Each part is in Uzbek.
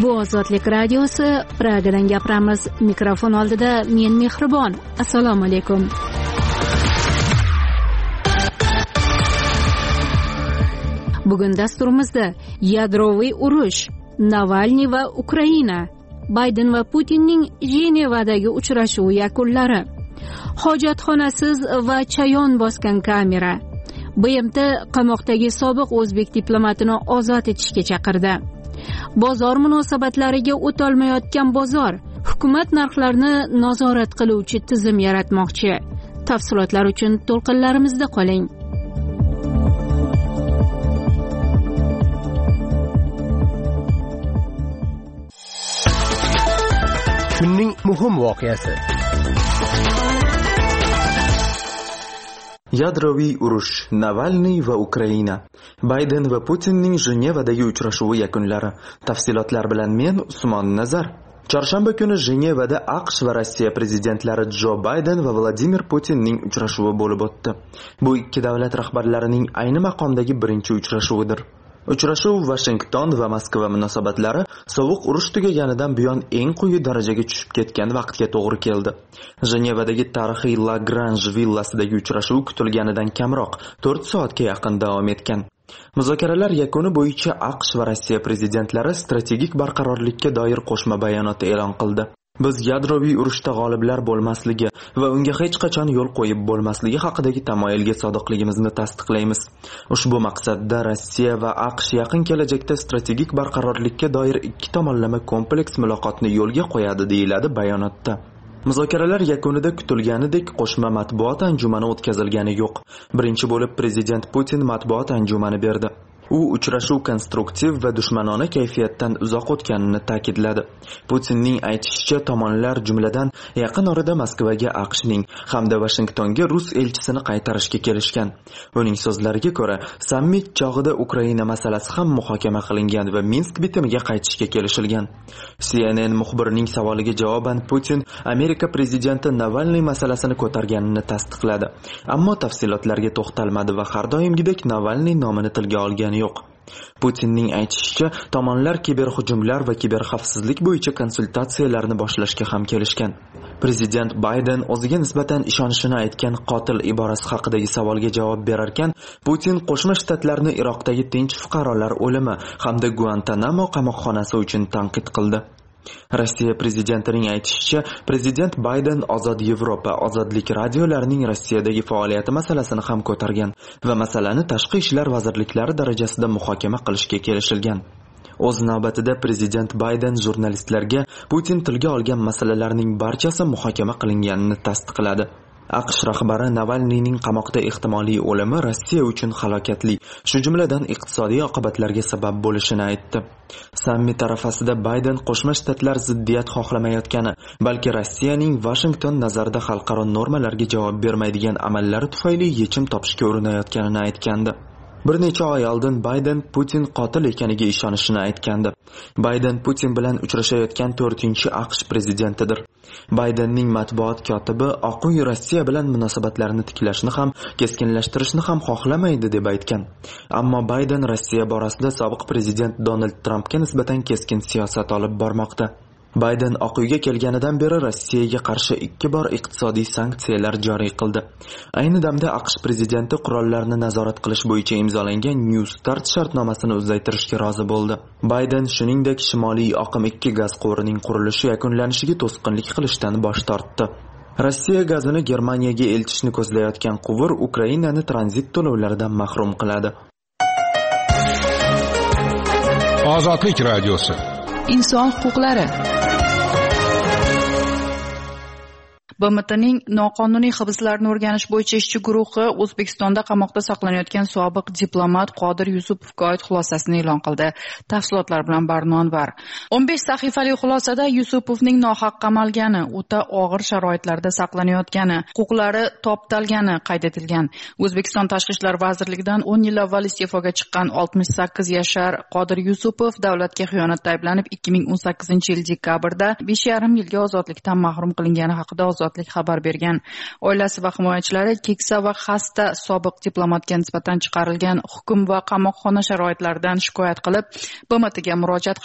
Bu Ozodlik radiosi, Pragadan gapiramiz. Mikrofon oldida men Mehribon. Assalomu alaykum. Bugun dasturimizda yadroviy urush, Navalniy va Ukraina, Bayden va Putinning Jenevadagi uchrashuvi yakunlari, hojatxonasiz va chayon bosgan kamera, BMT qamoqdagi sobiq o'zbek diplomatini ozod etishga chaqirdi. Bozor munosabatlariga o'tolmayotgan bozor, hukumat narxlarni nazorat qiluvchi tizim yaratmoqchi. Tafsilotlar uchun to'lqinlarimizda qoling. Kunning muhim voqeasi. Yadroviy urush, Navalniy va Ukraina, Bayden va Putinning Jenevadagi uchrashuvi yakunlari. Tafsilotlar bilan men Usmon Nazar. Chorshanba kuni Jenevada AQSh va Rossiya prezidentlari Jo Bayden va Vladimir Putinning uchrashuvi bo'lib o'tdi. Bu ikki davlat rahbarlarining ayni maqomdagi birinchi uchrashuvidir. Uchrashuv Washington va Moskva munosabatlari sovuq urush tugaganidan buyon eng quyi darajaga tushib ketgan vaqtga to'g'ri keldi. Jenevadagi tarixiy Lagrange villasidagi uchrashuv kutilganidan kamroq 4 soatga yaqin davom etgan. Muzokaralar yakuni bo'yicha AQSh va Rossiya prezidentlari strategik barqarorlikka doir qo'shma bayonot e'lon qildi. Biz yadroviy urushda g'oliblar bo'lmasligi va unga hech qachon yo'l qo'yib bo'lmasligi haqidagi tamoyilga sodiqligimizni tasdiqlaymiz. Ushbu maqsadda Rossiya va AQSh yaqin kelajakda strategik barqarorlikka doir ikki tomonlama kompleks muloqotni yo'lga qo'yadi, deyiladi bayonotda. Muzokaralar yakunida kutilganidek qo'shma matbuot anjumani o'tkazilgani yo'q. Birinchi bo'lib prezident Putin matbuot anjumani berdi. U uchrashuv konstruktiv va dushmanona kayfiyatdan uzoq o'tganini ta'kidladi. Putinning aytishicha, tomonlar jumladan yaqin orada Moskvaga AQShning hamda Washingtonga rus elchisini qaytarishga kelishgan. Uning so'zlariga ko'ra, sammit chog'ida Ukraina masalasi ham muhokama qilingan va Minsk bitimiga qaytishga kelishilgan. CNN muxbirining savoliga javoban Putin Amerika prezidenti Navalniy masalasini ko'targanini tasdiqladi. Ammo tafsilotlarga to'xtalmadi va har doimgidek Navalniy nomini tilga olgan yo'q. Putinning aytishicha, tomonlar kiberhujumlar va kiberxavfsizlik bo'yicha konsultatsiyalarni boshlashga ham kelishgan. Prezident Bayden o'ziga nisbatan ishonishini aytgan qotil iborasi haqidagi savolga javob berarkan, Putin Qo'shma Shtatlarni Iroqdagi tinch fuqarolar o'limi hamda Guantanamo qamoqxonasi uchun tanqid qildi. Rossiya prezidentining aytishicha, prezident Bayden Ozod Yevropa, Ozodlik radiolarining Rossiyadagi faoliyati masalasini ham ko'targan va masalani tashqi ishlar vazirliklari darajasida muhokama qilishga kelishilgan. O'z navbatida prezident Bayden jurnalistlarga Putin tilga olgan masalalarning barchasi muhokama qilinganini tasdiqladi. AQSh rahbari Navalniyning qamoqda ehtimoliy o'limi Rossiya uchun halokatli, shu jumladan iqtisodiy oqibatlarga sabab bo'lishini aytdi. Sammit arafasida Bayden Qo'shma Shtatlar ziddiyat xohlamayotgani, balki Rossiyaning Washington nazarida xalqaro normalarga javob bermaydigan amallari tufayli yechim topishga urinayotganini aytgandi. Bir necha oy oldin Bayden Putin qotil ekaniga ishonishini aytgandi. Bayden Putin bilan uchrashayotgan 4-AQSh prezidentidir. Baydenning matbuot kotibi Oq uy Rossiya bilan munosabatlarni tiklashni ham, keskinlashtirishni ham xohlamaydi deb aytgan. Ammo Bayden Rossiya borasida sobiq prezident Donald Trampga nisbatan keskin siyosat olib bormoqda. Bayden Oq uyga kelganidan beri Rossiyaga qarshi 2 bor iqtisodiy sanksiyalar joriy qildi. Ayni damda AQSh prezidenti qurollarni nazorat qilish bo'yicha imzolangan New Start shartnomasini uzaytirishga rozi bo'ldi. Bayden shuningdek Shimoliy oqim 2 gaz quvurining qurilishi yakunlanishiga to'sqinlik qilishdan bosh tortdi. Rossiya gazini Germaniyaga eltishni ko'zlayotgan quvur Ukrainani tranzit to'lovlaridan mahrum qiladi. Ozodlik radiosi. Inson huquqlari. BMTning noqonuniy hibslarni o'rganish bo'yicha ishchi guruhi O'zbekistonda qamoqda saqlanayotgan sobiq diplomat Qodir Yusupovga oid xulosasini e'lon qildi. Tafsilotlar bilan Barno Anvar. 15 sahifali xulosada Yusupovning nohaq qamalgani, o'ta og'ir sharoitlarda saqlanayotgani, huquqlari toptalgani qayd etilgan. O'zbekiston Tashqi ishlar vazirligidan 10 yil avval iste'foga chiqqan 68 yashar Qodir Yusupov davlatga xiyonatda ayblanib 2018-yil dekabrda 5,5 yilga ozodlikdan mahrum qilingani haqida Ozodlik xabar bergan. Oilasi va himoyachilari keksa va xasta sobiq diplomatga nisbatan chiqarilgan hukm va qamoqxona sharoitlaridan shikoyat qilib, BMTga murojaat qilgan edi.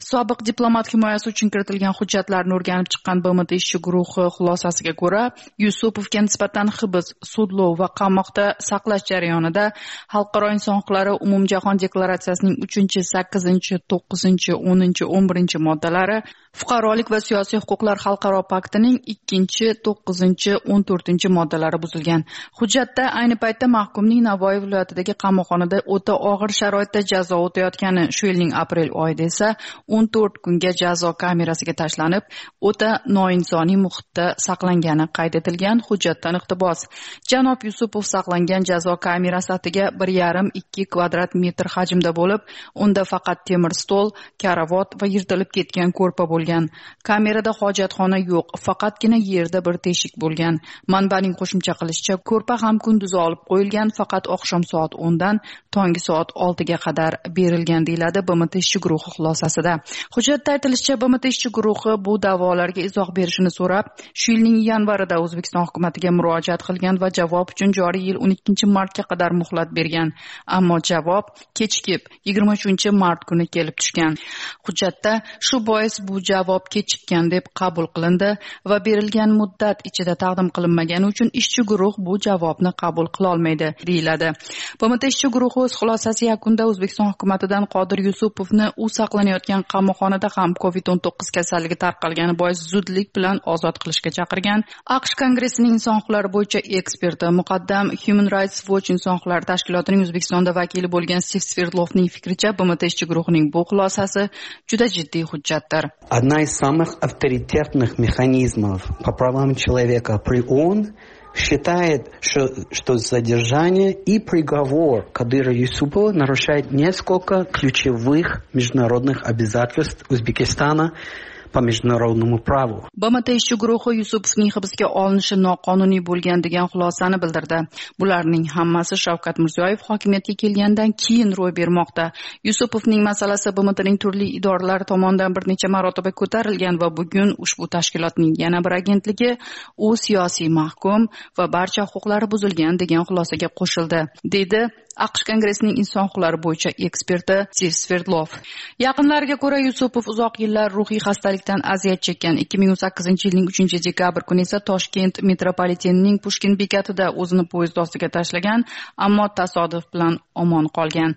Sobiq diplomat himoyasi uchun kiritilgan hujjatlarni o'rganib chiqqan BMT ishchi guruhi xulosasiga ko'ra, Yusupovga nisbatan hibs, sudlov va qamoqda saqlash jarayonida Xalqaro inson huquqlari umumjahon deklaratsiyasining 3, 8, 9, 10, 11 moddalari, Fuqarolik va siyosiy huquqlar xalqaro paktining 2, 9, 14 moddalari buzilgan. Hujjatda ayni paytda mahkumning Navoiy viloyatidagi qamoqxonada o'ta og'ir sharoitda jazo o'tayotgani, shu yilning aprel oyida esa 14 kunga jazo kamerasiga tashlanib, o'ta noinsoniy muhitda saqlangani qayd etilgan. Hujjatdan iqtibos: Janob Yusupov saqlangan jazo kamerasi atiga 1,5-2 kvadrat metr hajmda bo'lib, unda faqat temir stol, karavot va yirtilib ketgan ko'rpa bo'lgan. Kamerada hojatxona yo'q, faqatgina yerda bir teshik bo'lgan. Manbaning qo'shimcha qilishicha, ko'rpa ham kunduzi olib qo'yilgan, faqat oqshom soat 10 dan tongi soat 6 ga qadar berilgan, deyiladi BMT ishchi guruhi xulosasida. Hujjatda aytilishicha, BMT ishchi guruhi bu da'volarga izoh berishini so'rab, shu yilning yanvarida O'zbekiston hukumatiga murojaat qilgan va javob uchun joriy yil 12-martga qadar muhlat bergan. Ammo javob kechikib 23-mart kuni kelib tushgan. Hujjatda shu bois bu javob kechikkan deb qabul qilindi va berilgan muddat ichida taqdim qilinmagani uchun ishchi guruh bu javobni qabul qila olmaydi, deyiladi. BMT ishchi guruhi o'z xulosasi yakunida O'zbekiston hukumatidan Qodir Yusupovni u saqlanayotgan qamoqxonada ham COVID-19 kasalligi tarqalgani bois zudlik bilan ozod qilishga chaqirgan. AQSh Kongressining inson huquqlari bo'yicha eksperti, muqaddam Human Rights Watch inson huquqlari tashkilotining O'zbekistonda vakili bo'lgan Steve Sverdlovning fikricha, BMT ishchi guruhining bu xulosasi juda jiddiy hujjatdir. Одна из самых авторитетных механизмов по правам человека при ООН считает, что задержание и приговор Кадыра Юсупова нарушает несколько ключевых международных обязательств Узбекистана по международному праву. BMT ishchi guruhi Yusupovning hibsga olinishi noqonuniy bo'lgan degan xulosani bildirdi. Bularning hammasi Shavkat Mirziyoyev hokimiyatga kelgandan keyin ro'y bermoqda. Yusupovning masalasi BMTning turli idoralari tomonidan bir necha marotaba ko'tarilgan va bugun ushbu tashkilotning yana bir agentligi u siyosiy mahkum va barcha huquqlari buzilgan degan xulosaga qo'shildi, dedi AQSh Kongressining inson huquqlari bo'yicha eksperti Steve Sverdlov. Yaqinlariga ko'ra, Yusupov uzoq yillar ruhiy xastalikdan aziyat chekkan. 2018-yilning 3-dekabr kuni esa Toshkent metropolitenining Pushkin bekatida o'zini poyezd ostiga tashlagan, ammo tasodif bilan omon qolgan.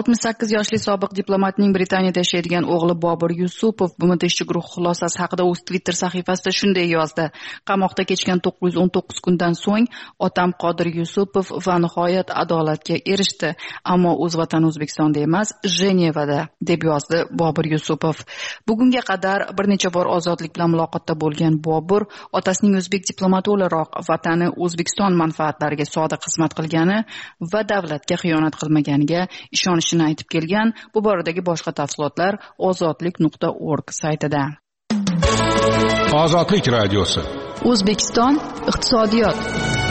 68 yoshli sobiq diplomatning Britaniyada yashaydigan o'g'li Bobur Yusupov BMT ishchi guruhi xulosasi haqida o'z Twitter sahifasida shunday yozdi: Qamoqda kechgan 919 kundan so'ng otam Qodir Yusupov va nihoyat adolatga erishdi, ammo o'z vatani O'zbekistonda emas, Jenevada, deb yozdi Bobur Yusupov. Bugunga qadar bir necha bor ozodlik bilan muloqotda bo'lgan Bobur otasining o'zbek diplomati o'laroq vatani O'zbekiston manfaatlariga sodiq xizmat qilgani va davlatga xiyonat qilmaganiga ishonishini aytib kelgan. Bu boradagi boshqa tafsilotlar ozodlik.org saytida. Ozodlik radiosi. O'zbekiston iqtisodiyot.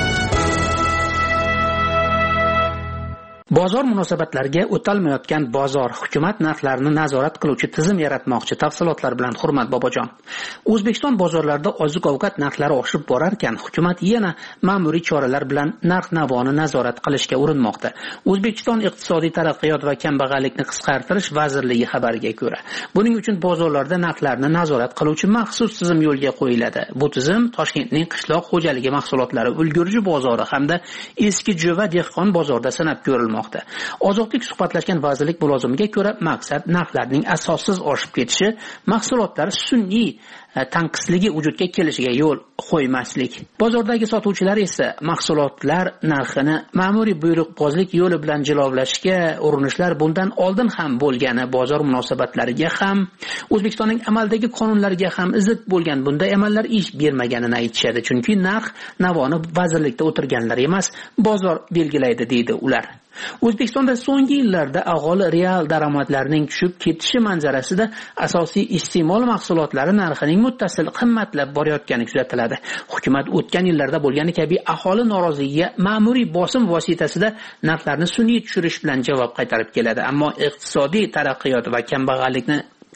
Bozor munosabatlariga o'talmayotgan bozor, hukumat narxlarini nazorat qiluvchi tizim yaratmoqchi. Tafsilotlar bilan Hurmat Bobojon. O'zbekiston bozorlarida oziq-ovqat narxlari oshib borar ekan, hukumat yana ma'muriy choralar bilan narx-navoni nazorat qilishga urinmoqda. O'zbekiston iqtisodiy taraqqiyot va kambag'allikni qisqartirish vazirligi xabariga ko'ra, buning uchun bozorlarda narxlarni nazorat qiluvchi maxsus tizim yo'lga qo'yiladi. Bu tizim Toshkentning qishloq xo'jaligi mahsulotlari ulgurji bozori hamda eski Jo'va dehqon bozorida sanab ko'rilmoqda. Ozodlik suhbatlashgan vazirlik mulozimiga ko'ra, maqsad narxlarning asossiz oshib ketishi, mahsulotlar sun'iy tanqisligi vujudga kelishiga yo'l qo'ymaslik. Bozordagi sotuvchilar esa mahsulotlar narxini ma'muriy buyruqbozlik yo'li bilan jilovlashga urinishlar bundan oldin ham bo'lgani, bozor munosabatlariga ham, O'zbekistonning amaldagi qonunlariga ham zid bo'lgan bunday amallar ish bermaganini aytishadi. Chunki narx navoni vazirlikda o'tirganlar emas, bozor belgilaydi, deydi ular. O'zbekistonda so'nggi yillarda aholi real daromadlarining tushib ketishi manzarasida asosiy iste'mol mahsulotlari narxining muttasil qimmatlab borayotgani kuzatiladi. Hukumat o'tgan yillarda bo'lgani kabi aholi noroziligiga ma'muriy bosim vositasida narxlarni sun'iy tushirish bilan javob qaytarib keladi. Ammo iqtisodiy taraqqiyot va kambag'allikni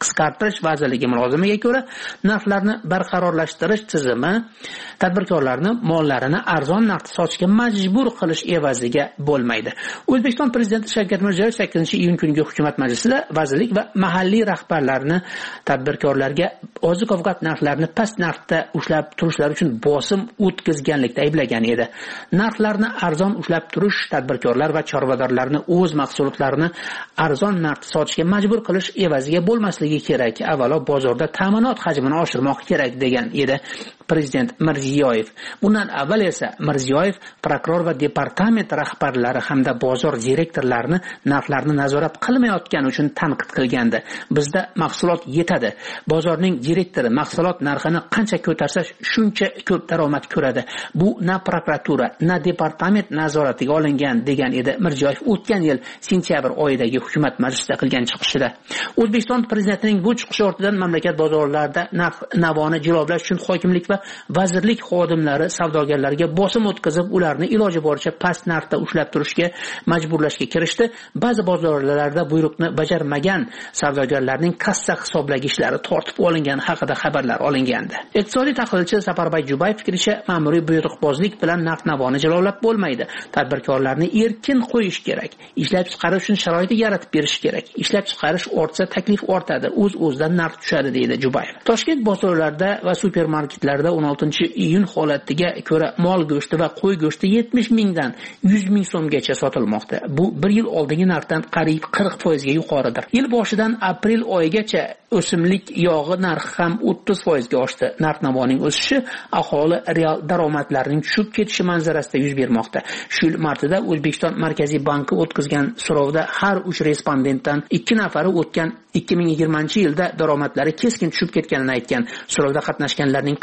qisqartirish vazirligi mulozimiga ko'ra, narxlarni barqarorlashtirish tizimi tadbirkorlarni mollarini arzon narxda sotishga majbur qilish evaziga bo'lmaydi. O'zbekiston prezidenti Shavkat Mirziyoyev 8-iyun kungi hukumat majlisida vazirlik va mahalliy rahbarlarni tadbirkorlarga oziq-ovqat narxlarini past narxda ushlab turishlari uchun bosim o'tkazganlikda ayblagan edi. Narxlarni arzon ushlab turish tadbirkorlar va chorvadorlarni o'z mahsulotlarini arzon narxda sotishga majbur qilish evaziga bo'lmasligi kerak. Avvalo bozorda ta'minot hajmini oshirmoq kerak degan edi prezident Mirziyoyev. Bundan avval esa Mirziyoyev prokuror va departament rahbarlari hamda bozor direktorlarini narxlarni nazorat qilmayotgani uchun tanqid qilgandi. Bizda mahsulot yetadi. Bozorning direktori mahsulot narxini qancha ko'tarsa shuncha ko'p daromad ko'radi. Bu na prokuratura, na departament nazoratiga olingan degan edi Mirziyoyev o'tgan yil sentyabr oyidagi hukumat majlisida qilgan chiqishida. O'zbekiston prezidentining bu chiqishi ortidan mamlakat bozorlarida narx navoni jilovlash uchun hokimlik va vazirlik xodimlari savdogarlarga bosim o'tkazib, ularni iloji boricha past narxda ushlab turishga majburlashga kirishdi. Ba'zi bozorlarda buyruqni bajarmagan savdogarlarning kassa hisoblagichlari tortib olingani haqida xabarlar olingandi. Iqtisodiy tahlilchi Safarboy Jubayev fikricha, ma'muriy buyruqbozlik bilan narx-navoni jilovlab bo'lmaydi. Tadbirkorlarni erkin qo'yish kerak. Ishlab chiqarish uchun sharoit yaratib berish kerak. Ishlab chiqarish ortsa, taklif ortadi, o'z-o'zidan narx tushadi deydi Jubayev. Toshkent bozorlarida va supermarketlarda 16-iyun holatiga ko'ra mol go'shti va qo'y go'shti 70 mingdan 100 ming so'mgacha sotilmoqda. Bu 1 yil oldingi narxdan qariyb 40% ga yuqoridir. Yil boshidan aprel oyigacha o'simlik yog'i narxi ham 30% ga oshdi. Narx-navoning o'sishi aholi real daromadlarining tushib ketishi manzarasida yuz bermoqda. Shu yil martida O'zbekiston Markaziy banki o'tkazgan so'rovda har 3 respondentdan 2 nafari o'tgan 2020-yilda daromadlari keskin tushib ketganini aytgan. So'rovda qatnashganlarning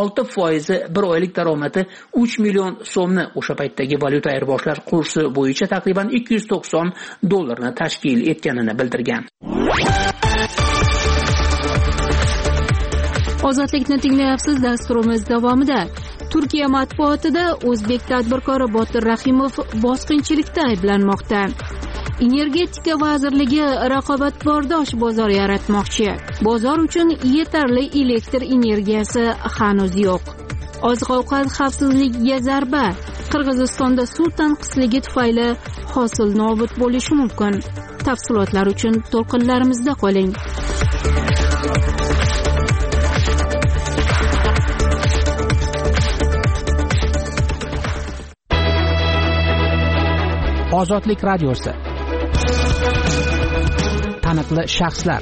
46% bir oylik daromadi 3 million so'mni, o'sha paytdagi valyuta ayirboshlash kursi bo'yicha taqriban $290 tashkil etganini bildirgan. Ozodlikni tinglayapsiz. Dasturimiz davomida Turkiya matbuotida o'zbek tadbirkori Botir Rahimov bosqinchilikda ayblanmoqda. Energetika vazirligi raqobatbardosh bozor yaratmoqchi. Bozor uchun yetarli elektr energiyasi hanuz yo'q. Oziq-ovqat xavfsizligiga zarba. Qirg'izistonda suv tanqisligi tufayli hosil nobud bo'lishi mumkin. Tafsilotlar uchun to'lqinlarimizda qoling. Ozodlik radiosi. Taniqli shaxslar.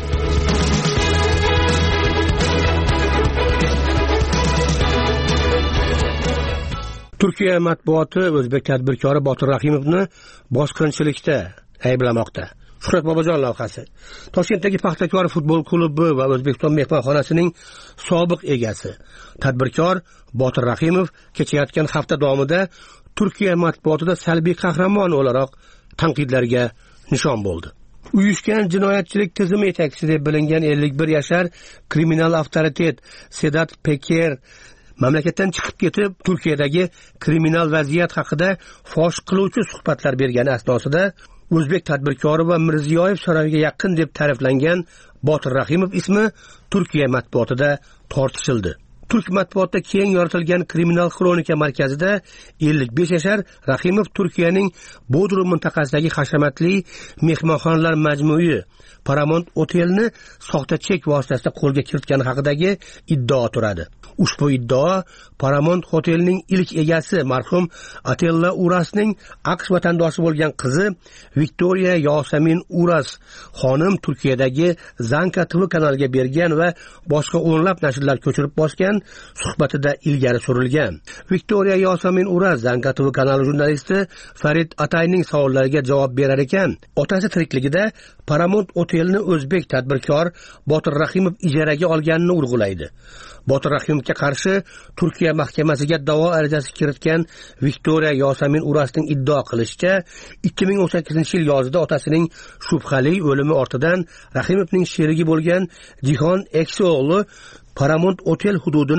Turkiya matbuoti o'zbek tadbirkori Botir Rahimovni bosqinchilikda ayblamoqda. Shuhrat Bobojon lavhasi. Toshkentdagi Paxtakor futbol klubi va O'zbekiston mehmonxonasining sobiq egasi tadbirkor Botir Rahimov kechayotgan hafta davomida Turkiya matbuotida salbiy qahramon o'laroq tanqidlarga nishon bo'ldi. Uyushgan jinoyatchilik tizimi yetakchisi deb bilingan 51 yashar kriminal avtoritet Sedat Peker mamlakatdan chiqib ketib, Turkiyadagi kriminal vaziyat haqida fosh qiluvchi suhbatlar bergani asnosida o'zbek tadbirkori va Mirziyoyev saroyiga yaqin deb ta'riflangan Botir Rahimov ismi Turkiya matbuotida tortishildi. Turk matbuotida keng yoritilgan kriminal xronika markazida 55 yashar Rahimov Turkiyaning Bodrum mintaqasidagi hashamatli mehmonxonalar majmui Paramount Hotelni soxta chek vositasida qo'lga kiritgani haqidagi iddao turadi. Ushbu iddao Paramount Hotelning ilk egasi marhum Atilla Urasning AQSh vatandoshi bo'lgan qizi Viktoriya Yosamin Uras xonim Turkiyadagi Zanka TV kanaliga bergan va boshqa o'nlab nashrlar ko'chirib bosgan suhbatida ilgari surilgan. Viktoriya Yosamin Uras Zanka TV kanali jurnalisti Farid Atayning savollariga javob berar ekan, otasi tirikligida Paramount Hotelni o'zbek tadbirkor Botir Rahimov ijaraga olganini urg'ulaydi. Botir Rahimovga qarshi Turkiya mahkamasiga da'vo arizasi kiritgan Viktoriya Yosamin Urasning iddao qilishicha, 2018-yil yozida otasining shubhali o'limi ortidan Rahimovning sherigi bo'lgan Jihon Ekso'g'li Paramount Hotel hududini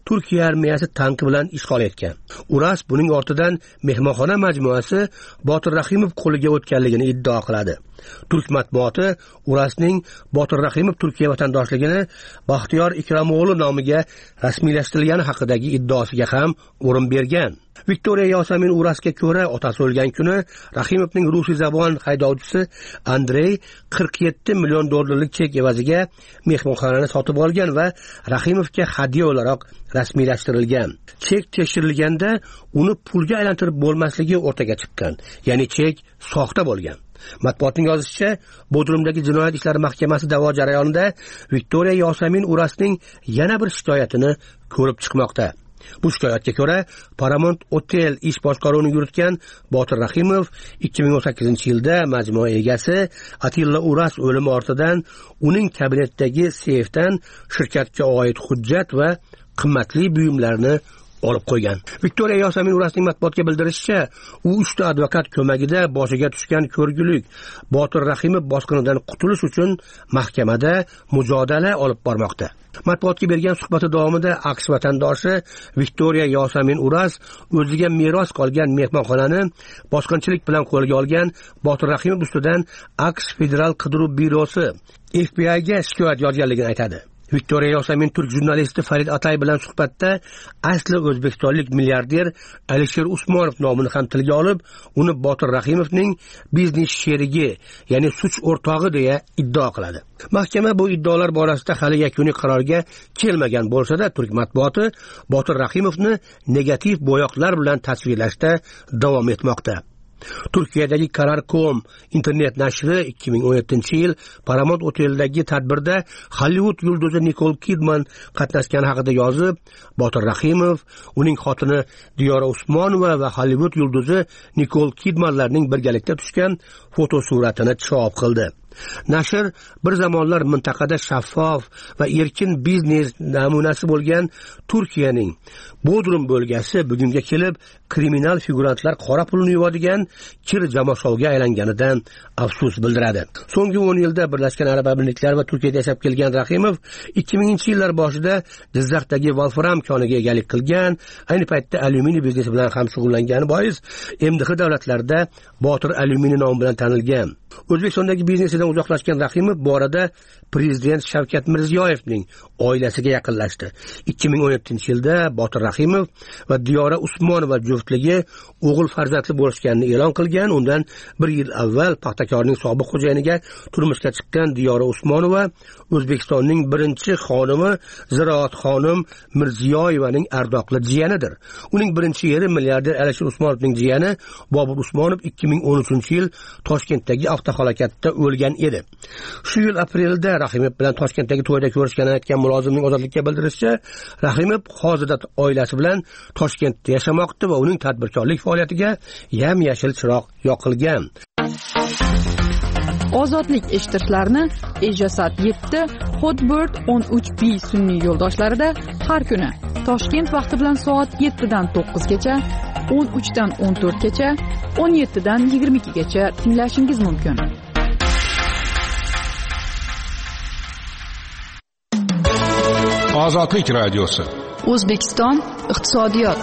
Turkiya armiyasi tanki bilan ishg'ol etgan. Uras buning ortidan mehmonxona majmuasi Botir Rahimov qo'liga o'tganligini iddao qiladi. Turk matbuoti Urasning Botir Rahimov Turkiya vatandoshligini Baxtiyor Ikromoğlu nomiga rasmiylashtirilgani haqidagi iddaosiga ham o'rin bergan. Viktoriya Yosamin Urasga ko'ra, otasi o'lgan kuni Rahimovning rusiy zabon haydovchisi Andrey $47 million chek evaziga mehmonxonani sotib olgan va Rahimovga hadya o'laroq rasmiylashtirilgan. Chek tekshirilganda uni pulga aylantirib bo'lmasligi o'rtaga chiqqan, ya'ni chek soxta bo'lgan. Matbuotning yozishicha, Bodrumdagi jinoyat ishlari mahkamasi da'vo jarayonida Viktoriya Yosamin Urasning yana bir shikoyatini ko'rib chiqmoqda. Bu shikoyatga ko'ra, Paramount Hotel ish boshqaruvini yuritgan Botir Rahimov 2018-yilda majmua egasi Atilla Uras o'limi ortidan uning kabinetdagi seyfdan shirkatga oid hujjat va qimmatli buyumlarni olib qo'ygan. Viktoriya Yosamin Urasning matbuotga bildirishicha, u 3 ta advokat ko'magida boshiga tushgan ko'rgulik Botir Rahimov bosqinidan qutulish uchun mahkamada mujodala olib bormoqda. Matbuotga bergan suhbati davomida AQSh vatandoshi Viktoriya Yosamin Uras o'ziga meros qolgan mehmonxonani bosqinchilik bilan qo'lga olgan Botir Rahimov ustidan AQSh Federal qidiruv byurosi FBI'ga shikoyat yozganligini aytadi. Viktoriya Yosamin turk jurnalisti Farid Atay bilan suhbatda asli o'zbekistonlik milliarder Alisher Usmonov nomini ham tilga olib, uni Botir Rahimovning biznes sherigi, ya'ni such o'rtog'i deya iddao qiladi. Mahkama bu iddaolar borasida hali yakuniy qarorga kelmagan bo'lsa-da, turk matbuoti Botir Rahimovni negativ bo'yoqlar bilan tasvirlashda davom etmoqda. Turkiyadagi Karar.com internet nashri 2017-yil Paramount Hotel'dagi tadbirda Hollywood yulduzi Nicole Kidman qatnashgani haqida yozib, Botir Rahimov, uning xotini Diyora Usmonova va Hollywood yulduzi Nicole Kidmanlarning birgalikda tushgan fotosuratini chop qildi. Nashr bir zamonlar mintaqada shaffof va erkin biznes namunasi bo'lgan Turkiyaning Bodrum bo'lgasi bugunga kelib kriminal figurantlar qora pulni yuvadigan kir jamoashovga aylanganidan afsus bildiradi. So'nggi 10 yilda Birlashgan Arab Amirliklari va Turkiyada yashab kelgan Rahimov 2000-yillar boshida Jizzaxdagi Wolfram koniga egalik qilgan, ayni paytda alyuminiy biznesi bilan ham shug'ullangani bois MDH davlatlarida Botir alyuminiy nomi bilan tanilgan. O'zbekistondagi biznesidan uzoqlashgan Rahimov bu orada prezident Shavkat Mirziyoyevning oilasiga yaqinlashdi. 2017-yilda Botir Rahimov va Diyora Usmonova juftligi o'g'il farzandli bo'lishganini e'lon qilgan. Undan 1 yil avval paxtakorning sobiq xo'jayiniga turmushga chiqqan Diyora Usmonova O'zbekistonning birinchi xonimi Ziroat xonim Mirziyoyevaning ardoqli jiyanidir. Uning birinchi eri milliarder Alisher Usmonovning jiyani Bobur Usmonov 2013-yil Toshkentdagi avtohalokatda o'lgan edi. Shu yil aprelda Rahimov bilan Toshkentdagi to'yda ko'rishganini aytgan mulozimning ozodlikka bildirishicha, Rahimov hozirda oilasi bilan Toshkentda yashamoqda va uning tadbirkorlik faoliyatiga yam-yashil chiroq yoqilgan. Ozodlik eshittirishlarni Ejasat 7, Hotbird 13B sun'iy yo'ldoshlarida har kuni Toshkent vaqti bilan soat 7 dan 9 gacha, 13 dan 14 gacha, 17 dan 22 gacha tinglashingiz mumkin. Ozodlik radiosi. O'zbekiston iqtisodiyot.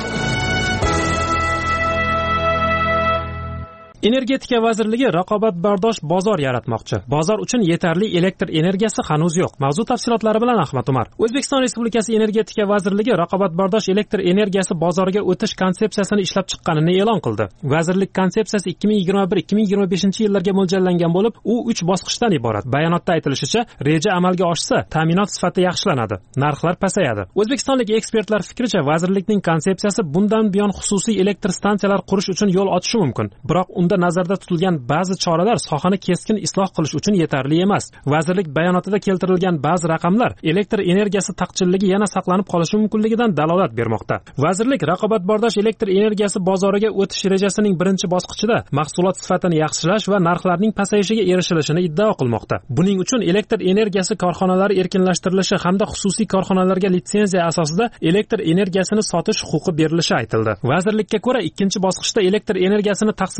Energetika vazirligi raqobatbardosh bozor yaratmoqchi. Bozor uchun yetarli elektr energiyasi hanuz yo'q. Mavzu tafsilotlari bilan Ahmad Umar. O'zbekiston Respublikasi Energetika vazirligi raqobatbardosh elektr energiyasi bozoriga o'tish konsepsiyasini ishlab chiqqanini e'lon qildi. Vazirlik konsepsiyasi 2021-2025 yillarga mo'ljallangan bo'lib, u 3 bosqichdan iborat. Bayonotda aytilishicha, reja amalga oshsa, ta'minot sifati yaxshilanadi, narxlar pasayadi. O'zbekistonlik ekspertlar fikricha, vazirlikning konsepsiyasi bundan buyon xususiy elektr stansiyalar qurish uchun yo'l ochishi mumkin. Biroq nazarda tutilgan ba'zi choralar sohani keskin isloh qilish uchun yetarli emas. Vazirlik bayonotida keltirilgan ba'zi raqamlar elektr energiyasi taqchilligi yana saqlanib qolishi mumkinligidan dalolat bermoqda. Vazirlik raqobatbardosh elektr energiyasi bozoriga o'tish rejasining birinchi bosqichida mahsulot sifatini yaxshilash va narxlarning pasayishiga erishilishini iddao qilmoqda. Buning uchun elektr energiyasi korxonalari erkinlashtirilishi hamda xususiy korxonalarga litsenziya asosida elektr energiyasini sotish huquqi berilishi aytildi. Vazirlikka ko'ra, ikkinchi bosqichda elektr energiyasini taqsimlash tizimi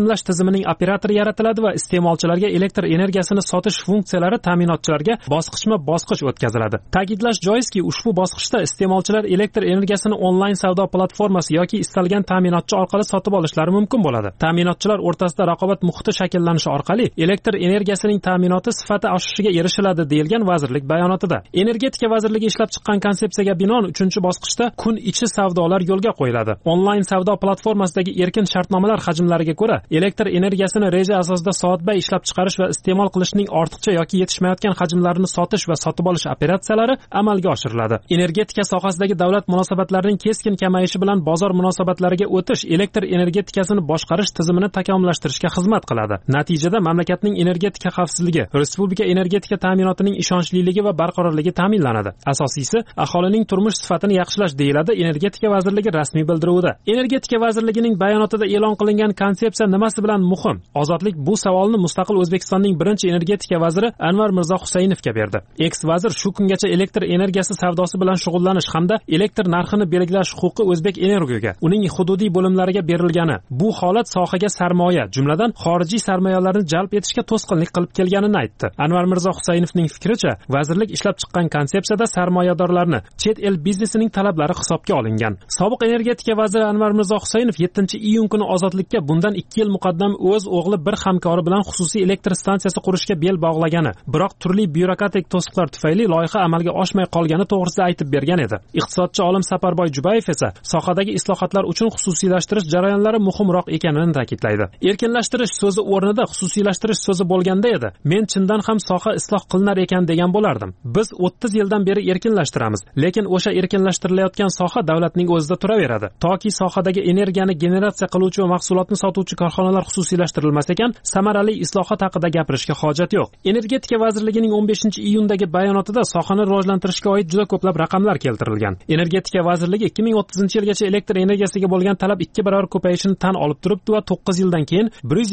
tizimining operatori yaratiladi va iste'molchilarga elektr energiyasini sotish funksiyalari ta'minotchilarga bosqichma-bosqich o'tkaziladi. Ta'kidlash joizki, ushbu bosqichda iste'molchilar elektr energiyasini onlayn savdo platformasi yoki istalgan ta'minotchi orqali sotib olishlari mumkin bo'ladi. Ta'minotchilar o'rtasida raqobat muhiti shakllanishi orqali elektr energiyasining ta'minoti sifati oshishiga erishiladi, deyilgan vazirlik bayonotida. Energetika vazirligi ishlab chiqqan konsepsiyaga binoan 3-bosqichda kun ichi savdolar yo'lga qo'yiladi. Onlayn savdo platformasidagi erkin shartnomalar hajmlariga ko'ra, elektr energiyasini reja asosida soatbay ishlab chiqarish va iste'mol qilishning ortiqcha yoki yetishmayotgan hajmlarini sotish va sotib olish operatsiyalari amalga oshiriladi. Energetika sohasidagi davlat munosabatlarining keskin kamayishi bilan bozor munosabatlariga o'tish elektr energetikasini boshqarish tizimini takomillashtirishga xizmat qiladi. Natijada mamlakatning energetika xavfsizligi, respublika energetika ta'minotining ishonchliligi va barqarorligi ta'minlanadi. Asosiysi, aholining turmush sifatini yaxshilash, deyiladi Energetika vazirligi rasmiy bildiruvida. Energetika vazirligining bayonotida e'lon qilingan konsepsiya nimasi bilan muhim? Ozodlik bu savolni mustaqil O'zbekistonning birinchi energetika vaziri Anvar Mirzo Husaynovga berdi. Eks-vazir shu kungacha elektr energiyasi savdosi bilan shug'ullanish hamda elektr narxini belgilash huquqi O'zbek Energoga, uning hududiy bo'limlariga berilgani, bu holat sohaga sarmoya, jumladan xorijiy sarmoyalarni jalb etishga to'sqinlik qilib kelganini aytdi. Anvar Mirzo Husaynovning fikricha, vazirlik ishlab chiqqan konsepsiyada sarmoyadorlarni, chet el biznesining talablari hisobga olingan. Sobiq energetika vaziri Anvar Mirzo Husaynov 7-iyun kuni Ozodlikka bundan 2 yil muqaddam o'z o'g'li bir hamkori bilan xususiy elektr stansiyasi qurishga bel bog'lagani, biroq turli byurokratik to'siqlar tufayli loyiha amalga oshmay qolgani to'g'risida aytib bergan edi. Iqtisodchi olim Saparboy Jubayev esa sohadagi islohotlar uchun xususiylashtirish jarayonlari muhimroq ekanini ta'kidlaydi. Erkinlashtirish so'zi o'rnida xususiylashtirish so'zi bo'lganda edi, men chindan ham soha isloh qilinar ekan degan bo'lardim. Biz 30 yildan beri erkinlashtiramiz, lekin o'sha erkinlashtirilayotgan soha davlatning o'zida turaveradi. Toki sohadagi energiyani generatsiya qiluvchi va mahsulotni sotuvchi korxonalar xususiylashtirilmas ekan, samarali islohot haqida gapirishga hojat yo'q. Energetika vazirligining 15-iyundagi bayonotida sohani rivojlantirishga oid juda ko'plab raqamlar keltirilgan. Energetika vazirligi 2030-yilgacha elektr energiyasiga bo'lgan talab 2 barobar ko'payishini tan olib turibdi va 9 yildan keyin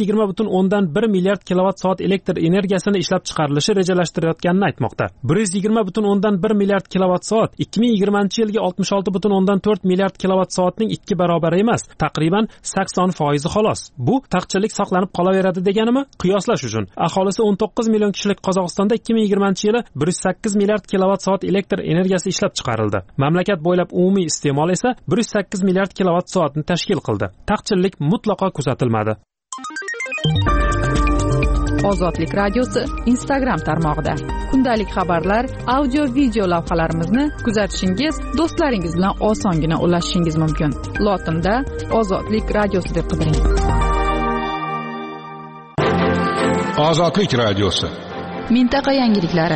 120.1 milliard kilovat-soat elektr energiyasini ishlab chiqarilishi rejalashtirayotganini aytmoqda. 120.1 milliard kilovat-soat 2020-yilga 66.4 milliard kilovat-soatning 2 barobari emas, taqriban 80% xolos. Bu taqchillik saqlanib qolaveradi deganimi? Qiyoslash uchun, aholisi 19 million kishilik Qozog'istonda 2020-yili 108 milliard kilovat-soat elektr energiyasi ishlab chiqarildi. Mamlakat bo'ylab umumiy iste'mol esa 108 milliard kilovat-soatni tashkil qildi. Taqchillik mutlaqo kuzatilmadi. Ozodlik radiosi Instagram tarmog'ida kundalik xabarlar, audio, video lavhalarimizni kuzatishingiz, do'stlaringiz bilan osongina ulashishingiz mumkin. Lotinda Ozodlik radiosi deb qidiring. Ozodlik radiosi. Mintaqa yangiliklari.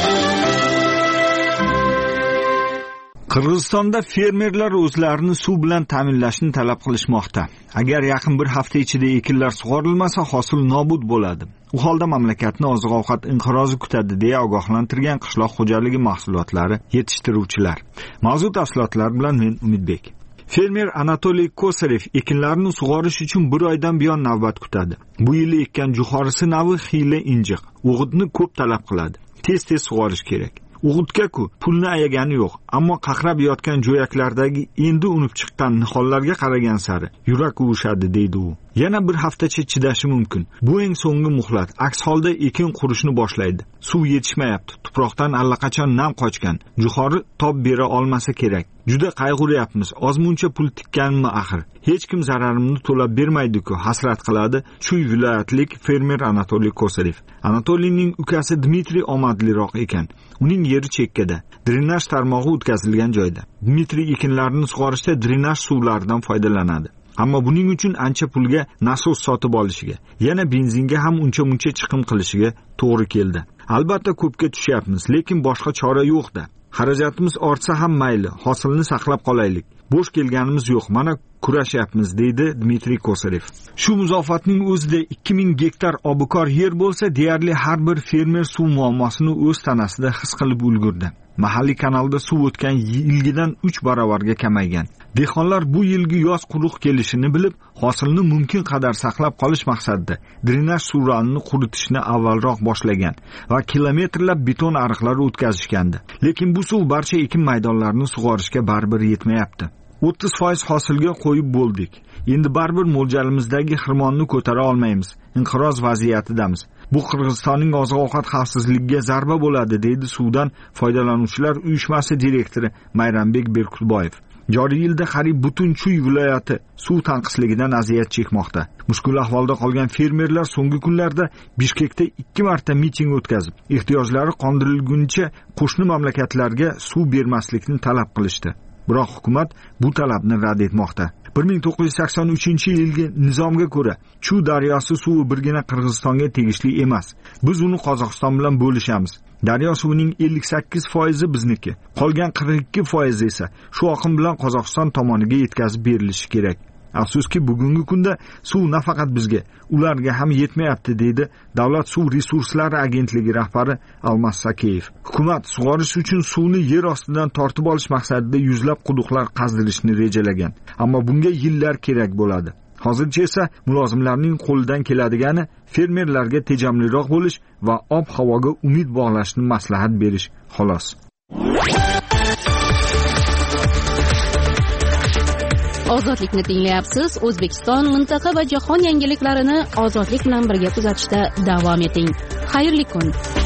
Qirg'izistonda fermerlar o'zlarini suv bilan ta'minlashni talab qilishmoqda. Agar yaqin bir hafta ichida ekinlar sug'orilmasa, hosil nobud bo'ladi. U holda mamlakatni oziq-ovqat inqirozi kutadi, deya ogohlantirgan qishloq xo'jaligi mahsulotlari yetishtiruvchilar. Mavzu tafsilotlar bilan men Umidbek. Fermer Anatoliy Kosarev ekinlarni sug'orish uchun 1 oydan buyon navbat kutadi. Bu yil ekkan jo'xorisi navi xiyla injiq, o'g'itni ko'p talab qiladi. Tez-tez sug'orish kerak. O'g'itga-ku pulni ayagani yo'q, ammo qaqrab yotgan jo'yaklardagi endi unib chiqqan nihollarga qaragan sari yurak uvushadi, deydi u. Yana bir haftacha chidashi mumkin. Bu eng so'nggi muhlat. Aks holda ekin qurishni boshlaydi. Suv yetishmayapti. Tuproqdan allaqachon nam qochgan. Jo'xori tob bera olmasa kerak. Juda qayg'uryapmiz. Ozmuncha pul tikkanmi axir? Hech kim zararimni to'lab bermaydi-ku, hasrat qiladi Chuy viloyatlik fermer Anatoliy Kosarev. Anatoliyning ukasi Dmitriy omadliroq ekan. Uning yeri chekkada, drenaj tarmog'i o'tkazilgan joyda. Dmitriy ekinlarini sug'orishda drenaj suvlaridan foydalanadi. Ammo buning uchun ancha pulga nasos sotib olishiga, yana benzinga ham uncha-muncha chiqim qilishiga to'g'ri keldi. Albatta ko'pga tushyapmiz, lekin boshqa chora yo'q-da. Xarajatimiz ortsa ham mayli, hosilni saqlab qolaylik. Bo'sh kelganimiz yo'q, mana kurashyapmiz, deydi Dmitriy Kosarev. Shu muzofatning o'zida 2000 gektar obukor yer bo'lsa, deyarli har bir fermer suv muammosini o'z tanasida his qilib ulgurdi. Mahalliy kanalda suv o'tgan yilgidan 3 barobarga kamaygan. Dehqonlar bu yilgi yoz quruq kelishini bilib, hosilni mumkin qadar saqlab qolish maqsadida drenaj suvlarini quritishni avvalroq boshlagan va kilometrlab beton ariqlar o'tkazishgandi. Lekin bu suv barcha ekin maydonlarini sug'orishga baribir yetmayapti. 30% hosilga qo'yib bo'ldik. Endi baribir mo'ljalimizdagi xirmonni ko'tara olmaymiz. Inqiroz vaziyatidamiz. Bu Qirg'izistonning oziq-ovqat xavfsizligiga zarba bo'ladi, deydi Suvdan foydalanuvchilar uyushmasi direktori Mayrambek Berkutboyev. Joriy yilda qariyb butun Chuy viloyati suv tanqisligidan aziyat chekmoqda. Mushkul ahvolda qolgan fermerlar so'nggi kunlarda Bishkekda 2 marta miting o'tkazib, ehtiyojlari qondirilguncha qo'shni mamlakatlarga suv bermaslikni talab qilishdi. Biroq hukumat bu talabni rad etmoqda. 1983-yilgi nizomga ko'ra, Chuy daryosi suvi birgina Qirg'izistonga tegishli emas. Biz uni Qozog'iston bilan bo'lishamiz. Daryo suvining 58% bizniki, qolgan 42% esa shu oqim bilan Qozog'iston tomoniga yetkazib berilishi kerak. Afsuski bugungi kunda suv nafaqat bizga, ularga ham yetmayapti, deydi Davlat suv resurslari agentligi rahbari Almas Sakeyev. Hukumat sug'orish uchun suvni yer ostidan tortib olish maqsadida yuzlab quduqlar qazdirishni rejalagan, ammo bunga yillar kerak bo'ladi. Hozircha esa mulozimlarning qo'lidan keladigani fermerlarga tejamliroq bo'lish va ob-havoga umid bog'lashni maslahat berish xolos. Ozodlikni tinglayapsiz. O'zbekiston, mintaqa va jahon yangiliklarini ozodlik bilan birga kuzatishda davom eting. Xayrli kun.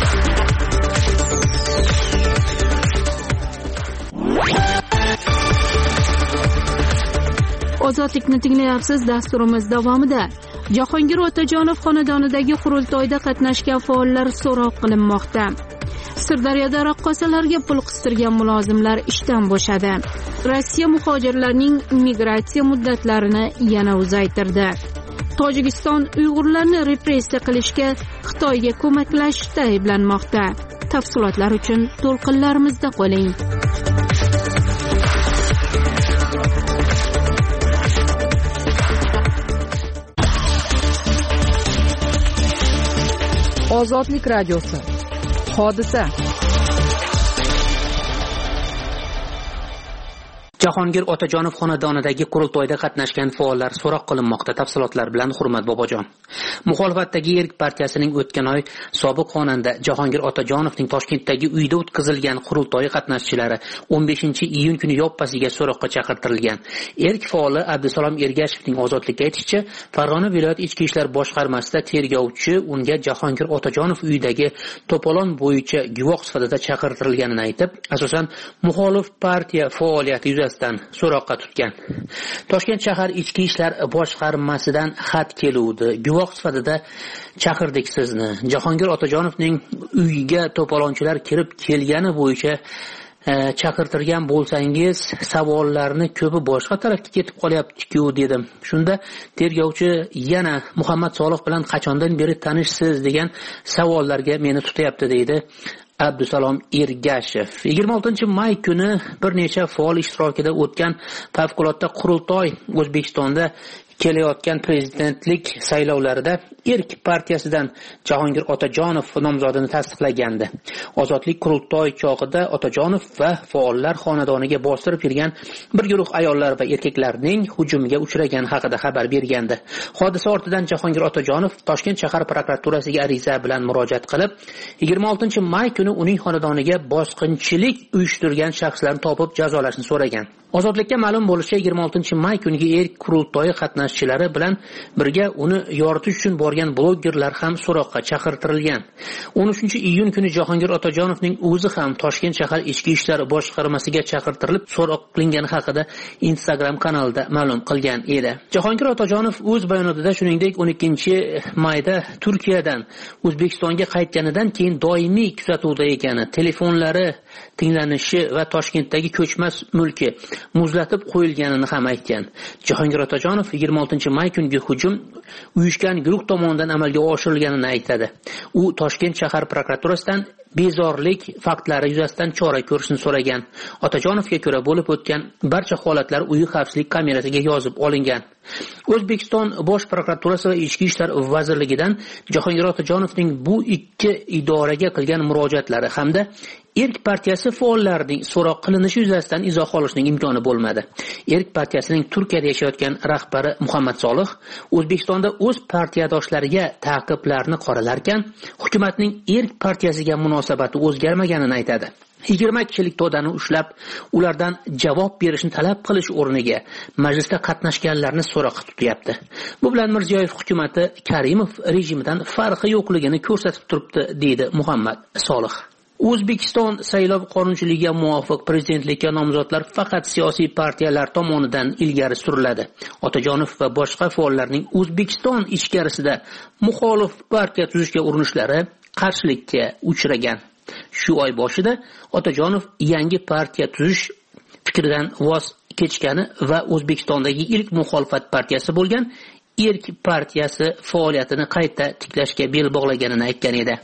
Ozodlikni tinglayapsiz. Dasturimiz davomida Jahongir Otajonov xonadonidagi qurultoyda qatnashgan faollar so'roq qilinmoqda. Sirdaryoda raqqosalarga pul qistirgan mulozimlar ishdan bo'shadi. Rossiya muhojirlarning migratsiya muddatlarini yana uzaytirdi. Tojikiston Uyg'urlarni repressiya qilishga Xitoyga ko'maklashishda ayblanmoqda. Tafsilotlar uchun to'lqinlarimizda qoling. Ozodlik radiosi. Hodisa. Jahongir Otajonov xonadonidagi qurultoyda qatnashgan faollar so'roq qilinmoqda. Tafsilotlar bilan Hurmat Bobojon. Muxolifatdagi Erk partiyasining o'tgan oy sobiq xonanda Jahongir Otajonovning Toshkentdagi uyida o'tkazilgan qurultoyi qatnashchilari 15-iyun kuni yoppasiga so'roqqa chaqirtirilgan. Erk faoli Abdusalom Ergashevning ozodlikka aytishicha, Farg'ona viloyat ichki ishlar boshqarmasida tergovchi unga Jahongir Otajonov uyidagi to'polon bo'yicha guvoh sifatida chaqirtirilganini aytib, asosan muxolif partiya faoliyati yuzasidan so'roqqa tutgan. Toshkent shahar ichki ishlar boshqarmasidan xat keluvdi. Guvoh sifatida chaqirdik sizni. Jahongir Otajonovning uyiga to'polonchilar kirib kelgani bo'yicha chaqirtirgan bo'lsangiz, savollarni ko'pi boshqa tarafga ketib qolyapti-ku dedim. Shunda tergovchi yana Muhammad Solih bilan qachondan beri tanishsiz degan savollarga meni tutyapti, deydi Abdusalom Ergashev. 26-may kuni bir necha faol ishtirokida o'tgan favqulodda qurultoy O'zbekistonda kelayotgan prezidentlik saylovlarida Erk partiyasidan Jahongir Otajonov nomzodini tasdiqlagandi. Ozodlik qurultoy chog'ida Otajonov va faollar xonadoniga bostirib kirgan bir guruh ayollar va erkaklarning hujumiga uchragani haqida xabar bergandi. Hodisa ortidan Jahongir Otajonov Toshkent shahar prokuraturasiga ariza bilan murojaat qilib, 26-may kuni uning xonadoniga bosqinchilik uyushtirgan shaxslarni topib jazolashni so'ragan. Ozodlikka ma'lum bo'lishicha 26-may kungi Erk qurultoyi qatnashchilari bilan birga uni yoritish uchun borgan blogerlar ham so'roqqa chaqirtirilgan. 13-iyun kuni Jahongir Otajonovning o'zi ham Toshkent shahar ichki ishlar boshqarmasiga chaqirtirilib so'roq qilingani haqida Instagram kanalida ma'lum qilgan edi. Jahongir Otajonov o'z bayonotida shuningdek 12-mayda Turkiyadan O'zbekistonga qaytganidan keyin doimiy kuzatuvda ekani, telefonlari tinglanishi va Toshkentdagi ko'chmas mulki muzlatib qo'yilganini ham aytgan. Jahongir Otajonov 26-may kungi hujum uyushgan guruh tomonidan amalga oshirilganini aytadi. U Toshkent shahar prokuraturasidan bezorlik faktlari yuzasidan chora ko'rishni so'ragan. Otajonovga ko'ra bo'lib o'tgan barcha holatlar uyi xavfsizlik kamerasiga yozib olingan. O'zbekiston Bosh prokuraturasi va Ichki ishlar vazirligidan Jahongir Otajonovning bu ikki idoraga qilgan murojaatlari hamda Erk partiyasi faollarining so'roq qilinishi yuzasidan izoh olishning imkoni bo'lmadi. Erk partiyasining Turkiyada yashayotgan rahbari Muhammad Solih O'zbekistonda o'z partiyadoshlariga ta'qiblarni qoralarkan, hukumatning Erk partiyasiga munosabati o'zgarmaganini aytadi. 20 kishilik to'dani ushlab, ulardan javob berishni talab qilish o'rniga majlisda qatnashganlarni so'roqqa tutyapti. Bu bilan Mirziyoyev hukumatı Karimov rejimidan farqi yo'qligini ko'rsatib turibdi, deydi Muhammad Solih. O'zbekiston saylov qonunchiligiga muvofiq prezidentlikka nomzodlar faqat siyosiy partiyalar tomonidan ilgari suriladi. Otajonov va boshqa faollarning O'zbekiston ichkarisida muxolif partiya tuzishga urinishlari qarshilikka uchragan. Shu oy boshida Otajonov yangi partiya tuzish fikridan voz kechgani va O'zbekistondagi ilk muxolifat partiyasi bo'lgan Erk partiyasi faoliyatini qayta tiklashga bel bog'laganini aytgan edi.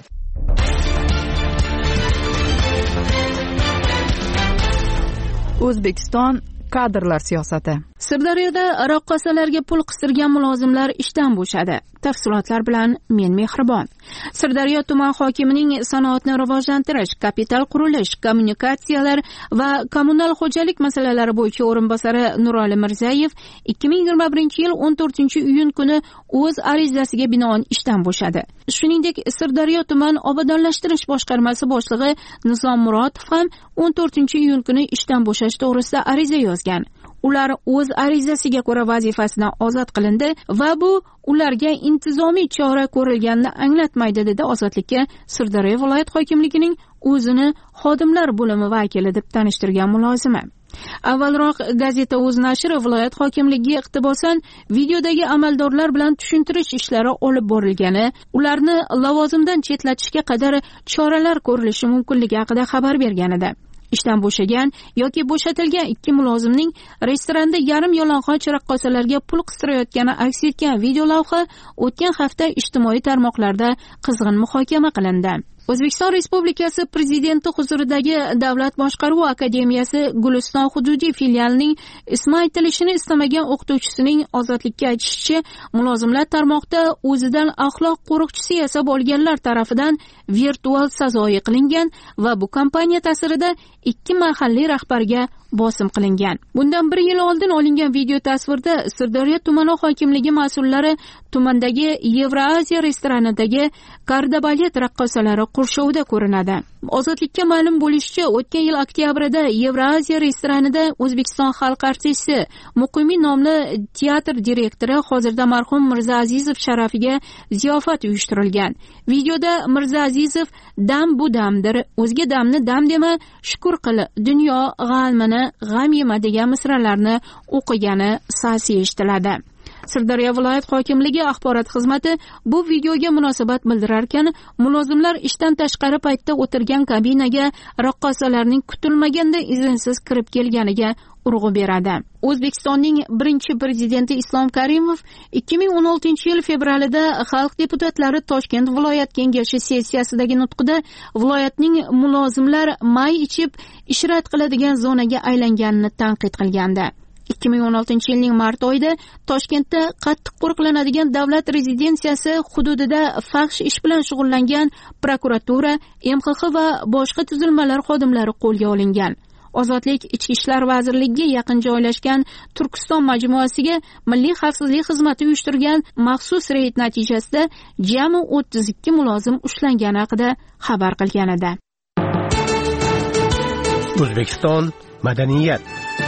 O'zbekiston kadrlar siyosati. Sirdaryoda raqqosalarga pul qistirgan mulozimlar ishdan bo'shadi. Tafsilotlar bilan men Mehribon. Sirdaryo tuman hokimining sanoatni rivojlantirish, kapital qurilish, kommunikatsiyalar va kommunal xo'jalik masalalari bo'yicha o'rinbosari Nurali Mirzayev 2021-yil 14-iyun kuni o'z arizasiga binoan ishdan bo'shadi. Shuningdek, Sirdaryo tuman obodonlashtirish boshqarmasi boshlig'i Nizom Murodov ham 14-iyun kuni ishdan bo'shash to'g'risida ariza yozgan. Ular o'z arizasiga ko'ra vazifasidan ozod qilindi va bu ularga intizomiy chora ko'rilganini anglatmaydi, dedi Ozodlikka Sirdaryo viloyat hokimligining o'zini xodimlar bo'limi vakili deb tanishtirgan mulozima. Avvalroq gazeta O'z nashri viloyat hokimligiga iqtibosan videodagi amaldorlar bilan tushuntirish ishlari olib borilgani, ularni lavozimdan chetlatishga qadar choralar ko'rilishi mumkinligi haqida xabar bergan edi. Ishdan bo'shagan yoki bo'shatilgan ikki mulozimning restoranda yarim yalang'och raqqosalarga pul qistirayotgani aks etgan video lavha o'tgan hafta ijtimoiy tarmoqlarda qizg'in muhokama qilindi. O'zbekiston Respublikasi Prezidenti huzuridagi Davlat boshqaruvi akademiyasi Guliston hududiy filialining ismi aytilishini istamagan o'qituvchisining Ozodlikka aytishicha, mulozimlar tarmoqda o'zidan axloq qo'riqchisi yasab olganlar tarafidan virtual sazoyi qilingan va bu kompaniya ta'sirida ikki mahalliy rahbarga bosim qilingan. Bundan 1 yil oldin olingan video tasvirda Sirdaryo tumani hokimligi mas'ullari tumandagi Yevroaziya restoranidagi kardabalet raqqosalari qurshovida ko'rinadi. Ozodlikka ma'lum bo'lishicha, o'tgan yil oktyabrida Yevroaziya restoranida O'zbekiston xalq artisti Muqimiy nomli teatr direktori hozirda marhum Mirzaazizov sharafiga ziyofat uyushtirilgan. Videoda Mirzaazizov dam bu damdir, o'zga damni dam dema, shukr qil, dunyo g'almini g'am yema degan misralarni o'qigani sasi eshitiladi. Sirdaryo viloyat hokimligi axborot xizmati bu videoga munosabat bildirar ekan, mulozimlar ishdan tashqari paytda o'tirgan kabinaga raqqosalarning kutilmaganda izinsiz kirib kelganiga urg'u beradi. O'zbekistonning birinchi prezidenti Islom Karimov 2016-yil fevralida xalq deputatlari Toshkent viloyat kengashi sessiyasidagi nutqida viloyatning mulozimlar may ichib ishrat qiladigan zonaga aylanganini tanqid qilgandi. 2016-yilning mart oyida Toshkentda qattiq qo'riqlanadigan davlat rezidensiyasi hududida fahsh ish bilan shug'ullangan prokuratura, MXX va boshqa tuzilmalar xodimlari qo'lga olingan. Ozodlik Ichki ishlar vazirligiga yaqin joylashgan Turkiston majmuasiga Milliy xavfsizlik xizmati uyushtirgan maxsus reyd natijasida jami 32 mulozim ushlangani haqida xabar qilgan edi. O'zbekiston madaniyat.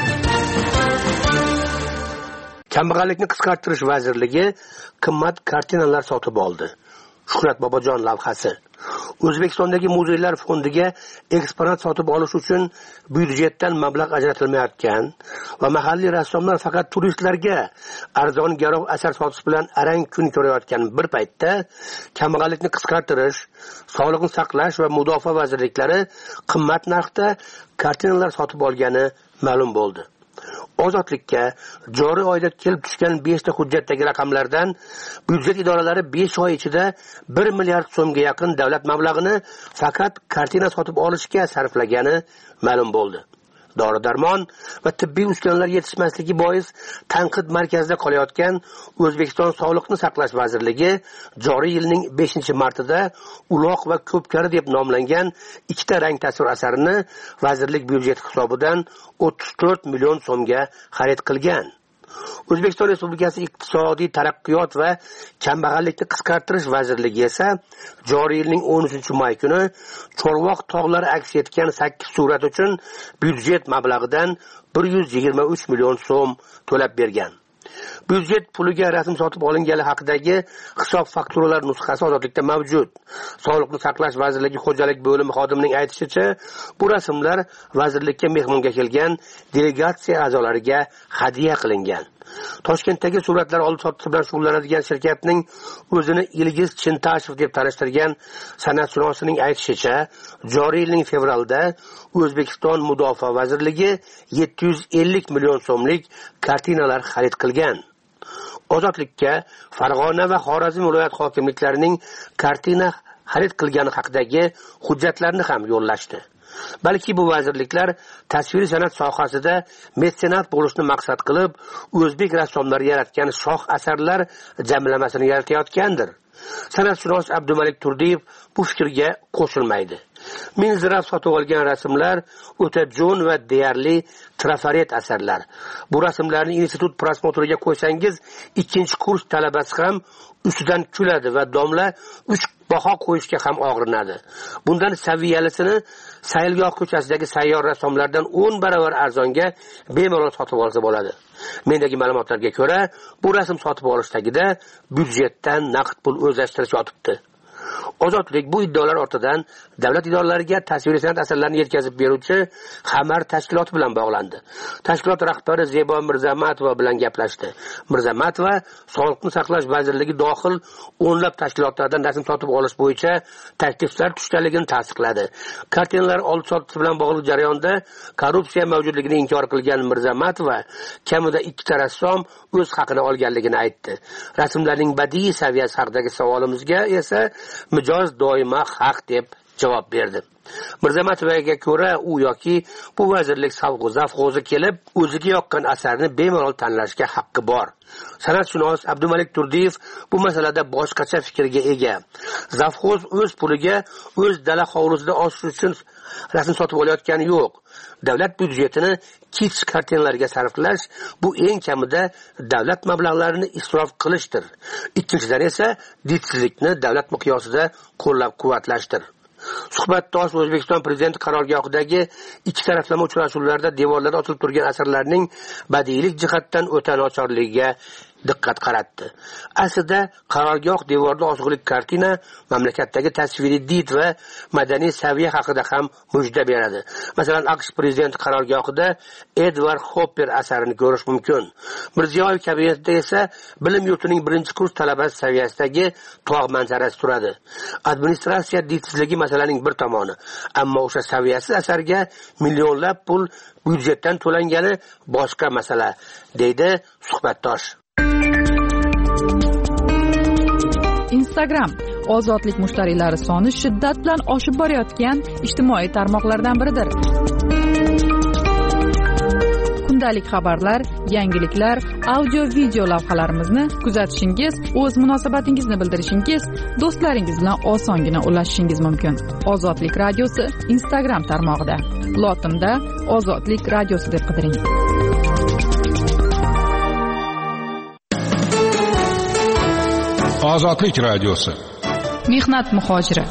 Kambag'allikni qisqartirish vazirligi qimmat kartinalar sotib oldi. Shuhrat Bobojon lavhasi. O'zbekistondagi muzeylar fondiga eksponat sotib olish uchun byudjetdan mablag' ajratilmayotgan va mahalliy rassomlar faqat turistlarga arzon garoq asar sotish bilan arang kun ko'rayotgan bir paytda kambag'allikni qisqartirish, sog'liqni saqlash va mudofaa vazirliklari qimmat narxda kartinalar sotib olgani ma'lum bo'ldi. Ozodlikka joriy oyda kelib tushgan 5 ta hujjatdagi raqamlardan byudjet idoralari 5 oy ichida 1 milliard so'mga yaqin davlat mablag'ini faqat kartina sotib olishga sarflagani ma'lum bo'ldi. Dori-darmon va tibbiy uskunalar yetishmasligi bois tanqid markazida qolayotgan O'zbekiston Sog'liqni saqlash vazirligi joriy yilning 5-martida uloq va ko'pkari deb nomlangan 2 ta rang tasvir asarini vazirlik byudjeti hisobidan 34 million so'mga xarid qilgan. O'zbekiston Respublikasi Iqtisodiy taraqqiyot va kambag'allikni qisqartirish vazirligi esa joriy yilning 13-may kuni Chorvoq tog'lari aks etgan 8 surat uchun byudjet mablag'idan 123 million so'm to'lab bergan. Byudjet puliga rasm sotib olingani haqidagi hisob fakturalar nusxasi ozodlikda mavjud. Sog'liqni saqlash vazirligi xo'jalik bo'limi xodimining aytishicha, bu rasmlar vazirlikka mehmonga kelgan delegatsiya a'zolariga hadya qilingan. Toshkentdagi suratlar oldi-sotdi bilan shug'ullanadigan shirkatning o'zini Ilgiz Chintashev deb tanishtirgan san'atshunosning aytishicha, joriy yilning fevralda O'zbekiston Mudofaa vazirligi 750 million so'mlik kartinalar xarid qilgan. Ozodlikka Farg'ona va Xorazm viloyat hokimliklarining kartina xarid qilgani haqidagi hujjatlarni ham yo'llashdi. Balki bu vazirliklar tasviriy san'at sohasida metsenat bo'lishni maqsad qilib, o'zbek rassomlari yaratgan shoh asarlar jamlamasini yaratayotgandir. San'atshunos Abdumalik Turdiyev bu fikrga qo'shilmaydi. Minzirab sotib olgan rasmlar o'ta jo'n va deyarli trafaret asarlar. Bu rasmlarni institut prosmotriga qo'ysangiz, 2-kurs talabasi ham ustidan kuladi va domla 3 baho qo'yishga ham og'rinadi. Bundan saviyalisini Sayilgoh ko'chasidagi sayyor rassomlardan 10 barobar arzonga bemalol sotib olsa bo'ladi. Mendagi ma'lumotlarga ko'ra, bu rasm sotib olishdagida byudjetdan naqd pul o'zlashtirish yotibdi. Ozodlik bu iddaolar ortidan davlat idoralariga tasviriy san'at asarlarini yetkazib beruvchi Xamar tashkiloti bilan bog'landi. Tashkilot rahbari Zebo Mirzamatova bilan gaplashdi. Mirzamatova Sog'liqni saqlash vazirligi dohil o'nlab tashkilotlardan rasm sotib olish bo'yicha takliflar tushganligini tasdiqladi. Kartinalar oldi-sotdi bilan bog'liq jarayonda korrupsiya mavjudligini inkor qilgan Mirzamatova kamida 2 rassom o'z haqini olganligini aytdi. Rasmlarning badiiy saviyasi haqidagi savolimizga esa mijoz doimo haq deb javob berdi. Mirzamatovaga ko'ra, u yoki bu vazirlik zavg'ozi kelib, o'ziga yoqqan asarni bemalol tanlashga haqqi bor. San'atshunos Abdumalik Turdiyev bu masalada boshqacha fikrga ega. Zavg'oz o'z puliga o'z dala hovlisida oshish uchun rasm sotib olayotgani yo'q. Davlat byudjetini kich kartinalarga sarflash bu eng kamida davlat mablag'larini isrof qilishdir. Ikkinchidan esa ditsizlikni davlat miqyosida qo'llab-quvvatlashdir. Suhbatdosh O'zbekiston Prezidenti qarorgohidagi 2 taraflama uchrashuvlarda devorlarda osilib turgan asarlarning badiiylik jihatdan o'ta nochorligiga diqqat qaratdi. Aslida qarorgoh devorda osig'lik kartina mamlakatdagi tasviriy did va madaniy saviya haqida ham mujda beradi. Masalan, AQSh prezidenti qarorgohida Edward Hopper asarini ko'rish mumkin. Mirziyoyev kabinetida esa bilim yurtining 1-kurs talabasi saviyasidagi tog' manzarasi turadi. Administratsiya didsizligi masalaning bir tomoni, ammo o'sha saviyasiz asarga millionlab pul byudjetdan to'langani boshqa masala, deydi suhbatdosh. Instagram ozodlik mushtariylari soni shiddat bilan oshib borayotgan ijtimoiy tarmoqlardan biridir. Kundalik xabarlar, yangiliklar, audio-video lavhalarimizni kuzatishingiz, o'z munosabatingizni bildirishingiz, do'stlaringiz bilan osongina ulashishingiz mumkin. Ozodlik radiosi Instagram tarmog'ida. Lotinda Ozodlik radiosi deb qidiring. Ozodlik radiosi. Mehnat muhojiri.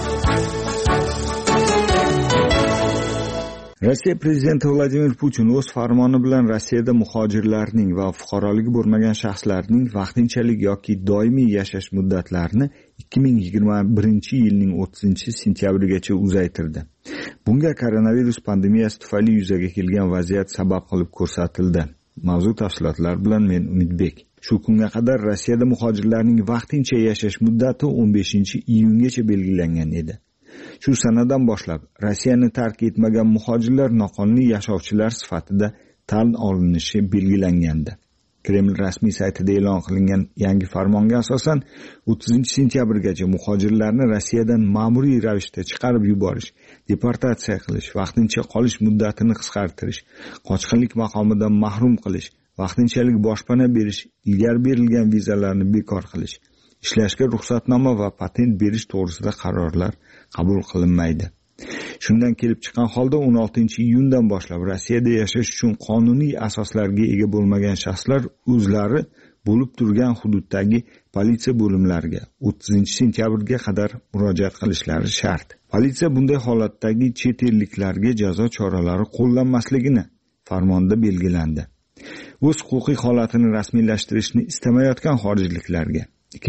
Rossiya prezidenti Vladimir Putin o'z farmoni bilan Rossiyada muhojirlarning va fuqaroligi bo'lmagan shaxslarning vaqtinchalik yoki doimiy yashash muddatlarini 2021-yilning 30-sentyabrigacha uzaytirdi. Bunga koronavirus pandemiyasi tufayli yuzaga kelgan vaziyat sabab qilib ko'rsatildi. Mavzu tafsilotlar bilan men Umidbek. Shu kunga qadar Rossiyada muhojirlarning vaqtincha yashash muddati 15-iyungacha belgilangan edi. Shu sanadan boshlab Rossiyani tark etmagan muhojirlar noqonuniy yashovchilar sifatida tan olinishi belgilangandi. Kreml rasmiy saytida e'lon qilingan yangi farmonga asosan 30-sentyabrgacha muhojirlarni Rossiyadan ma'muriy ravishda chiqarib yuborish, deportatsiya qilish, vaqtincha qolish muddatini qisqartirish, qochqinlik maqomidan mahrum qilish, vaqtinchalik boshpana berish, ilgari berilgan vizalarni bekor qilish, ishlashga ruxsatnoma va patent berish to'g'risida qarorlar qabul qilinmaydi. Shundan kelib chiqqan holda 16-iyundan boshlab Rossiyada yashash uchun qonuniy asoslarga ega bo'lmagan shaxslar o'zlari bo'lib turgan hududdagi politsiya bo'limlariga 30-sentyabrga qadar murojaat qilishlari shart. Politsiya bunday holatdagi chet elliklarga jazo choralari qo'llanmasligini farmonda belgilandi. O'z huquqiy holatini rasmiylashtirishni istamayotgan xorijliklarga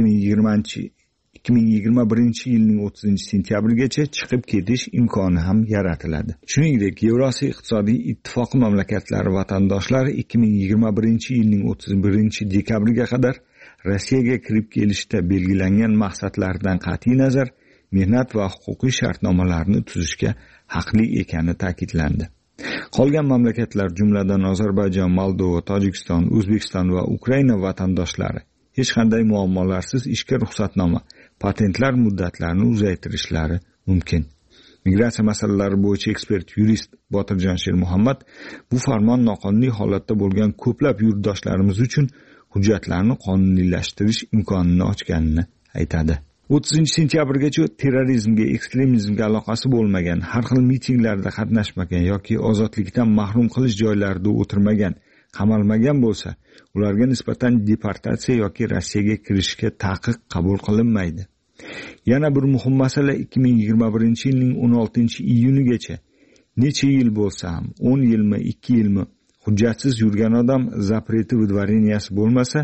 2021-yilning 30-sentyabrigacha chiqib ketish imkoni ham yaratiladi. Shuningdek, Yevrosiyo iqtisodiy ittifoqi mamlakatlari vatandoshlari 2021-yilning 31-dekabriga qadar Rossiyaga kirib kelishda belgilangan maqsadlardan qat'iy nazar mehnat va huquqiy shartnomalarni tuzishga haqli ekani ta'kidlandi. Qolgan mamlakatlar, jumladan Ozarbayjon, Moldova, Tojikiston, O'zbekiston va Ukraina vatandoshlari hech qanday muammolarsiz ishga ruxsatnoma, patentlar muddatlarini uzaytirishlari mumkin. Migratsiya masalalari bo'yicha ekspert yurist Botirjon Shermuhammad bu farmon noqonuniy holatda bo'lgan ko'plab yurtdoshlarimiz uchun hujjatlarni qonuniylashtirish imkonini ochganini aytadi. 30-sentyabrgacha terrorizmga, ekstremizmga aloqasi bo'lmagan, har xil mitinglarda qatnashmagan yoki ozodlikdan mahrum qilish joylarida o'tirmagan, qamalmagan bo'lsa, ularga nisbatan deportatsiya yoki Rossiyaga kirishga taqiq qabul qilinmaydi. Yana bir muhim masala 2021-yilning 16-iyunigacha necha yil bo'lsa ham, 10 yilmi, 2 yilmi hujjatsiz yurgan odam zapreti vidvareniyasi bo'lmasa,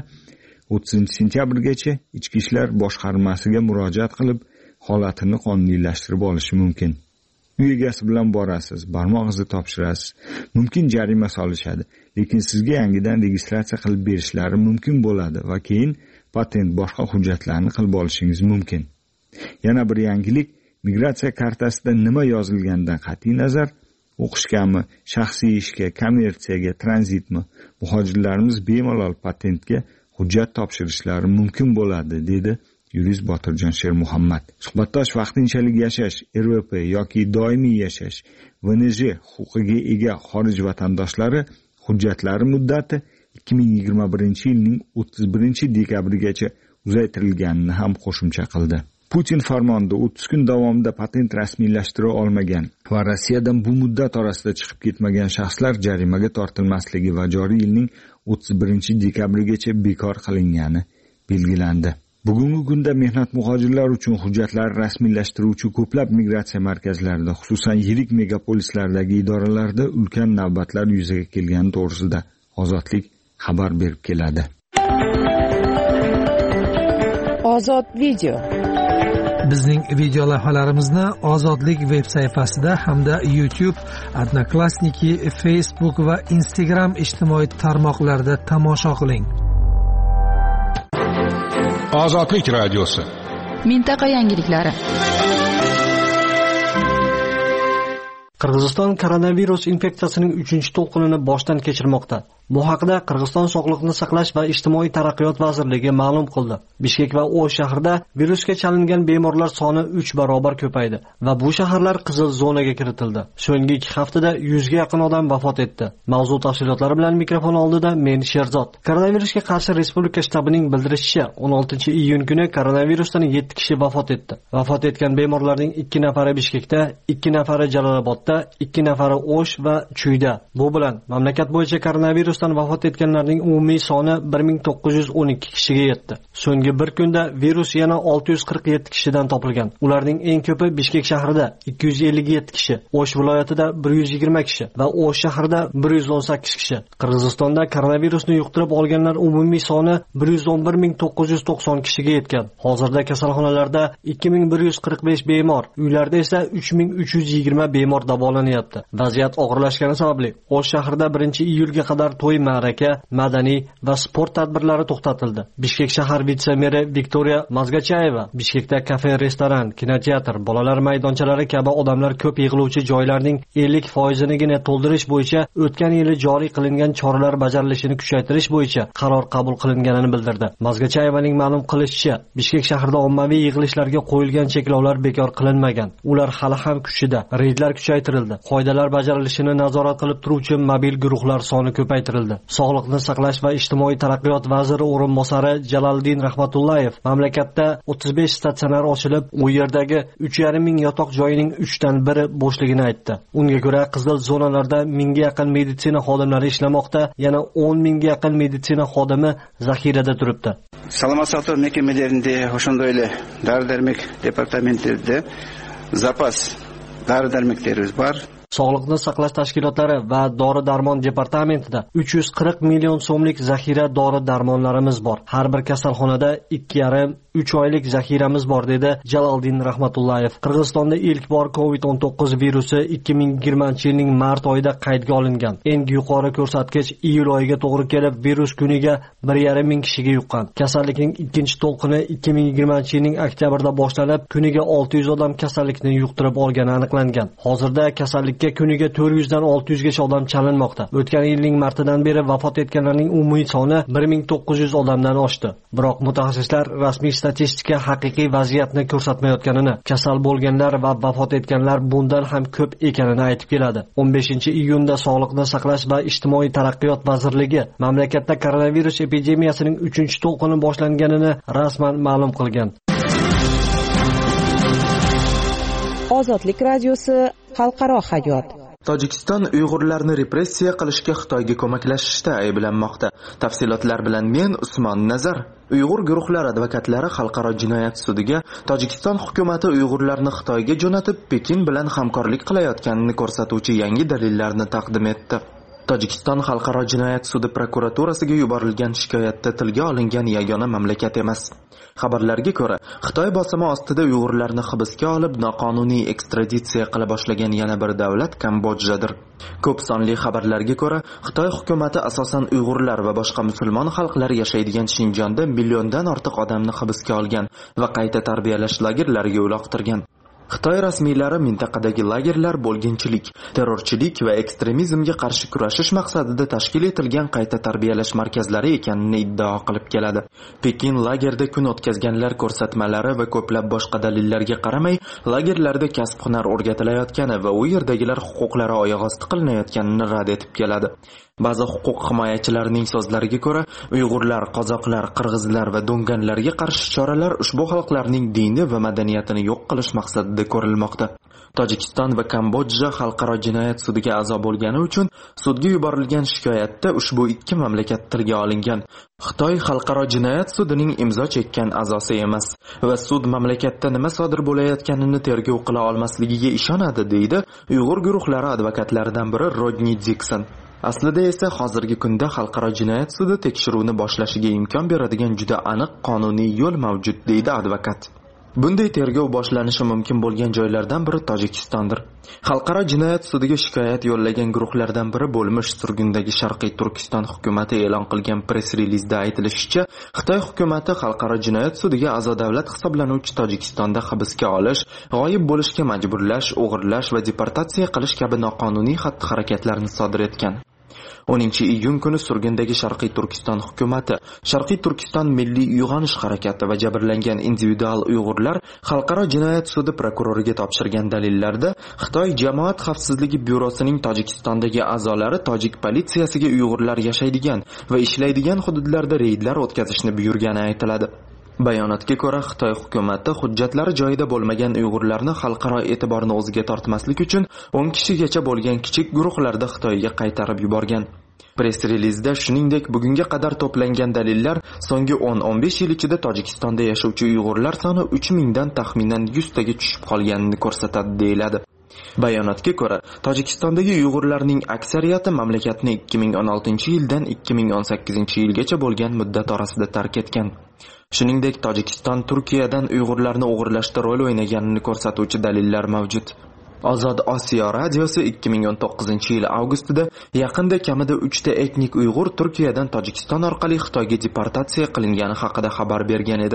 30-sentyabrgacha Ichki ishlar boshqarmasiga murojaat qilib, holatini qonuniylashtirib olishi mumkin. Uy egasi bilan borasiz, barmoq izi topshirasiz, mumkin jarima solishadi, lekin sizga yangidan registratsiya qilib berishlari mumkin bo'ladi va keyin patent boshqa hujjatlarni qilib olishingiz mumkin. Yana bir yangilik, migratsiya kartasida nima yozilganidan qat'iy nazar, o'qishgami, shaxsiy ishga, kommersiyaga, tranzitmi, muhojirlarimiz bemalol patentga hujjat topshirishlari mumkin bo'ladi, dedi yurist Botirjon Shermuhammad. Suhbatdosh vaqtinchalik yashash, RVP yoki doimiy yashash, VNJ huquqiga ega xorij vatandoshlari hujjatlari muddati 2021-yilning 31-dekabrigacha uzaytirilganini ham qo'shimcha qildi. Putin farmonida 30 kun davomida patent rasmiylashtira olmagan va Rossiyadan bu muddat orasida chiqib ketmagan shaxslar jarimaga tortilmasligi va joriy yilning 31-dekabrigacha bekor qilingani belgilandi. Bugungi kunda mehnat muhojirlar uchun hujjatlar rasmiylashtiruvchi ko'plab migratsiya markazlarida, xususan yirik megapolislardagi idoralarda ulkan navbatlar yuzaga kelgani to'g'risida Ozodlik xabar berib keladi. Ozod video. Bizning video lavhalarimizni Ozodlik veb sayfasida hamda YouTube, Odnoklassniki, Facebook va Instagram ijtimoiy tarmoqlarida tomosha qiling. Ozodlik radiosi. Mintaqa yangiliklari. Qirg'iziston koronavirus infeksiyasining 3-to'lqinini boshdan kechirmoqda. Bu haqda Qirg'iziston Sog'liqni saqlash va ijtimoiy taraqqiyot vazirligi ma'lum qildi. Bishkek va O'sh shahrida virusga chalingan bemorlar soni 3 barobar ko'paydi va bu shaharlar qizil zonaga kiritildi. So'nggi 2 haftada 100 ga yaqin odam vafot etdi. Mavzu tafsilotlari bilan mikrofon oldida men Sherzod. Koronavirusga qarshi respublika shtabining bildirishicha, 16-iyun kuni koronavirusdan 7 kishi vafot etdi. Vafot etgan bemorlarning 2 nafari Bishkekda, 2 nafari Jalolobodda, 2 nafari O'sh va Chuyda. Bu bilan mamlakat bo'yicha koronavirus vafot etganlarning umumiy soni 1912 kishiga yetdi. So'nggi bir kunda virus yana 647 kishidan topilgan. Ularning eng ko'pi Bishkek shahrida 257 kishi, O'sh viloyatida 120 kishi va O'sh shahrida 118 kishi. Qirg'izistonda koronavirusni yuqtirib olganlar umumiy soni 111990 kishiga yetgan. Hozirda kasalxonalarda 2145 bemor, uylarda esa 3320 bemor davolanyapti. Vaziyat og'irlashgani sababli O'sh shahrida 1-iyulga qadar to'y, ma'raka, madaniy va sport tadbirlari to'xtatildi. Bishkek shahar vitse-meri Viktoriya Mazgachayeva Bishkekda kafe, restoran, kinoteatr, bolalar maydonchalari kabi odamlar ko'p yig'iluvchi joylarning 50%nigina to'ldirish bo'yicha o'tgan yili joriy qilingan choralar bajarilishini kuchaytirish bo'yicha qaror qabul qilinganini bildirdi. Mazgachayevaning ma'lum qilishicha, Bishkek shahrida ommaviy yig'ilishlarga qo'yilgan cheklovlar bekor qilinmagan. Ular hali ham kuchida. Reydlar kuchaytirildi. Qoidalar bajarilishini nazorat qilib turuvchi mobil guruhlar soni ko'paytirildi. kengaytirildi. Sog'liqni saqlash va ijtimoiy taraqqiyot vaziri o'rinbosari Jaloliddin Rahmatullayev mamlakatda 35 statsionar ochilib, u yerdagi 3,5 ming yotoq joyining 3dan 1 bo'shligini aytdi. Unga ko'ra, qizil zonalarda 1000 ga yaqin meditsina xodimlari ishlamoqda, yana 10 mingga yaqin meditsina xodimi zaxirada turibdi. Salomat saqlash mekamelerinde, o'shanday dori-darmok departamentlarida zapas dori-darmoklarimiz bor. Sog'liqni saqlash tashkilotlari va dori-darmon departamentida 340 million so'mlik zaxira dori-darmonlarimiz bor. Har bir kasalxonada 2,5-3 oylik zaxiramiz bor, dedi Jaloliddin Rahmatullayev. Qirg'izistonda ilk bor COVID-19 virusi 2020-yilning mart oyida qaydga olingan. Eng yuqori ko'rsatkich iyul oyiga to'g'ri kelib, virus kuniga 1,5 ming kishiga yuqqan. Kasallikning ikkinchi to'lqini 2020-yilning oktyabrida boshlanib, kuniga 600 odam kasallikni yuqtirib olgani aniqlangan. Hozirda kasallik kuniga 400 dan 600 gacha odam chalinmoqda. O'tgan yilning martidan beri vafot etganlarning umumiy soni 1900 odamdan oshdi. Biroq mutaxassislar rasmiy statistika haqiqiy vaziyatni ko'rsatmayotganini, kasal bo'lganlar va vafot etganlar bundan ham ko'p ekanini aytib keladi. 15-iyunda Sog'liqni saqlash va ijtimoiy taraqqiyot vazirligi mamlakatda koronavirus epidemiyasining 3-to'lqini boshlanganini rasman ma'lum qilgan. Ozodlik radiosi xalqaro hayot. Tojikiston Uyg'urlarni repressiya qilishga Xitoyga ko'maklashishda ayblanmoqda. Tafsilotlar bilan men Usmon Nazar. Uyg'ur guruhlari advokatlari xalqaro jinoyat sudiga Tojikiston hukumatı Uyg'urlarni Xitoyga jo'natib, Pekin bilan hamkorlik qilayotganini ko'rsatuvchi yangi dalillarni taqdim etdi. Tojikiston xalqaro jinoyat sudi prokuraturasiga yuborilgan shikoyatda tilga olingan yagona mamlakat emas. Xabarlarga ko'ra, Xitoy bosimi ostida Uyg'urlarni hibsga olib, noqonuniy ekstraditsiya qila boshlagan yana bir davlat Kambodjadir. Ko'p sonli xabarlarga ko'ra, Xitoy hukumatı asosan Uyg'urlar va boshqa musulmon xalqlar yashaydigan Shinjonda milliondan ortiq odamni hibsga olgan va qayta tarbiyalash lagerlariga uloqtirgan. Xitoy rasmiylari mintaqadagi lagerlar bo'lginchilik, terrorchilik va ekstremizmga qarshi kurashish maqsadida tashkil etilgan qayta tarbiyalash markazlari ekanini iddao qilib keladi. Pekin lagerda kun o'tkazganlar ko'rsatmalari va ko'plab boshqa dalillarga qaramay, lagerlarda kasb-hunar o'rgatilayotgani va u yerdagilar huquqlari oyoq osti qilinayotganini rad etib keladi. Ba'zi huquq himoyachilarining so'zlariga ko'ra, Uyg'urlar, qozoqlar, qirg'izlar va do'nganlarga qarshi choralar ushbu xalqlarning dini va madaniyatini yo'q qilish maqsadida ko'rilmoqda. Tojikiston va Kambodja xalqaro jinoyat sudiga a'zo bo'lgani uchun sudga yuborilgan shikoyatda ushbu ikki mamlakat tilga olingan. Xitoy xalqaro jinoyat sudining imzo chekkan a'zosi emas va sud mamlakatda nima sodir bo'layotganini tergov qila olmasligiga ishonadi, deydi Uyg'ur guruhlari advokatlaridan biri Rodni Dikson. Aslida esa hozirgi kunda xalqaro jinoyat sudi tekshiruvni boshlashiga imkon beradigan juda aniq qonuniy yo'l mavjud, deydi advokat. Bunday tergov boshlanishi mumkin bo'lgan joylardan biri Tojikistondir. Xalqaro jinoyat sudiga shikoyat yo'llagan guruhlardan biri bo'lmish surgundagi Sharqiy Turkiston hukumati e'lon qilgan press-relizda aytilishicha, Xitoy hukumati xalqaro jinoyat sudiga a'zo davlat hisoblanuvchi Tojikistonda hibsga olish, g'oyib bo'lishga majburlash, o'g'irlash va deportatsiya qilish kabi noqonuniy xatti-harakatlarni sodir etgan. 10-iyun kuni surgundagi Sharqiy Turkiston hukumati, Sharqiy Turkiston milliy uyg'onish harakati va jabrlangan individual Uyg'urlar xalqaro jinoyat sudi prokuroriga topshirgan dalillarda Xitoy jamoat xavfsizligi byurosining Tojikistondagi a'zolari tojik politsiyasiga Uyg'urlar yashaydigan va ishlaydigan hududlarda reydlar o'tkazishni buyurgani aytiladi. Bayonotga ko'ra, Xitoy hukumati hujjatlari joyida bo'lmagan Uyg'urlarni xalqaro e'tiborni o'ziga tortmaslik uchun 10 kishigacha bo'lgan kichik guruhlarda Xitoyga qaytarib yuborgan. Press-relizda shuningdek, bugunga qadar to'plangan dalillar so'nggi 10-15 yil ichida Tojikistonda yashovchi Uyg'urlar soni 3000 dan taxminan 100 taga tushib qolganini ko'rsatadi, deyiladi. Bayonotga ko'ra, Tojikistondagi Uyg'urlarning aksariyati mamlakatni 2016-yildan 2018-yilgacha bo'lgan muddat orasida tark etgan. Shuningdek, Tojikiston Turkiyadan Uyg'urlarni o'g'irlashda rol o'ynaganini ko'rsatuvchi dalillar mavjud. Ozod Osiyo radiosi 2019-yil avgustida yaqinda kamida 3 ta etnik Uyg'ur Turkiyadan Tojikiston orqali Xitoyga deportatsiya qilingani haqida xabar bergan edi.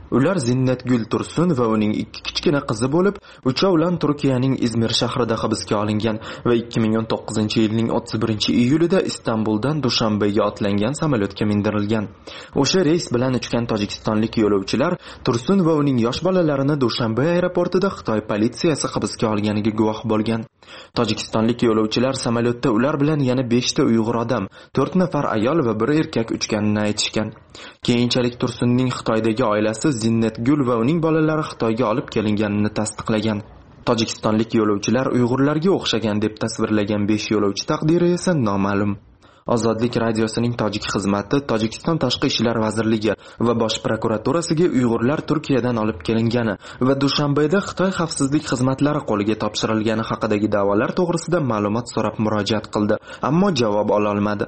Ular Zinnatgul Tursun va uning 2 kichkina qizi bo'lib, uchovlan Turkiyaning Izmir shahrida hibsga olingan va 2019-yilning 31-iyulida Istanbuldan Dushanbega otlangan samolyotga mindirilgan. O'sha reys bilan uchgan tojikistonlik yo'lovchilar Tursun va uning yosh bolalarini Dushanbe aeroportida Xitoy politsiyasi hibsga olganiga guvoh bo'lgan. Tojikistonlik yo'lovchilar samolyotda ular bilan yana 5 ta Uyg'ur odam, 4 nafar ayol va 1 erkak uchganini aytishgan. Keyinchalik Tursunning Xitoydagi oilasi Zinnatgul va uning bolalari Xitoyga olib kelinganini tasdiqlagan. Tojikistonlik yo'lovchilar Uyg'urlarga o'xshagan deb tasvirlagan 5 yo'lovchi taqdiri esa noma'lum. Ozodlik radiosining tojik xizmati Tojikiston Tashqi ishlar vazirligi va Bosh prokuraturasiga Uyg'urlar Turkiyadan olib kelingani va Dushanbeda Xitoy xavfsizlik xizmatlari qo'liga topshirilgani haqidagi da'volar to'g'risida ma'lumot so'rab murojaat qildi, ammo javob ola olmadi.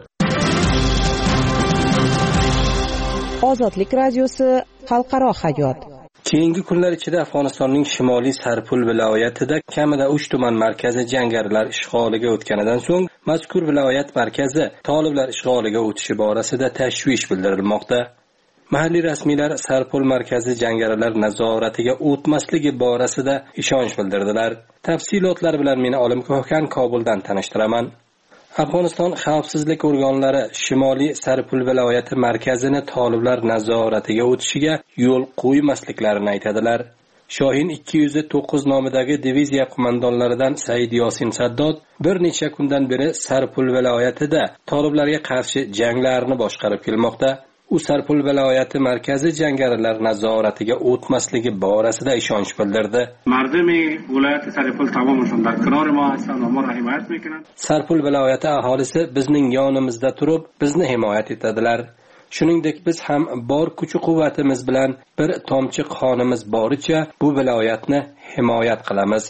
Ozodlik radiosi xalqaro hayot. Keyingi kunlar ichida Afg'onistonning Shimoliy Sarpul viloyatida kamida 3 tuman markazi jangarilar ishg'oliga o'tganidan so'ng mazkur viloyat markazi toliblar ishg'oliga o'tishi borasida tashvish bildirilmoqda. Mahalliy rasmiylar Sarpul markazi jangarilar nazoratiga o'tmasligi borasida ishonch bildirdilar. Tafsilotlar bilan meni Olim Ko'hkan Kobuldan tanishtiraman. Afg'oniston xavfsizlik organlari Shimoliy Sarpul viloyati markazini toliblar nazoratiga o'tishiga yo'l qo'ymasliklarini aytadilar. Shohin 209 nomidagi diviziya qo'mondonlaridan Said Yosin Saddod bir necha kundan beri Sarpul viloyatida toliblarga qarshi janglarni boshqarib kelmoqda. U Sarpul viloyati markazi jangarilar nazoratiga o'tmasligi borasida ishonch bildirdi. Sarpul viloyati aholisi bizning yonimizda turib, bizni himoyat etadilar. Shuningdek, biz ham bor kuch-quvvatimiz bilan bir tomchi qonimiz boricha bu viloyatni himoyat qilamiz.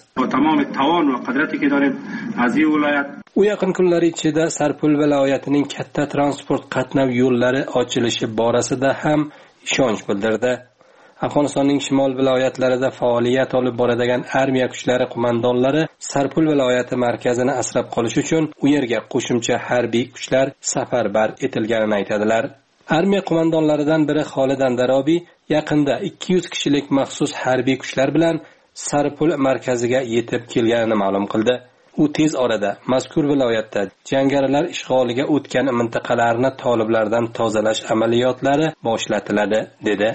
U yaqin kunlar ichida Sarpul viloyatining katta transport qatnov yo'llari ochilishi borasida ham ishonch bildirdi. Afg'onistonning shimol viloyatlarida faoliyat olib boradigan armiya kuchlari qo'mondonlari Sarpul viloyati markazini asrab qolish uchun u yerga qo'shimcha harbiy kuchlar safarbar etilganini aytadilar. Armiya qo'mondonlaridan biri Xolidan Darobiy yaqinda 200 kishilik maxsus harbiy kuchlar bilan Sarpul markaziga yetib kelganini ma'lum qildi. U tez orada mazkur viloyatda jangarilar ishg'oliga o'tgan mintaqalarni toliblardan tozalash amaliyotlari boshlatiladi, dedi.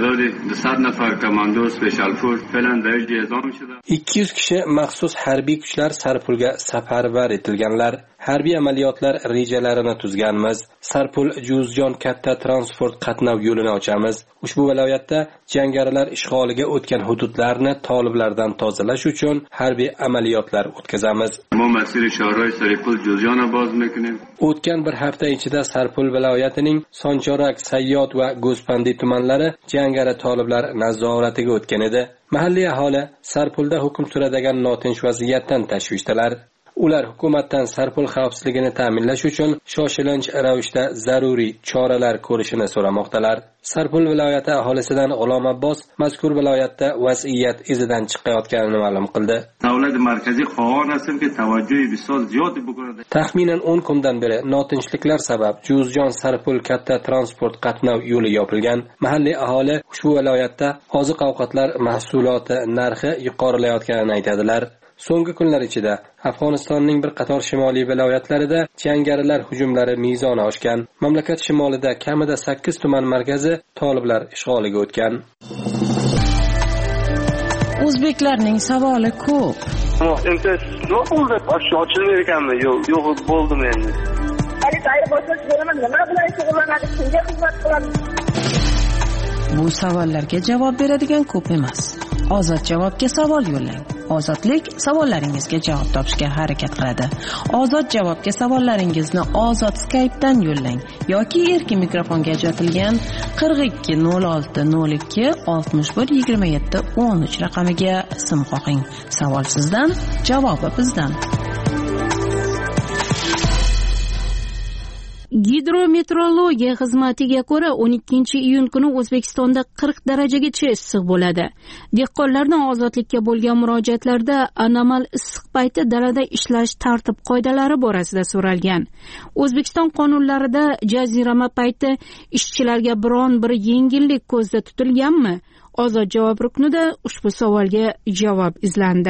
200 kishi maxsus harbiy kuchlar Sarpulga safarbar etilganlar. Harbiy amaliyotlar rejalarini tuzganmiz. Sarpul Juzjon katta transport qatnov yo'lini ochamiz. Ushbu viloyatda jangarilar ishg'oliga o'tgan hududlarni toliblardan tozalash uchun harbiy amaliyotlar o'tkazamiz. O'tgan bir hafta ichida Sarpul viloyatining Sonchorak, Sayyod va Go'spandi tumanlari jangari toliblar nazoratiga o'tgan edi. Mahalliy aholi Sarpulda hukm suradigan notinch vaziyatdan tashvishdalar. Ular hukumatdan Sarpul xavfsizligini ta'minlash uchun shoshilinch ravishda zaruriy choralar ko'rishini so'ramoqdalar. Sarpul viloyati aholisidan G'ulom Abbos mazkur viloyatda vaziyat izidan chiqayotganini ma'lum qildi. Taxminan 10 kundan beri notinchliklar sabab Juzjon Sarpul katta transport qatnov yo'li yopilgan. Mahalliy aholi ushbu viloyatda oziq-ovqatlar mahsuloti narxi yuqorilayotganini aytadilar. So'nggi kunlar ichida Afg'onistonning bir qator shimoliy viloyatlarida jangarilar hujumlari mezoni oshgan. Mamlakat shimolida kamida 8 tuman markazi toliblar ishg'oliga o'tgan. O'zbeklarning savoli ko'p. Nima bo'ldi? Ochilmaydi ekanmi? Yo'q, bo'ldimi endi. Bu savollarga javob beradigan ko'p emas. Ozod javobga savol yo'llang. Ozodlik savollaringizga javob topishga harakat qiladi. Ozod javobga savollaringizni Ozod Skype'dan yo'llang yoki erkin mikrofonga ajratilgan 42 06 02 61 27 13 raqamiga sim qo'ying. Savol sizdan, javobi bizdan. Gidrometeorologiya xizmatiga ko'ra 12-iyun kuni O'zbekistonda 40 darajagacha issiq bo'ladi. Dehqonlarning ozodlikka bo'lgan murojaatlarda anomal issiq payti dalada ishlash tartib-qoidalari borasida so'ralgan. O'zbekiston qonunlarida jazirama payti ishchilarga biron bir yengillik ko'zda tutilganmi? Ozod javob ruknida ushbu savolga javob izlandi.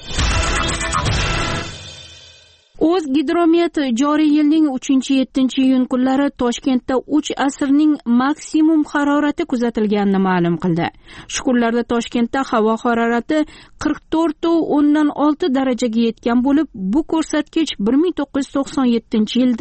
O'zgidromet joriy yilning 3-7 iyun kunlari Toshkentda 3 asrning maksimum harorati kuzatilganini ma'lum qildi. Shu kunlarda Toshkentda havo harorati 44.6 darajaga yetgan bo'lib, bu ko'rsatkich 1997-yilda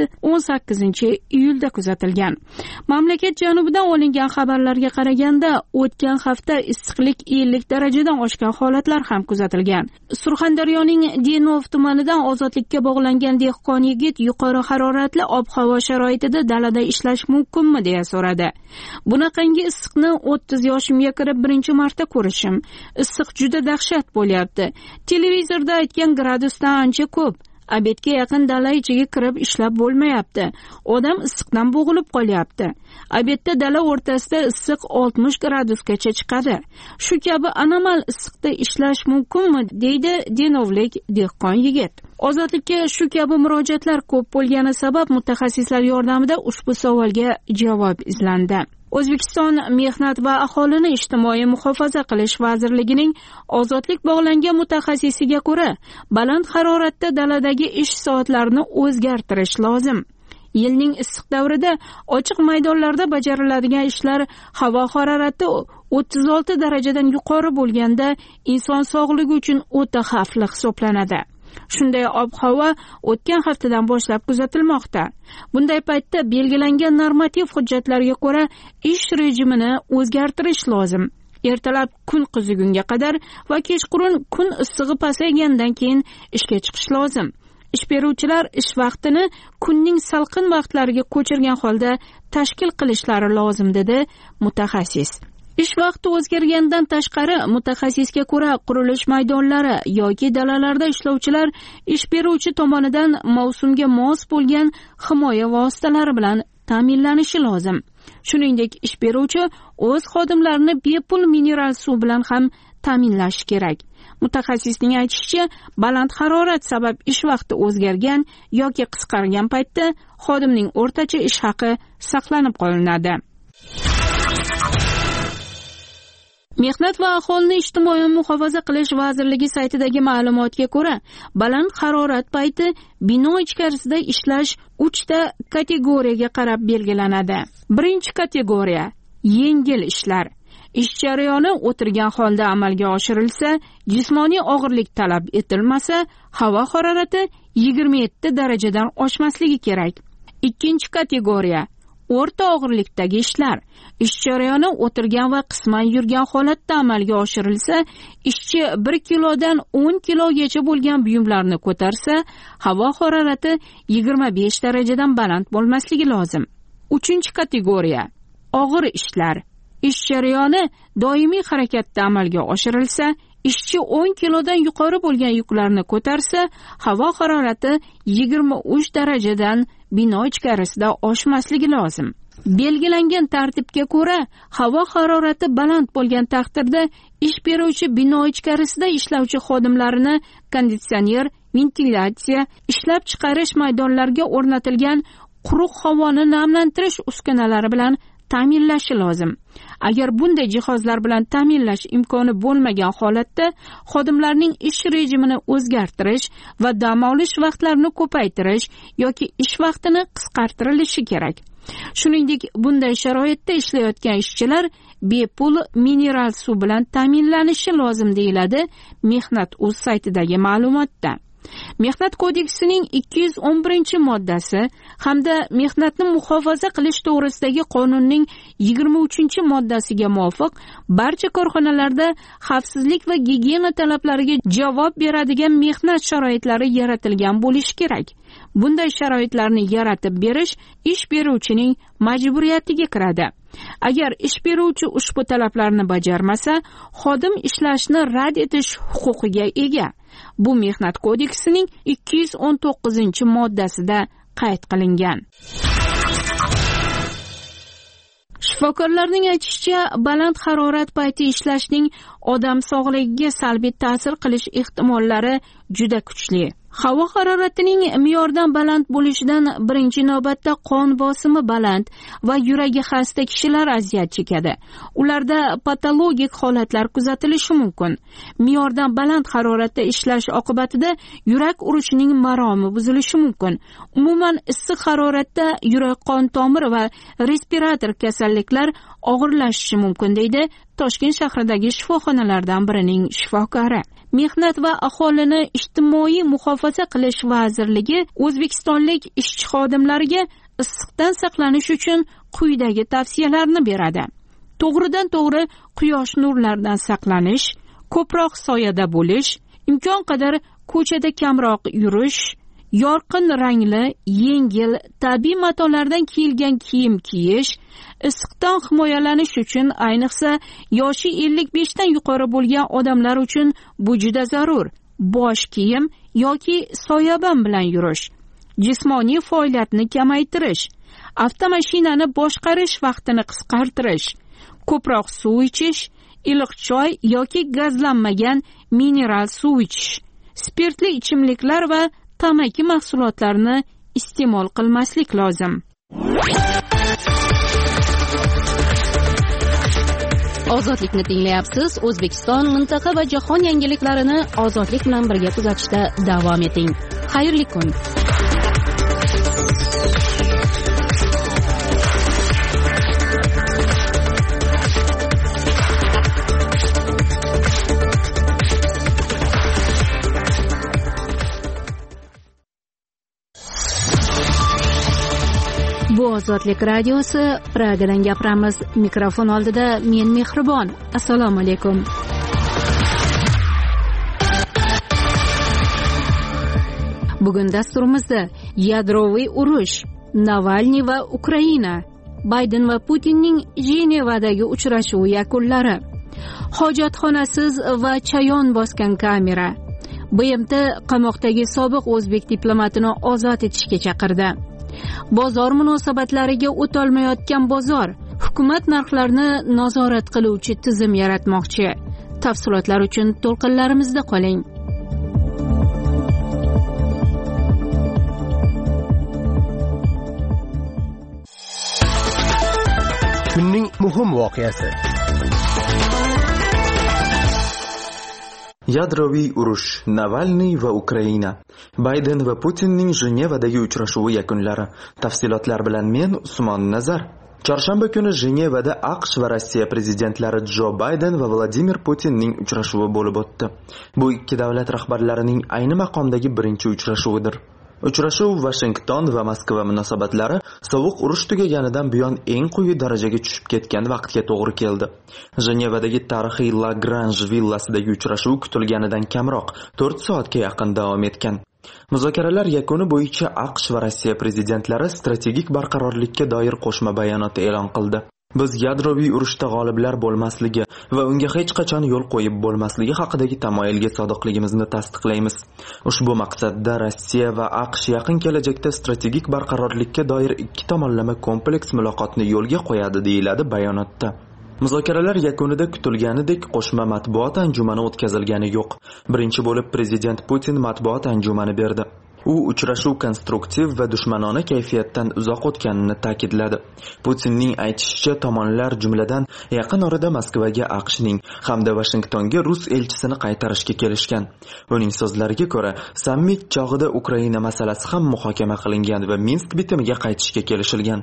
18-iyulda kuzatilgan. Mamlakat janubidan olingan xabarlarga qaraganda, o'tgan hafta issiqlik 50 darajadan oshgan holatlar ham kuzatilgan. Surxondaryoning Denov tumanidan ozodlikka bog'langan dehqon yigit yuqori haroratli ob-havo sharoitida dalada ishlash mumkinmi deya so'radi. Bunaqangi issiqni 30 yoshimga kirib birinchi marta ko'rishim. Issiq juda dahshat bo'lyapti. Televizorda aytgan gradusdan ancha ko'p. Obedga yaqin dala ichiga kirib ishlab bo'lmayapti. Odam issiqdan bo'g'ilib qolyapti. Obedda dala o'rtasida issiq 60 gradusgacha chiqadi. Shu kabi anomal issiqda ishlash mumkinmi deydi denovlik dehqon yigit. Ozodlikka shu kabi murojaatlar ko'p bo'lgani sabab mutaxassislar yordamida ushbu savolga javob izlandi. O'zbekiston Mehnat va aholini ijtimoiy muhofaza qilish vazirligining ozodlik bog'langan mutaxassisiga ko'ra, baland haroratda daladagi ish soatlarini o'zgartirish lozim. Yilning issiq davrida ochiq maydonlarda bajariladigan ishlar havo harorati 36 darajadan yuqori bo'lganda inson sog'ligi uchun o'ta xavfli hisoblanadi. Shunday ob-havo o'tgan haftadan boshlab kuzatilmoqda. Bunday paytda belgilangan normativ hujjatlarga ko'ra ish rejimini o'zgartirish lozim. Ertalab kun qizigunga qadar va kechqurun kun issig'i pasaygandan keyin ishga chiqish lozim. Ish beruvchilar ish vaqtini kunning salqin vaqtlariga ko'chirgan holda tashkil qilishlari lozim dedi mutaxassis. Ish vaqti o'zgargandan tashqari, mutaxassisga ko'ra qurilish maydonlari yoki dalalarda ishlovchilar ish beruvchi tomonidan mavsumga mos bo'lgan himoya vositalari bilan ta'minlanishi lozim. Shuningdek, ish beruvchi o'z xodimlarini bepul mineral suv bilan ham ta'minlashi kerak. Mutaxassisning aytishicha, baland harorat sabab ish vaqti o'zgargan yoki qisqargan paytda xodimning o'rtacha ish haqi saqlanib qolinadi. Mehnat va aholini ijtimoiy muhofaza qilish vazirligi saytidagi ma'lumotga ko'ra, baland harorat payti bino ichkarisida ishlash 3 ta kategoriyaga qarab belgilanadi. Birinchi kategoriya yengil ishlar. Ish jarayoni o'tirgan holda amalga oshirilsa, jismoniy og'irlik talab etilmasa, havo harorati 27 darajadan oshmasligi kerak. Ikkinchi kategoriya o'rta og'irlikdagi ishlar. Ish jarayoni o'tirgan va qisman yurgan holatda amalga oshirilsa, ishchi 1 kilodan 10 kilogacha bo'lgan buyumlarni ko'tarsa, havo harorati 25 darajadan baland bo'lmasligi lozim. Uchinchi kategoriya og'ir ishlar. Ish jarayoni doimiy harakatda amalga oshirilsa, ishchi 10 kilodan yuqori bo'lgan yuklarni ko'tarsa, havo harorati 23 darajadan bino ichkarisida oshmasligi lozim. Belgilangan tartibga ko'ra, havo harorati baland bo'lgan taqdirda ish beruvchi bino ichkarisida ishlovchi xodimlarini konditsioner, ventilyatsiya, ishlab chiqarish maydonlariga o'rnatilgan quruq havoni namlantirish uskunalari bilan ta'minlashi lozim. Agar bunday jihozlar bilan ta'minlash imkoni bo'lmagan holatda xodimlarning ish rejimini o'zgartirish va dam olish vaqtlarini ko'paytirish yoki ish vaqtini qisqartirilishi kerak. Shuningdek, bunday sharoitda ishlayotgan ishchilar bepul mineral suv bilan ta'minlanishi lozim deyiladi Mehnat.uz saytidagi ma'lumotda. Mehnat kodeksining 211-moddasi hamda mehnatni muhofaza qilish to'g'risidagi qonunning 23-moddasiga muvofiq barcha korxonalarda xavfsizlik va gigiyena talablariga javob beradigan mehnat sharoitlari yaratilgan bo'lishi kerak. Bunday sharoitlarni yaratib berish ish beruvchining majburiyatiga kiradi. Agar ish beruvchi ushbu talablarni bajarmasa, xodim ishlashni rad etish huquqiga ega. Bu Mehnat kodeksining 219-moddasida qayd qilingan. Shifokorlarning aytishicha, baland harorat payti ishlashning odam sog'ligiga salbiy ta'sir qilish ehtimollari juda kuchli. Havo haroratining me'yordan baland bo'lishidan birinchi navbatda qon bosimi baland va yuragi xasta kishilar aziyat chekadi. Ularda patologik holatlar kuzatilishi mumkin. Me'yordan baland haroratda ishlash oqibatida yurak urishining maromi buzilishi mumkin. Umuman issiq haroratda yurak qon tomiri va respirator kasalliklar og'irlashishi mumkin, deydi Toshkent shahridagi shifoxonalardan birining shifokori. Mehnat va aholini ijtimoiy muhofaza qilish vazirligi o'zbekistonlik ishchi xodimlariga issiqdan saqlanish uchun quyidagi tavsiyalarni beradi. To'g'ridan to'g'ri quyosh nurlaridan saqlanish, ko'proq soyada bo'lish, imkon qadar ko'chada kamroq yurish, yorqin rangli, yengil, tabiiy matolardan kiyilgan kiyim kiyish, issiqdan himoyalanish uchun ayniqsa yoshi 55 dan yuqori bo'lgan odamlar uchun bu juda zarur. Bosh kiyim yoki soyabon bilan yurish, jismoniy faoliyatni kamaytirish, avtomashinani boshqarish vaqtini qisqartirish, ko'proq suv ichish, iliq choy yoki gazlanmagan mineral suv ichish, spirtli ichimliklar va tamaki mahsulotlarini iste'mol qilmaslik lozim. Ozodlikni tinglayapsiz. O'zbekiston, mintaqa va jahon yangiliklarini ozodlik bilan birga kuzatishda davom eting. Xayrli kun. Bu Ozodlik radiosi, Pragadan gapiramiz. Mikrofon oldida men Mehribon. Assalomu alaykum. Bugun dasturimizda yadroviy urush, Navalniy va Ukraina, Bayden va Putinning Jenevadagi uchrashuvi yakunlari, hojatxonasiz va chayon bosgan kamera, BMT qamoqdagi sobiq o'zbek diplomatini ozod etishga chaqirdi. Bozor munosabatlariga o'tolmayotgan bozor, hukumat narxlarni nazorat qiluvchi tizim yaratmoqchi. Tafsilotlar uchun to'lqinlarimizda qoling. Kunning muhim voqeasi. Yadroviy urush, Navalniy va Ukraina. Bayden va Putinning Jenevadagi uchrashuvi yakunlari. Tafsilotlar bilan men Usmon Nazar. Chorshanba kuni Jenevada AQSh va Rossiya prezidentlari Jo Bayden va Vladimir Putinning uchrashuvi bo'lib o'tdi. Bu ikki davlat rahbarlarining ayni maqomdagi birinchi uchrashuvidir. Uchrashuv Washington va Moskva munosabatlari sovuq urush tugaganidan buyon eng quyi darajaga tushib ketgan vaqtga to'g'ri keldi. Jenevadagi tarixiy Lagrange villasidagi uchrashuv kutilganidan kamroq 4 soatga yaqin davom etgan. Muzokaralar yakuni bo'yicha AQSh va Rossiya prezidentlari strategik barqarorlikka doir qo'shma bayonot e'lon qildi. Biz yadroviy urushda g'oliblar bo'lmasligi va unga hech qachon yo'l qo'yib bo'lmasligi haqidagi tamoyilga sodiqligimizni tasdiqlaymiz. Ushbu maqsadda Rossiya va AQSh yaqin kelajakda strategik barqarorlikka doir ikki tomonlama kompleks muloqotni yo'lga qo'yadi, deyiladi bayonotda. Muzokaralar yakunida kutilganidek qo'shma matbuot anjumani o'tkazilgani yo'q. Birinchi bo'lib prezident Putin matbuot anjumani berdi. U uchrashuv konstruktiv va dushmanona kayfiyatdan uzoq o'tganini ta'kidladi. Putinning aytishicha, tomonlar jumladan yaqin orada Moskvaga AQShning hamda Washingtonga rus elchisini qaytarishga kelishgan. Uning so'zlariga ko'ra, sammit chog'ida Ukraina masalasi ham muhokama qilingan va Minsk bitimiga qaytishga kelishilgan.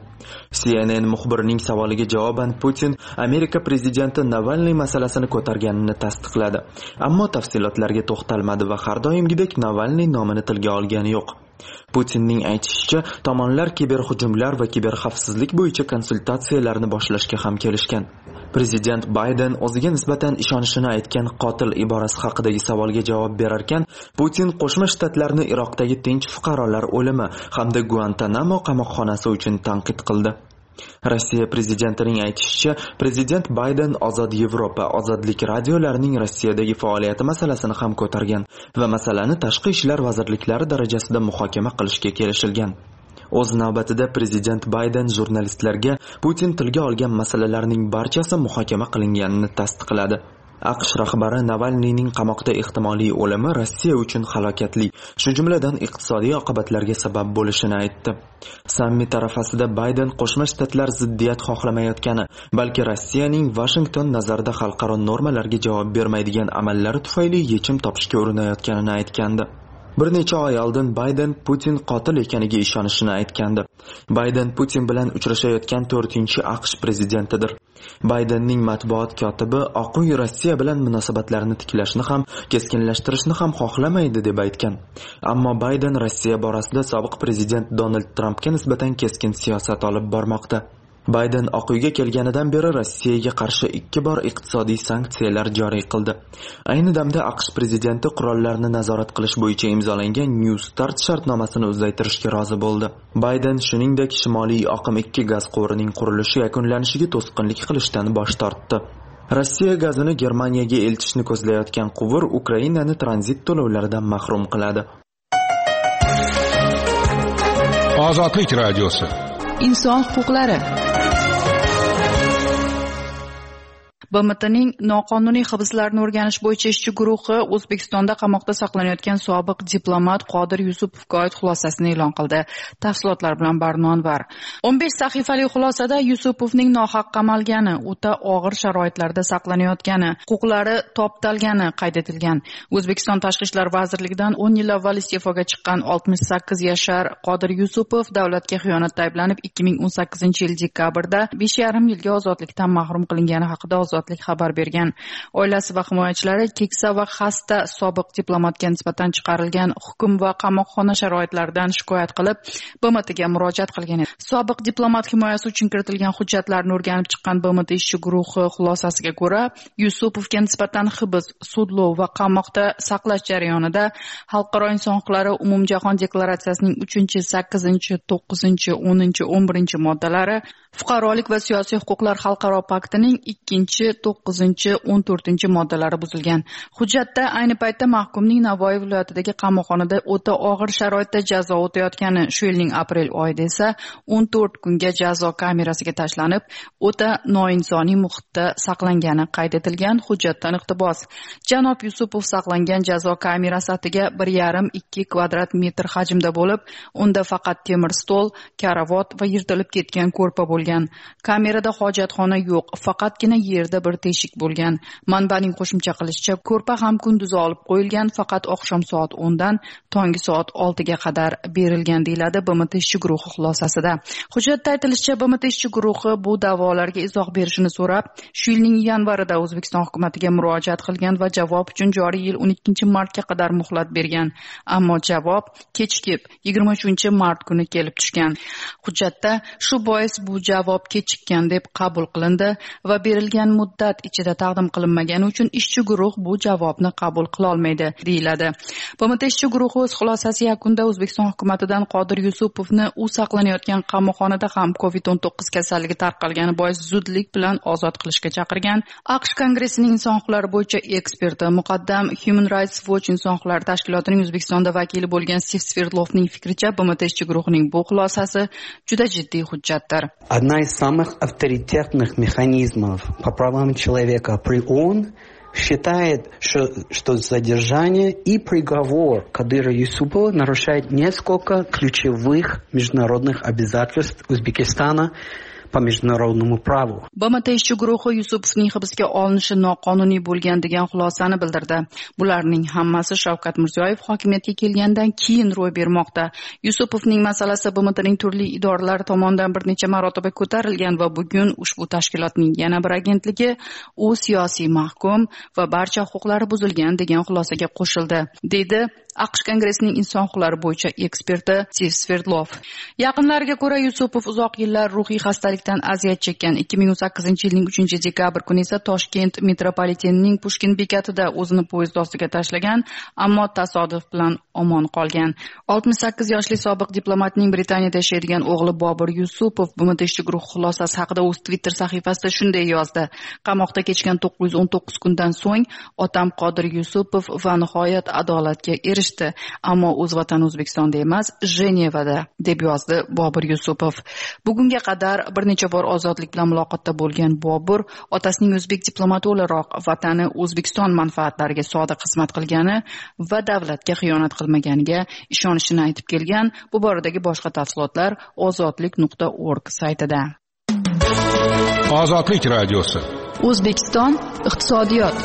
CNN muxbirining savoliga javoban Putin Amerika prezidenti Navalniy masalasini ko'targanini tasdiqladi. Ammo tafsilotlarga to'xtalmadi va har doimgidek Navalniy nomini tilga olgani yo'q. Putinning aytishicha, tomonlar kiberhujumlar va kiberxavfsizlik bo'yicha konsultatsiyalarni boshlashga ham kelishgan. Prezident Bayden o'ziga nisbatan ishonishini aytgan qotil iborasi haqidagi savolga javob berarkan, Putin Qo'shma Shtatlarni Iroqdagi tinch fuqarolar o'limi hamda Guantanamo qamoqxonasi uchun tanqid qildi. Rossiya prezidentining aytishicha, prezident Bayden Ozod Yevropa, Ozodlik radiolarining Rossiyadagi faoliyati masalasini ham ko'targan va masalani tashqi ishlar vazirliklari darajasida muhokama qilishga kelishilgan. O'z navbatida prezident Bayden jurnalistlarga Putin tilga olgan masalalarning barchasi muhokama qilinganini tasdiqladi. AQSh rahbari Navalniyning qamoqda ehtimoliy o'limi Rossiya uchun halokatli, shu jumladan iqtisodiy oqibatlarga sabab bo'lishini aytdi. Sammit arafasida Bayden Qo'shma Shtatlar ziddiyat xohlamayotgani, balki Rossiyaning Washington nazarda xalqaro normalarga javob bermaydigan amallari tufayli yechim topishga urinayotganini aytgandi. Bir necha oy oldin Bayden Putin qotil ekaniga ishonishini aytgandi. Bayden Putin bilan uchrashayotgan 4-chi AQSh prezidentidir. Baydenning matbuot kotibi Oq uy Rossiya bilan munosabatlarni tiklashni ham, keskinlashtirishni ham xohlamaydi deb aytgan. Ammo Bayden Rossiya borasida sobiq prezident Donald Trampga nisbatan keskin siyosat olib bormoqda. Bayden Oq uyga kelganidan beri Rossiyaga qarshi 2 bor iqtisodiy sanksiyalar joriy qildi. Ayni damda AQSh prezidenti qurollarni nazorat qilish bo'yicha imzolangan New Start shartnomasini uzaytirishga rozi bo'ldi. Bayden shuningdek Shimoliy oqim 2 gaz quvurining qurilishi yakunlanishiga to'sqinlik qilishdan bosh tortdi. Rossiya gazini Germaniyaga eltishni ko'zlayotgan quvur Ukrainani tranzit to'lovlaridan mahrum qiladi. Ozodlik radiosi. Inson huquqlari. BMTning noqonuniy hibslarni o'rganish bo'yicha ishchi guruhi O'zbekistonda qamoqda saqlanayotgan sobiq diplomat Qodir Yusupovga oid xulosasini e'lon qildi. Tafsilotlar bilan Barnon var. 15 sahifali xulosada Yusupovning nohaq qamalgani, o'ta og'ir sharoitlarda saqlanayotgani, huquqlari toptalgani qayd etilgan. O'zbekiston Tashqi ishlar vazirligidan 10 yil avval iste'foga chiqqan 68 yashar Qodir Yusupov davlatga xiyonatda ayblanib 2018-yil dekabrda 5,5 yilga ozodlikdan mahrum qilingani haqida xabar bergan. Oilasi va himoyachilari keksa va xasta sobiq diplomatga nisbatan chiqarilgan hukm va qamoqxona sharoitlaridan shikoyat qilib, BMTga murojaat qilgan edi. Sobiq diplomat himoyasi uchun kiritilgan hujjatlarni o'rganib chiqqan BMT ishchi guruhi xulosasiga ko'ra, Yusupovga nisbatan hibs, sudlov va qamoqda saqlash jarayonida Xalqaro inson huquqlari umumjahon deklaratsiyasining 3, 8, 9, 10, 11 moddalari, Fuqarolik va siyosiy huquqlar xalqaro paktining 2, 9, 14 moddalari buzilgan. Hujjatda ayni paytda mahkumning Navoiy viloyatidagi qamoqxonada o'ta og'ir sharoitda jazo o'tayotgani, shu yilning aprel oyida esa 14 kunga jazo kamerasiga tashlanib, o'ta noinsoniy muhitda saqlangani qayd etilgan. Hujjatdan iqtibos: Janob Yusupov saqlangan jazo kamerasi atiga 1,5-2 kvadrat metr hajmda bo'lib, unda faqat temir stol, karavot va yirtilib ketgan ko'rpa bo'lgan. Kamerada hojatxona yo'q, faqatgina yerda bir teshik bo'lgan. Manbaning qo'shimcha qilishicha, ko'rpa ham kunduzi olib qo'yilgan, faqat oqshom soat 10 dan tongi soat 6 ga qadar berilgan, deyiladi BMT ishchi guruhi xulosasida. Hujjatda aytilishicha, BMT ishchi guruhi bu da'volarga izoh berishini so'rab, shu yilning yanvarida O'zbekiston hukumatiga murojaat qilgan va javob uchun joriy yil 12-martga qadar muhlat bergan. Ammo javob kechikib 23-mart kuni kelib tushgan. Hujjatda shu bois bu javob kechikkan deb qabul qilindi va berilgan muddat ichida taqdim qilinmagani uchun ishchi guruh bu javobni qabul qila olmaydi, deyiladi. BMT ishchi guruhi o'z xulosasi yakunida O'zbekiston hukumatidan Qodir Yusupovni u saqlanayotgan qamoqxonada ham COVID-19 kasalligi tarqalgani bois zudlik bilan ozod qilishga chaqirgan. AQSh Kongressining inson huquqlari bo'yicha eksperti, muqaddam Human Rights Watch inson huquqlari tashkilotining O'zbekistonda vakili bo'lgan Steve Sverdlovning fikricha, BMT ishchi guruhining bu xulosasi juda jiddiy hujjatdir. Одна из самых авторитетных механизмов по правам человека при ООН считает, что задержание и приговор Кадыра Юсупова нарушает несколько ключевых международных обязательств Узбекистана по международному праву. BMT ishchi guruhi Yusupovning hibsga olinishi noqonuniy bo'lgan degan xulosani bildirdi. Bularning hammasi Shavkat Mirziyoyev hokimiyatga kelgandan keyin ro'y bermoqda. Yusupovning masalasi BMTning turli idoralari tomonidan bir necha marotaba ko'tarilgan va bugun ushbu tashkilotning yana bir agentligi u siyosiy mahkum va barcha huquqlari buzilgan degan xulosaga qo'shildi, dedi AQSh Kongressining inson huquqlari bo'yicha eksperti Steve Sverdlov. Yaqinlariga ko'ra, Yusupov uzoq yillar ruhiy xastalikdan aziyat chekkan. 2018-yilning 3-dekabr kuni esa Toshkent metropolitenining Pushkin bekatida o'zini poyezd ostiga tashlagan, ammo tasodif bilan omon qolgan. 68 yoshli sobiq diplomatning Britaniyada yashaydigan o'g'li Bobur Yusupov BMT ishchi guruhi xulosasi haqida o'z Twitter sahifasida shunday yozdi: Qamoqda kechgan 919 kundan so'ng otam Qodir Yusupov va nihoyat adolatga kelishishdi, ammo o'z vatani O'zbekistonda emas, Jenevada, deb yozdi Bobur Yusupov. Bugunga qadar bir necha bor Ozodlik bilan muloqotda bo'lgan Bobur otasining o'zbek diplomati o'laroq vatani O'zbekiston manfaatlariga sodiq xizmat qilgani va davlatga xiyonat qilmaganiga ishonishini aytib kelgan. Bu boradagi boshqa tafsilotlar ozodlik.org saytida. Ozodlik radiosi. O'zbekiston iqtisodiyot.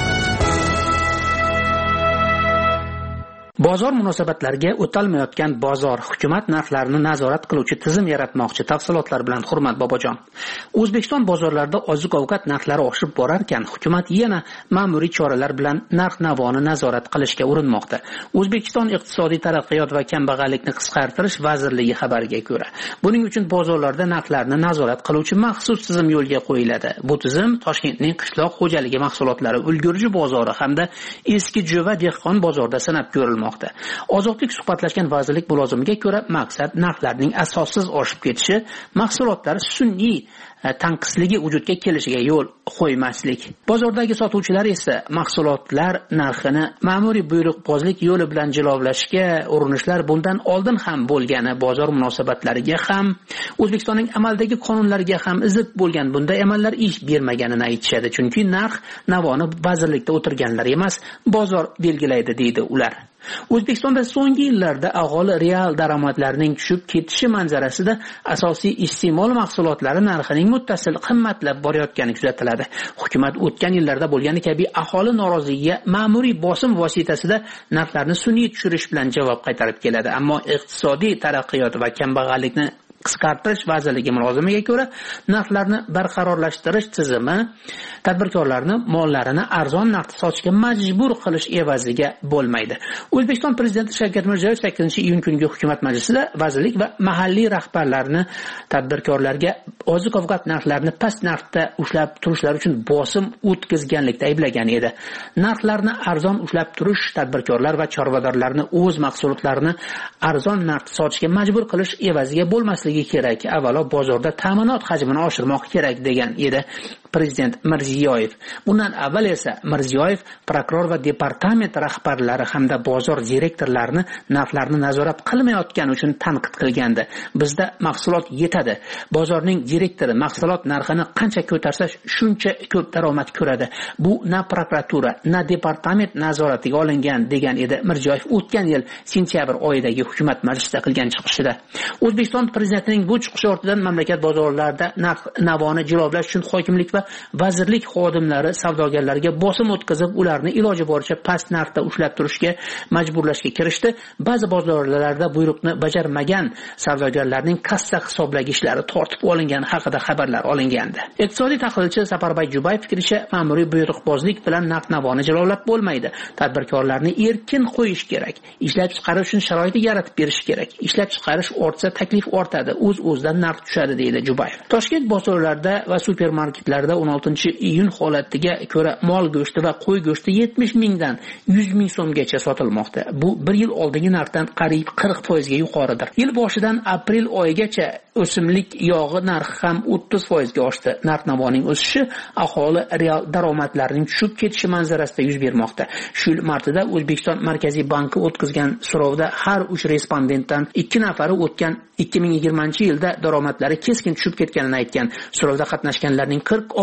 Bozor munosabatlariga o'talmayotgan bozor hukumat narxlarini nazorat qiluvchi tizim yaratmoqchi. Tafsilotlar bilan Hurmat Bobojon. O'zbekiston bozorlarida oziq-ovqat narxlari oshib borarkan, hukumat yana ma'muriy choralar bilan narx-navoni nazorat qilishga urinmoqda. O'zbekiston iqtisodiy taraqqiyot va kambag'allikni qisqartirish vazirligi xabariga ko'ra, buning uchun bozorlarda narxlarni nazorat qiluvchi maxsus tizim yo'lga qo'yiladi. Bu tizim Toshkentning qishloq xo'jaligi mahsulotlari ulgurji bozori hamda eski Jo'va dehqon bozorida sanab ko'rilmoqda. Ozodlik suhbatlashgan vazirlik mulozimiga ko'ra, maqsad narxlarning asossiz oshib ketishi, mahsulotlar sun'iy tanqisligi vujudga kelishiga yo'l qo'ymaslik. Bozordagi sotuvchilar esa mahsulotlar narxini ma'muriy buyruqbozlik yo'li bilan jilovlashga urinishlar bundan oldin ham bo'lgani, bozor munosabatlariga ham, O'zbekistonning amaldagi qonunlariga ham zid bo'lgan bunday amallar ish bermaganini aytishadi. Chunki narx navoni vazirlikda o'tirganlar emas, bozor belgilaydi, deydi ular. O'zbekistonda so'nggi yillarda aholi real daromadlarining tushib ketishi manzarasida asosiy iste'mol mahsulotlari narxining muttasil qimmatlab borayotgani kuzatiladi. Hukumat o'tgan yillarda bo'lgani kabi aholi noroziligiga ma'muriy bosim vositasida narxlarni sun'iy tushirish bilan javob qaytarib keladi. Ammo iqtisodiy taraqqiyot va kambag'allikni qisqartirish vazirligi mulozimiga ko'ra, narxlarni barqarorlashtirish tizimi tadbirkorlarni mollarini arzon narxda sotishga majbur qilish evaziga bo'lmaydi. O'zbekiston prezidenti Shavkat Mirziyoyev 8-iyun kungi hukumat majlisida vazirlik va mahalliy rahbarlarni tadbirkorlarga oziq-ovqat narxlarini past narxda ushlab turishlari uchun bosim o'tkazganlikda ayblagan edi. Narxlarni arzon ushlab turish tadbirkorlar va chorvadorlarni o'z mahsulotlarini arzon narxda sotishga majbur qilish evaziga bo'lmasligi kerak. Avvalo bozorda ta'minot hajmini oshirmoq kerak degan edi prezident Mirziyoyev. Bundan avval esa Mirziyoyev prokuror va departament rahbarlari hamda bozor direktorlarini narxlarni nazorat qilmayotgani uchun tanqid qilgandi. Bizda mahsulot yetadi. Bozorning direktori mahsulot narxini qancha ko'tarsa shuncha ko'p daromad ko'radi. Bu na prokuratura, na departament nazoratiga olingan degan edi Mirziyoyev o'tgan yil sentyabr oyidagi hukumat majlisida qilgan chiqishida. O'zbekiston prezidentining bu chiqishi ortidan mamlakat bozorlarida narx navoni jilovlash uchun hokimlik va vazirlik xodimlari savdogarlarga bosim o'tkazib, ularni iloji boricha past narxda ushlab turishga majburlashga kirishdi. Ba'zi bozorlarda buyruqni bajarmagan savdogarlarning kassa hisoblagichlari tortib olingani haqida xabarlar olingandi. Iqtisodiy tahlilchi Safarboy Jubayev fikricha, ma'muriy buyruqbozlik bilan narx-navoni jilovlab bo'lmaydi. Tadbirkorlarni erkin qo'yish kerak. Ishlab chiqarish uchun sharoit yaratib berish kerak. Ishlab chiqarish ortsa, taklif ortadi, o'z-o'zidan narx tushadi, deydi Jubayev. Toshkent bozorlarida va supermarketlarda 16-iyun holatiga ko'ra mol go'shti va qo'y go'shti 70 mingdan 100 ming so'mgacha sotilmoqda. Bu 1 yil oldingi narxdan qariyb 40% ga yuqoridir. Yil boshidan aprel oyigacha o'simlik yog'i narxi ham 30% ga oshdi. Narx-navoning o'sishi aholi real daromadlarining tushib ketishi manzarasida yuz bermoqda. Shu yil martida O'zbekiston Markaziy banki o'tkazgan so'rovda har 3 respondentdan 2 nafari o'tgan 2020-yilda daromadlari keskin tushib ketganini aytgan. So'rovda qatnashganlarning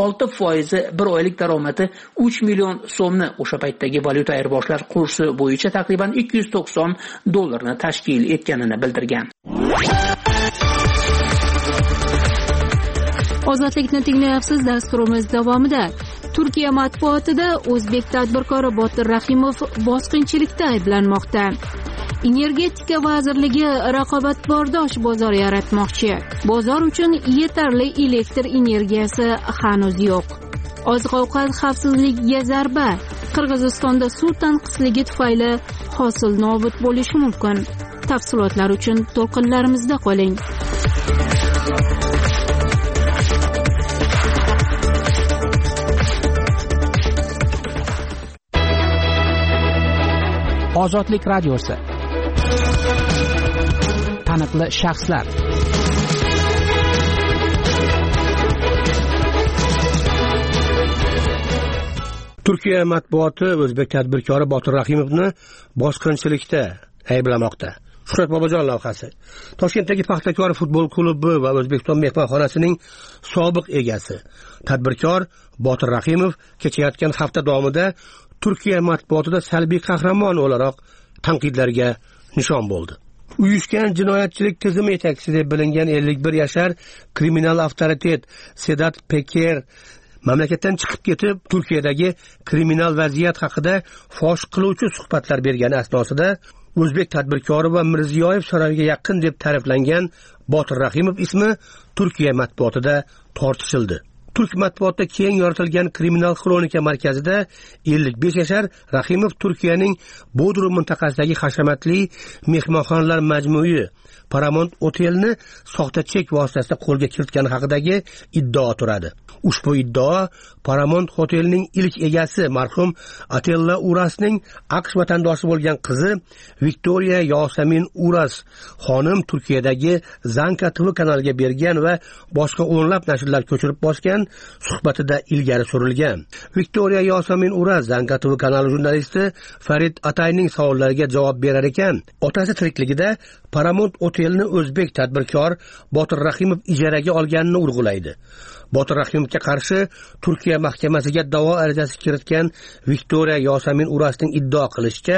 46% bir oylik daromadi 3 million so'mni, o'sha paytdagi valyuta ayirboshlash kursi bo'yicha takriban $290 tashkil etganini bildirgan. Ozodlikni tinglayapsiz. Dasturimiz davomida Turkiya matbuotida o'zbek tadbirkori Botir Rahimov bosqinchilikda ayblanmoqda. Energetika vazirligi raqobatbardosh bozor yaratmoqchi. Bozor uchun yetarli elektr energiyasi hanuz yo'q. Oziq-ovqat xavfsizligiga zarba. Qirg'izistonda suv tanqisligi tufayli hosil nobud bo'lishi mumkin. Tafsilotlar uchun to'lqinlarimizda qoling. Ozodlik radiosi. Taniqli shaxslar. Turkiya matbuoti o'zbek tadbirkori Botir Rahimovni bosqinchilikda ayblamoqda. Shuhrat Bobojon lavhasi. Toshkentdagi Paxtakor futbol klubi va O'zbekiston mehmonxonasining sobiq egasi tadbirkor Botir Rahimov kechayotgan hafta davomida Turkiya matbuotida salbiy qahramon o'laroq tanqidlarga nishon bo'ldi. Uyushgan jinoyatchilik tizimi yetakchisi deb bilingan 51 yashar kriminal avtoritet Sedat Peker mamlakatdan chiqib ketib, Turkiyadagi kriminal vaziyat haqida fosh qiluvchi suhbatlar bergani asnosida o'zbek tadbirkori va Mirziyoyev saroyiga yaqin deb ta'riflangan Botir Rahimov ismi Turkiya matbuotida tortishildi. Turk matbuotida keng yoritilgan kriminal xonika markazida 55 yashar Rahimov Turkiyaning Bodrum mintaqasidagi hashamatli mehmonxonalar majmui Paramount Hotelni soxta chek vositasida qo'lga kiritgani haqidagi iddao turadi. Ushbu iddao Paramount Hotelning ilk egasi marhum Atilla Urasning AQSh vatandoshi bo'lgan qizi Viktoriya Yosamin Uras xonim Turkiyadagi Zanka TV kanaliga bergan va boshqa o'nlab nashrlar ko'chirib bosgan suhbatida ilgari surilgan. Viktoriya Yosamin Uras Zanka TV kanali jurnalisti Farid Atayning savollariga javob berar ekan, otasi tirikligida Paramount Hotelni o'zbek tadbirkor Botir Rahimov ijaraga olganini urg'ulaydi. Botir Rahimovga qarshi Turkiya mahkamasiga da'vo arizasi kiritgan Viktoriya Yosamin Urasning iddao qilishicha,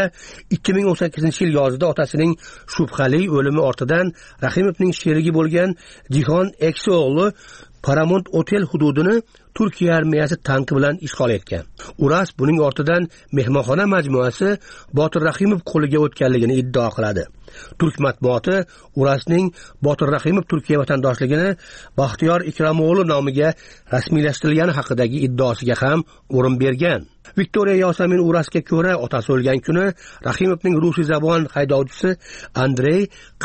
2018-yil yozida otasining shubhali o'limi ortidan Rahimovning sherigi bo'lgan Jihon Ekso'g'li Paramount Hotel hududini Turkiya armiyasi tanki bilan ishg'ol etgan. Uras buning ortidan mehmonxona majmuasi Botir Rahimov qo'liga o'tganligini iddao qiladi. Turk matbuoti Urasning Botir Rahimov Turkiya vatandoshligini Baxtiyor Ikromoğlu nomiga rasmiylashtirilgani haqidagi iddaosiga ham o'rin bergan. Viktoriya Yosamin Urasga ko'ra, otasi o'lgan kuni Rahimovning rusiy zabon haydovchisi Andrey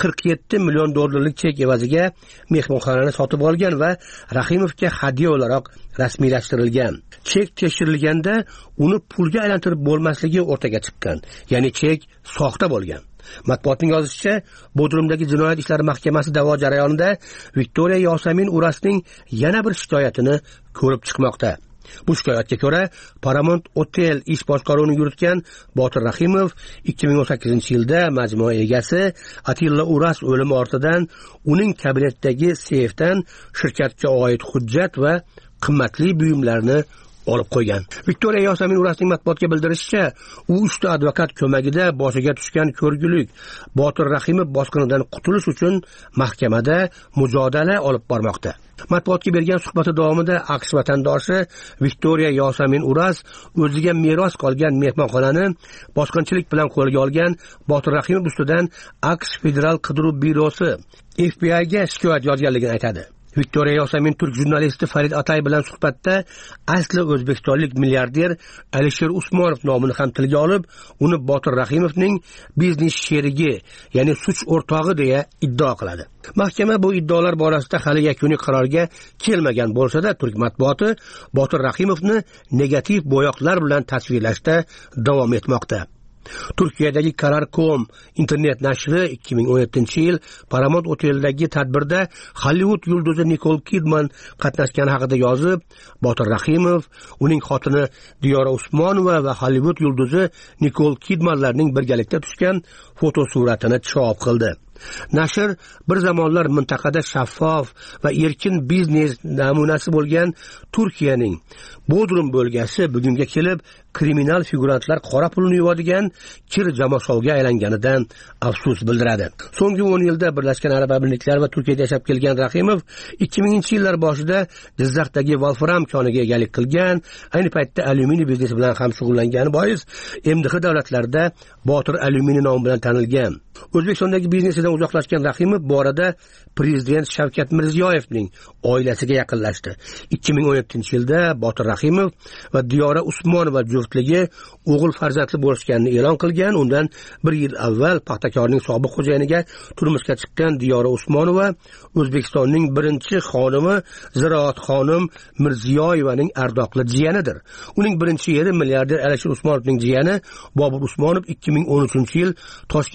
47 million dollarlik chek evaziga mehmonxonani sotib olgan va Rahimovga hadya o'laroq rasmiylashtirilgan. Chek tekshirilganda uni pulga aylantirib bo'lmasligi o'rtaga chiqqan, ya'ni chek soxta bo'lgan. Matbuotning yozishicha, Bodrumdagi jinoyat ishlari mahkamasi da'vo jarayonida Viktoriya Yosamin Urasning yana bir shikoyatini ko'rib chiqmoqda. Bu shikoyatga ko'ra, Paramount Hotel ish boshqaruvini yuritgan Botir Rahimov 2018-yilda majmua egasi Atilla Uras o'limi ortidan uning kabinetdagi seyfdan shirkatga oid hujjat va qimmatli buyumlarni olib qo'ygan. Viktoriya Yosamin Urasning matbuotga bildirishicha, u 3 ta advokat ko'magida boshiga tushgan ko'rgulik Botir Rahimov bosqinidan qutulish uchun mahkamada mujodala olib bormoqda. Matbuotga bergan suhbati davomida AQSh vatandoshi Viktoriya Yosamin Uras o'ziga meros qolgan mehmonxonani bosqinchilik bilan qo'lga olgan Botir Rahimov ustidan AQSh Federal qidiruv byurosi FBI'ga shikoyat yozganligini aytadi. Viktoriya Yosamin turk jurnalisti Farid Atay bilan suhbatda asli o'zbekistonlik milliarder Alisher Usmonov nomini ham tilga olib, uni Botir Rahimovning biznes sherigi, ya'ni such o'rtog'i deya iddao qiladi. Mahkama bu iddaolar borasida hali yakuniy qarorga kelmagan bo'lsa-da, turk matbuoti Botir Rahimovni negativ bo'yoqlar bilan tasvirlashda davom etmoqda. Turkiyadagi Karar.com internet nashri 2017-yil Paramount Hotel'dagi tadbirda Hollywood yulduzi Nikol Kidman qatnashgani haqida yozib, Botir Rahimov, uning xotini Diyora Usmonova va Hollywood yulduzi Nikol Kidmanlarning birgalikda tushgan fotosuratini chop qildi. Nashr bir zamonlar mintaqada shaffof va erkin biznes namunasi bo'lgan Turkiyaning Bodrum bo'lgasi bugunga kelib kriminal figurantlar qora pulni yuvadigan kir jamoashovga aylanganidan afsus bildiradi. So'nggi 10 yilda Birlashgan Arab Amirliklari va Turkiyada yashab kelgan Rahimov 2000-yillar boshida Jizzaxdagi Wolfram koniga egalik qilgan, ayni paytda alyuminiy biznesi bilan ham shug'ullangani bois MDH davlatlarida Botir alyuminiy nomi bilan tanilgan. O'zbekistondagi biznesidan uzoqlashgan Rahimov bu orada prezident Shavkat Mirziyoyevning oilasiga yaqinlashdi. 2017-yilda Botir Rahimov va Diyora Usmonova juftligi o'g'il farzandli bo'lishganini e'lon qilgan. Undan 1 yil avval Paxtakorning sobiq xo'jayiniga turmushga chiqqan Diyora Usmonova O'zbekistonning birinchi xonimi Ziroat xonim Mirziyoyevaning ardoqli jiyanidir. Uning birinchi eri milliarder Alisher Usmonovning jiyani Bobur Usmonov 2013-yil Toshkentdagi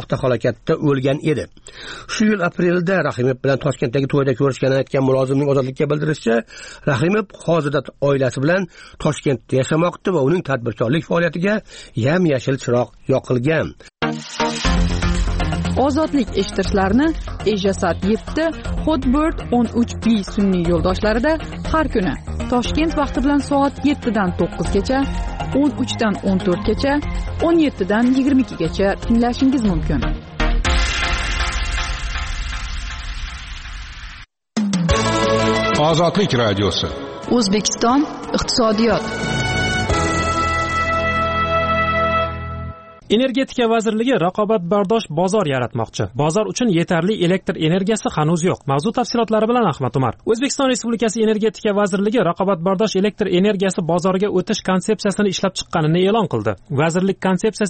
avtohalokatda o'lgan edi. Shu yil aprelda Rahimov bilan Toshkentdagi to'yda ko'rishganini aytgan mulozimning ozodlikka bildirishicha, Rahimov hozirda oilasi bilan Toshkentda yashamoqda va uning tadbirkorlik faoliyatiga yam-yashil chiroq yoqilgan. Ozodlik eshitishlarini Ejasat 7 Hotbird 13B sun'iy yo'ldoshlarida har kuni Toshkent vaqti bilan soat 7 dan 9 gacha, 13 dan 14 gacha, 17 dan 22 gacha tinglashingiz mumkin. Ozodlik radiosi. O'zbekiston iqtisodiyot. Energetika vazirligi raqobatbardosh bozor yaratmoqchi. Bozor uchun yetarli elektr energiyasi hanuz yo'q. Mavzu tafsilotlari bilan Ahmad Umar. O'zbekiston Respublikasi Energetika vazirligi raqobatbardosh elektr energiyasi bozoriga o'tish konsepsiyasini ishlab chiqqanini e'lon qildi. Vazirlik konsepsiyasi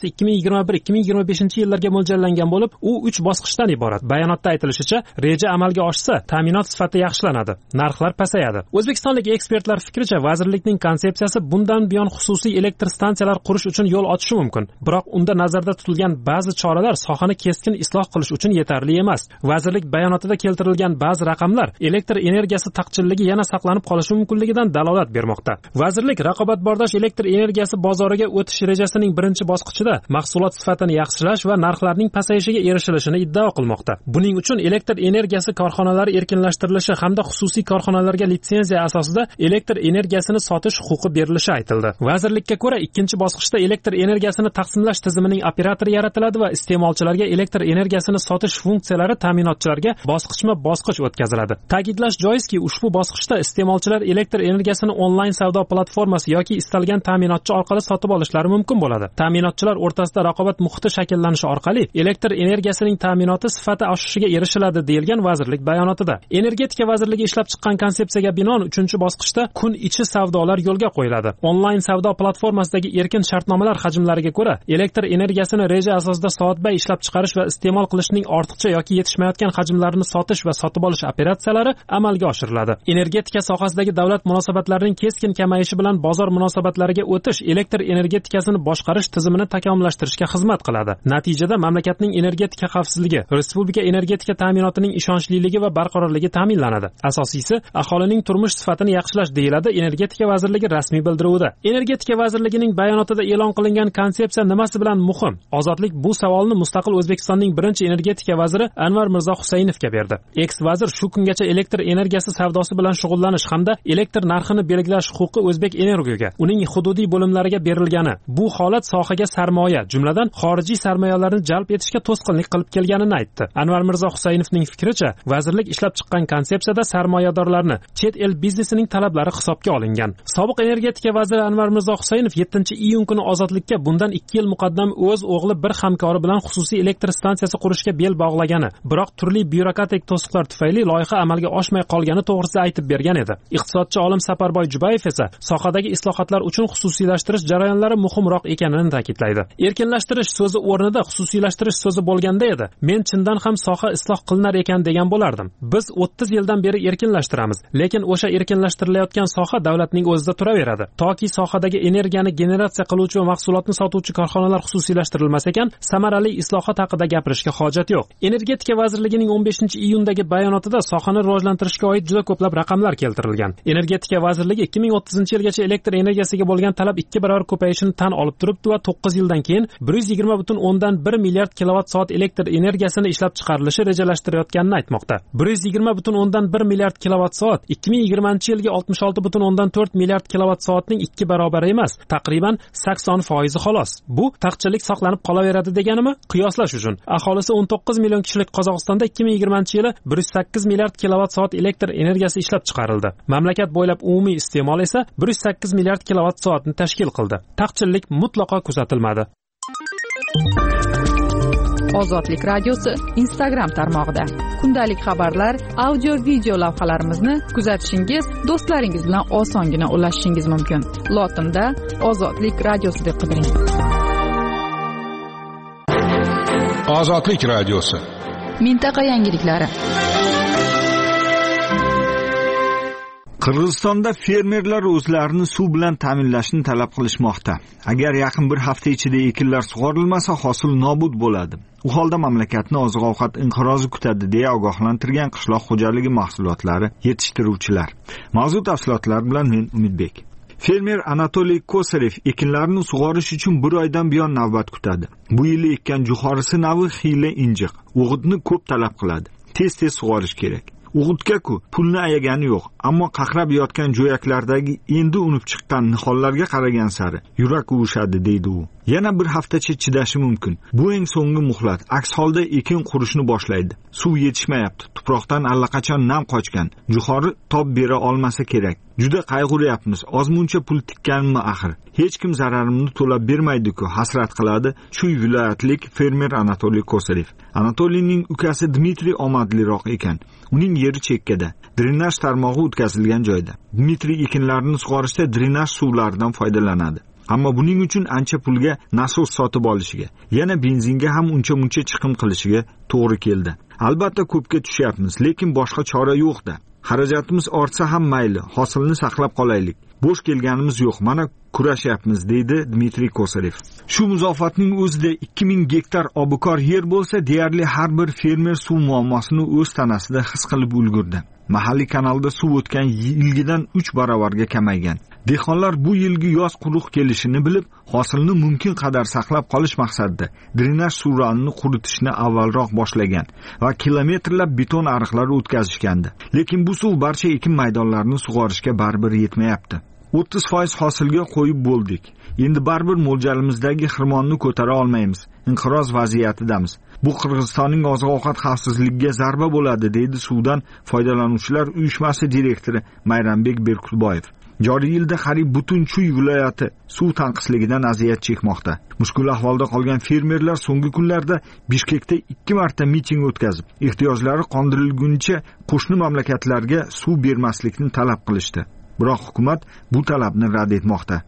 2021-2025 yillarga mo'ljallangan bo'lib, u 3 bosqichdan iborat. Bayonotda aytilishicha, reja amalga oshsa, ta'minot sifati yaxshilanadi, narxlar pasayadi. O'zbekistonlik ekspertlar fikricha, vazirlikning konsepsiyasi bundan buyon xususiy elektr stansiyalar qurish uchun yo'l ochishi mumkin. Biroq unda nazarda tutilgan ba'zi choralar sohani keskin isloh qilish uchun yetarli emas. Vazirlik bayonotida keltirilgan ba'zi raqamlar elektr energiyasi taqchilligi yana saqlanib qolishi mumkinligidan dalolat bermoqda. Vazirlik raqobatbardosh elektr energiyasi bozoriga o'tish rejasining birinchi bosqichida mahsulot sifatini yaxshilash va narxlarning pasayishiga erishilishini iddao qilmoqda. Buning uchun elektr energiyasi korxonalari erkinlashtirilishi hamda xususiy korxonalarga litsenziya asosida elektr energiyasini sotish huquqi berilishi aytildi. Vazirlikka ko'ra, ikkinchi bosqichda elektr energiyasini taqsimlash tizimining operatori yaratiladi va iste'molchilarga elektr energiyasini sotish funksiyalari ta'minotchilarga bosqichma-bosqich o'tkaziladi. Ta'kidlash joizki, ushbu bosqichda iste'molchilar elektr energiyasini onlayn savdo platformasi yoki istalgan ta'minotchi orqali sotib olishlari mumkin bo'ladi. Ta'minotchilar o'rtasida raqobat muhiti shakllanishi orqali elektr energiyasining ta'minoti sifati oshishiga erishiladi, deyilgan vazirlik bayonotida. Energetika vazirligi ishlab chiqqan konsepsiyaga binoan 3-bosqichda kun ichi savdolar yo'lga qo'yiladi. Onlayn savdo platformasidagi erkin shartnomalar hajmlariga ko'ra, elektr energiyasini reja asosida soatbay ishlab chiqarish va iste'mol qilishning ortiqcha yoki yetishmayotgan hajmlarini sotish va sotib olish operatsiyalari amalga oshiriladi. Energetika sohasidagi davlat munosabatlarining keskin kamayishi bilan bozor munosabatlariga o'tish elektr energetikasini boshqarish tizimini takomillashtirishga xizmat qiladi. Natijada mamlakatning energetika xavfsizligi, respublika energetika ta'minotining ishonchliligi va barqarorligi ta'minlanadi. Asosiysi, aholining turmush sifatini yaxshilash, deyiladi Energetika vazirligi rasmiy bildiruvida. Energetika vazirligining bayonotida e'lon qilingan konsepsiya nimasi bilan muhim? Ozodlik bu savolni mustaqil O'zbekistonning birinchi energetika vaziri Anvar Mirzo Husaynovga berdi. Eks-vazir shu kungacha elektr energiyasi savdosi bilan shug'ullanish hamda elektr narxini belgilash huquqi O'zbek Energoga, uning hududiy bo'limlariga berilgani, bu holat sohaga sarmoya, jumladan xorijiy sarmoyalarni jalb etishga to'sqinlik qilib kelganini aytdi. Anvar Mirzo Husaynovning fikricha, vazirlik ishlab chiqqan konsepsiyada sarmoyadorlarni, chet el biznesining talablari hisobga olingan. Sobiq energetika vaziri Anvar Mirzo Husaynov 7-iyun kuni Ozodlikka bundan 2 yil muqaddam o'z o'g'li bir hamkori bilan xususiy elektr stansiyasi qurishga bel bog'lagani, biroq turli byurokratik to'siqlar tufayli loyiha amalga oshmay qolgani to'g'risida aytib bergan edi. Iqtisodchi olim Saparboy Jubayev esa sohadagi islohotlar uchun xususiylashtirish jarayonlari muhimroq ekanini ta'kidlaydi. Erkinlashtirish so'zi o'rnida xususiylashtirish so'zi bo'lganda edi, men chindan ham soha isloh qilinar ekan degan bo'lardim. Biz 30 yildan beri erkinlashtiramiz, lekin o'sha erkinlashtirilayotgan soha davlatning o'zida turaveradi. Toki sohadagi energiyani generatsiya qiluvchi va mahsulotni sotuvchi korxonalar xususiylashtirilmas ekan, samarali islohot haqida gapirishga hojat yo'q. Energetika vazirligining 15-iyundagi bayonotida sohani rivojlantirishga oid juda ko'plab raqamlar keltirilgan. Energetika vazirligi 2030-yilgacha elektr energiyasiga bo'lgan talab 2 barobar ko'payishini tan olib turibdi va 9 yildan keyin 120.1 milliard kilovat-soat elektr energiyasini ishlab chiqarilishi rejalashtirayotganini aytmoqda. 120.1 milliard kilovat-soat 2020-yilga 66.4 milliard kilovat-soatning 2 barobari emas, taqriban 80% xolos. Bu taqchillik saqlanib qolaveradi deganimi? Qiyoslash uchun, aholisi 19 million kishilik Qozog'istonda 2020-yili 108 milliard kilovat-soat elektr energiyasi ishlab chiqarildi. Mamlakat bo'ylab umumiy iste'mol esa 108 milliard kilovat-soatni tashkil qildi. Taqchillik mutlaqo kuzatilmadi. Ozodlik radiosi Instagram tarmog'ida kundalik xabarlar, audio-video lavhalarimizni kuzatishingiz, do'stlaringiz bilan osongina ulashishingiz mumkin. Lotinda Ozodlik radiosi deb qidiring. Ozodlik radiosi. Mintaqa yangiliklari. Qirg'izistonda fermerlar o'zlarini suv bilan ta'minlashni talab qilishmoqda. Agar yaqin bir hafta ichida ekinlar sug'orilmasa, hosil nobud bo'ladi. U holda mamlakatni oziq-ovqat inqirozi kutadi deya ogohlantirgan qishloq xo'jaligi mahsulotlari yetishtiruvchilar. Mavzu tafsilotlar bilan men Umidbek. Fermer Anatoliy Kosarev ekinlarni sug'orish uchun bir oydan buyon navbat kutadi. Bu yil ekkan jo'xorisi navi xiyla injiq, o'g'itni ko'p talab qiladi. Tez-tez sug'orish kerak. O'g'itga-ku pulni ayagani yo'q, ammo qaqrab yotgan jo'yaklardagi endi unib chiqqan nihollarga qaragan sari yurak uvushadi deydi u. Yana bir haftacha chidashi mumkin. Bu eng so'nggi muhlat. Aks holda ekin qurishni boshlaydi. Suv yetishmayapti. Tuproqdan allaqachon nam qochgan. Jo'xori tob bera olmasa kerak. Juda qayg'uryapmiz. Ozmuncha pul tikkanmi axir? Hech kim zararimni to'lab bermaydi-ku, hasrat qiladi Chuy viloyatlik fermer Anatoliy Kosarev. Anatoliyning ukasi Dmitriy omadliroq ekan. Uning yeri chekkada, drenaj tarmog'i o'tkazilgan joyda. Dmitriy ekinlarini sug'orishda drenaj suvlaridan foydalanadi. Ammo buning uchun ancha pulga nasos sotib olishiga, yana benzinga ham uncha-muncha chiqim qilishiga to'g'ri keldi. Albatta ko'pga tushyapmiz, lekin boshqa chora yo'q-da. Xarajatimiz ortsa ham mayli, hosilni saqlab qolaylik. Bo'sh kelganimiz yo'q, mana kurashyapmiz, deydi Dmitriy Kosarev. Shu muzofatning o'zida 2000 gektar obukor yer bo'lsa, deyarli har bir fermer suv muammosini o'z tanasida his qilib ulgurdi. Mahalliy kanalda suv o'tgan yilgidan 3 barobarga kamaygan. Dehqonlar bu yilgi yoz quruq kelishini bilib, hosilni mumkin qadar saqlab qolish maqsadida drenaj suvlarini quritishni avvalroq boshlagan va kilometrlab beton ariqlar o'tkazishgandi. Lekin bu suv barcha ekin maydonlarini sug'orishga baribir yetmayapti. 30% hosilga qo'yib bo'ldik. Endi baribir mo'ljalimizdagi xirmonni ko'tara olmaymiz. Inqiroz vaziyatidamiz. Bu Qirg'izistonning oziq-ovqat xavfsizligiga zarba bo'ladi, deydi Suvdan foydalanuvchilar uyushmasi direktori Mayrambek Berkulboyev. Joriy yilda qariyb butun Chuy viloyati suv tanqisligidan aziyat chekmoqda. Mushkul ahvolda qolgan fermerlar so'nggi kunlarda Bishkekda 2 marta miting o'tkazib, ehtiyojlari qondirilguncha qo'shni mamlakatlarga suv bermaslikni talab qilishdi. Biroq hukumat bu talabni rad etmoqda.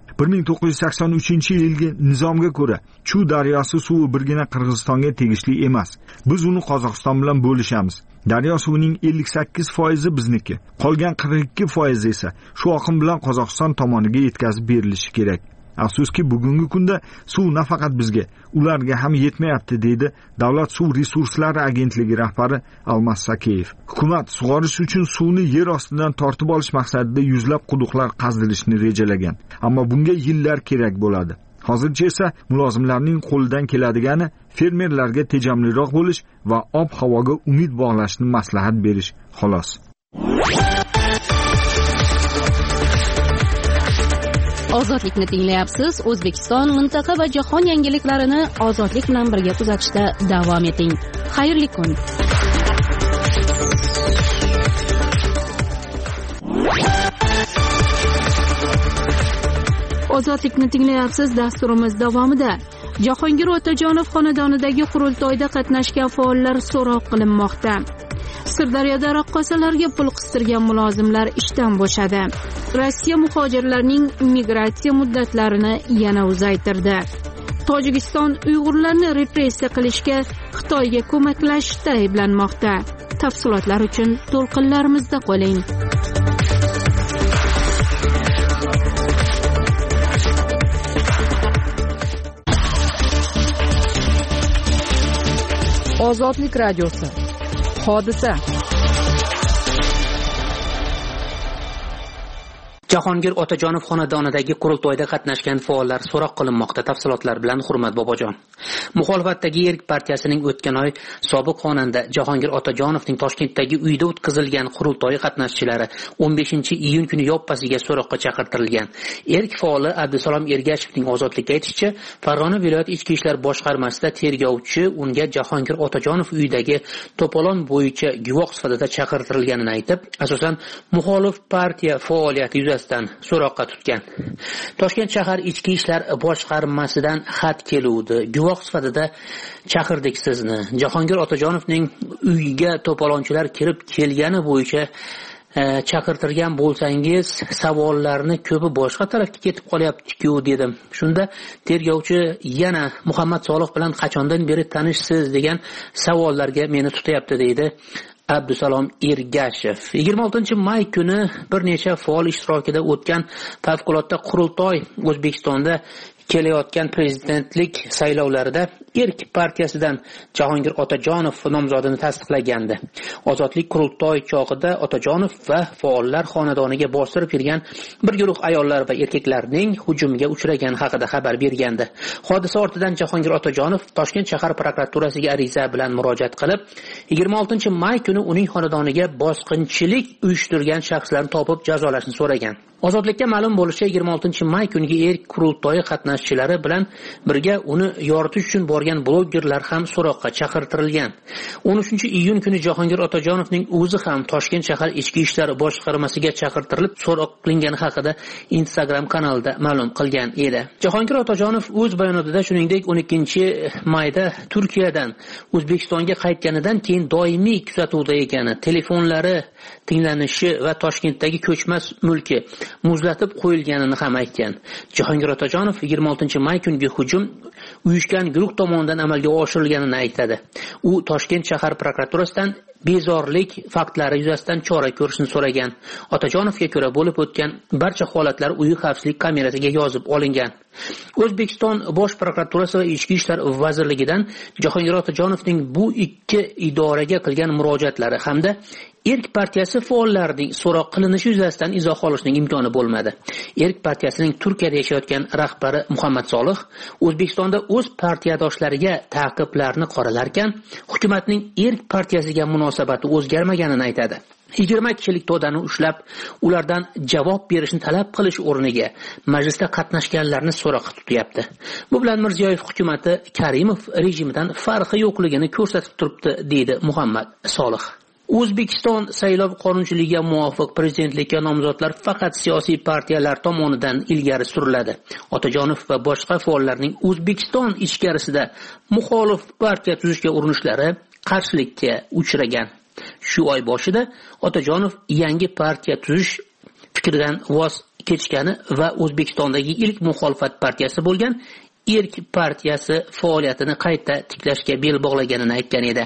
1983-yilgi nizomga ko'ra, Chuy daryosi suvi birgina Qirg'izistonga tegishli emas. Biz uni Qozog'iston bilan bo'lishamiz. Daryo suvining 58% bizniki, qolgan 42% esa shu oqim bilan Qozog'iston tomoniga yetkazib berilishi kerak. Afsuski bugungi kunda suv nafaqat bizga, ularga ham yetmayapti, deydi Davlat suv resurslari agentligi rahbari Almas Sakeyev. Hukumat sug'orish uchun suvni yer ostidan tortib olish maqsadida yuzlab quduqlar qazdirishni rejalagan, ammo bunga yillar kerak bo'ladi. Hozircha esa mulozimlarning qo'lidan keladigani fermerlarga tejamliroq bo'lish va ob-havoga umid bog'lashni maslahat berish xolos. Ozodlikni tinglayapsiz. O'zbekiston, mintaqa va jahon yangiliklarini ozodlik bilan birga kuzatishda davom eting. Xayrli kun. Ozodlikni tinglayapsiz. Dasturimiz davomida Jahongir Otajonov xonadonidagi qurultoyda qatnashgan faollar so'roq qilinmoqda. Sirdaryoda raqqosalarga pul qistirgan mulozimlar ishdan bo'shadi. Rossiya muhojirlarning migratsiya muddatlarini yana uzaytirdi. Tojikiston Uyg'urlarni repressiya qilishga Xitoyga ko'maklashishda ayblanmoqda. Tafsilotlar uchun to'lqinlarimizda qoling. Ozodlik radiosi. Hodisa. Jahongir Otajonov xonadonidagi qurultoyda qatnashgan faollar so'roq qilinmoqda. Tafsilotlar bilan Hurmat Bobojon. Muxolifatdagi Erk partiyasining o'tgan oy sobiq xonanda Jahongir Otajonovning Toshkentdagi uyida o'tkazilgan qurultoy qatnashchilari 15-iyun kuni yoppasiga so'roqqa chaqirtirilgan. Erk faoli Abdusalom Ergashevning ozodlikka aytishicha, Farg'ona viloyat ichki ishlar boshqarmasida tergovchi unga Jahongir Otajonov uyidagi to'polon bo'yicha guvoh sifatida chaqirtirilganini aytib, asosan muxolif partiya faoliyati yuzasidan so'roqqa tutgan. Toshkent shahar ichki ishlar boshqarmasidan xat keluvdi. Guvoh sifatida chaqirdik sizni. Jahongir Otajonovning uyiga to'polonchilar kirib kelgani bo'yicha chaqirtirgan bo'lsangiz savollarni ko'pi boshqa tarafga ketib qolyapti-ku dedim. Shunda tergovchi yana Muhammad Solih bilan qachondan beri tanishsiz degan savollarga meni tutyapti deydi Abdusalom Ergashev. 26-may kuni bir necha faol ishtirokida o'tgan favqulodda qurultoy O'zbekistonda kelayotgan prezidentlik saylovlarida Erk partiyasidan Jahongir Otajonov nomzodini tasdiqlagandi. Ozodlik qurultoy chog'ida Otajonov va faollar xonadoniga bostirib kirgan bir guruh ayollar va erkaklarning hujumiga uchragani haqida xabar bergandi. Hodisa ortidan Jahongir Otajonov Toshkent shahar prokuraturasiga ariza bilan murojaat qilib, 26-may kuni uning xonadoniga bosqinchilik uyushtirgan shaxslarni topib jazolashni so'ragan. Ozodlikka ma'lum bo'lishicha 26-may kungi Erk qurultoyi qatnashchilari bilan birga uni yoritish uchun borgan blogerlar ham so'roqqa chaqirtirilgan. 13-iyun kuni Jahongir Otajonovning o'zi ham Toshkent shahar ichki ishlar boshqarmasiga chaqirtirilib so'roq qilingani haqida Instagram kanalida ma'lum qilgan edi. Jahongir Otajonov o'z bayonotida shuningdek 12-mayda Turkiyadan O'zbekistonga qaytganidan keyin doimiy kuzatuvda ekani, telefonlari tinglanishi va Toshkentdagi ko'chmas mulki muzlatib qo'yilganini ham aytgan. Jahongir Otajonov 26-may kungi hujum uyushgan guruh tomonidan amalga oshirilganini aytadi. U Toshkent shahar prokuraturasidan bezorlik faktlari yuzasidan chora ko'rishni so'ragan. Otajonovga ko'ra bo'lib o'tgan barcha holatlar uyi xavfsizlik kamerasiga yozib olingan. O'zbekiston Bosh prokuraturasi va Ichki ishlar vazirligidan Jahongir Otajonovning bu ikki idoraga qilgan murojaatlari hamda Erk partiyasi faollarining so'roq qilinishi yuzasidan izoh olishning imkoni bo'lmadi. Erk partiyasining Turkiyada yashayotgan rahbari Muhammad Solih O'zbekistonda o'z partiyadoshlariga ta'qiblarni qoralarkan, hukumatning Erk partiyasiga munosabati o'zgarmaganini aytadi. 20 kishilik to'dani ushlab, ulardan javob berishni talab qilish o'rniga majlisda qatnashganlarni so'roqqa tutyapti. Bu bilan Mirziyoyev hukumatı Karimov rejimidan farqi yo'qligini ko'rsatib turibdi, deydi Muhammad Solih. O'zbekiston saylov qonunchiligiga muvofiq prezidentlikka nomzodlar faqat siyosiy partiyalar tomonidan ilgari suriladi. Otajonov va boshqa faollarning O'zbekiston ichkarisida muxolif partiya tuzishga urinishlari qarshilikka uchragan. Shu oy boshida Otajonov yangi partiya tuzish fikridan voz kechgani va O'zbekistondagi ilk muxolifat partiyasi bo'lgan Erk partiyasi faoliyatini qayta tiklashga bel bog'laganini aytgan edi.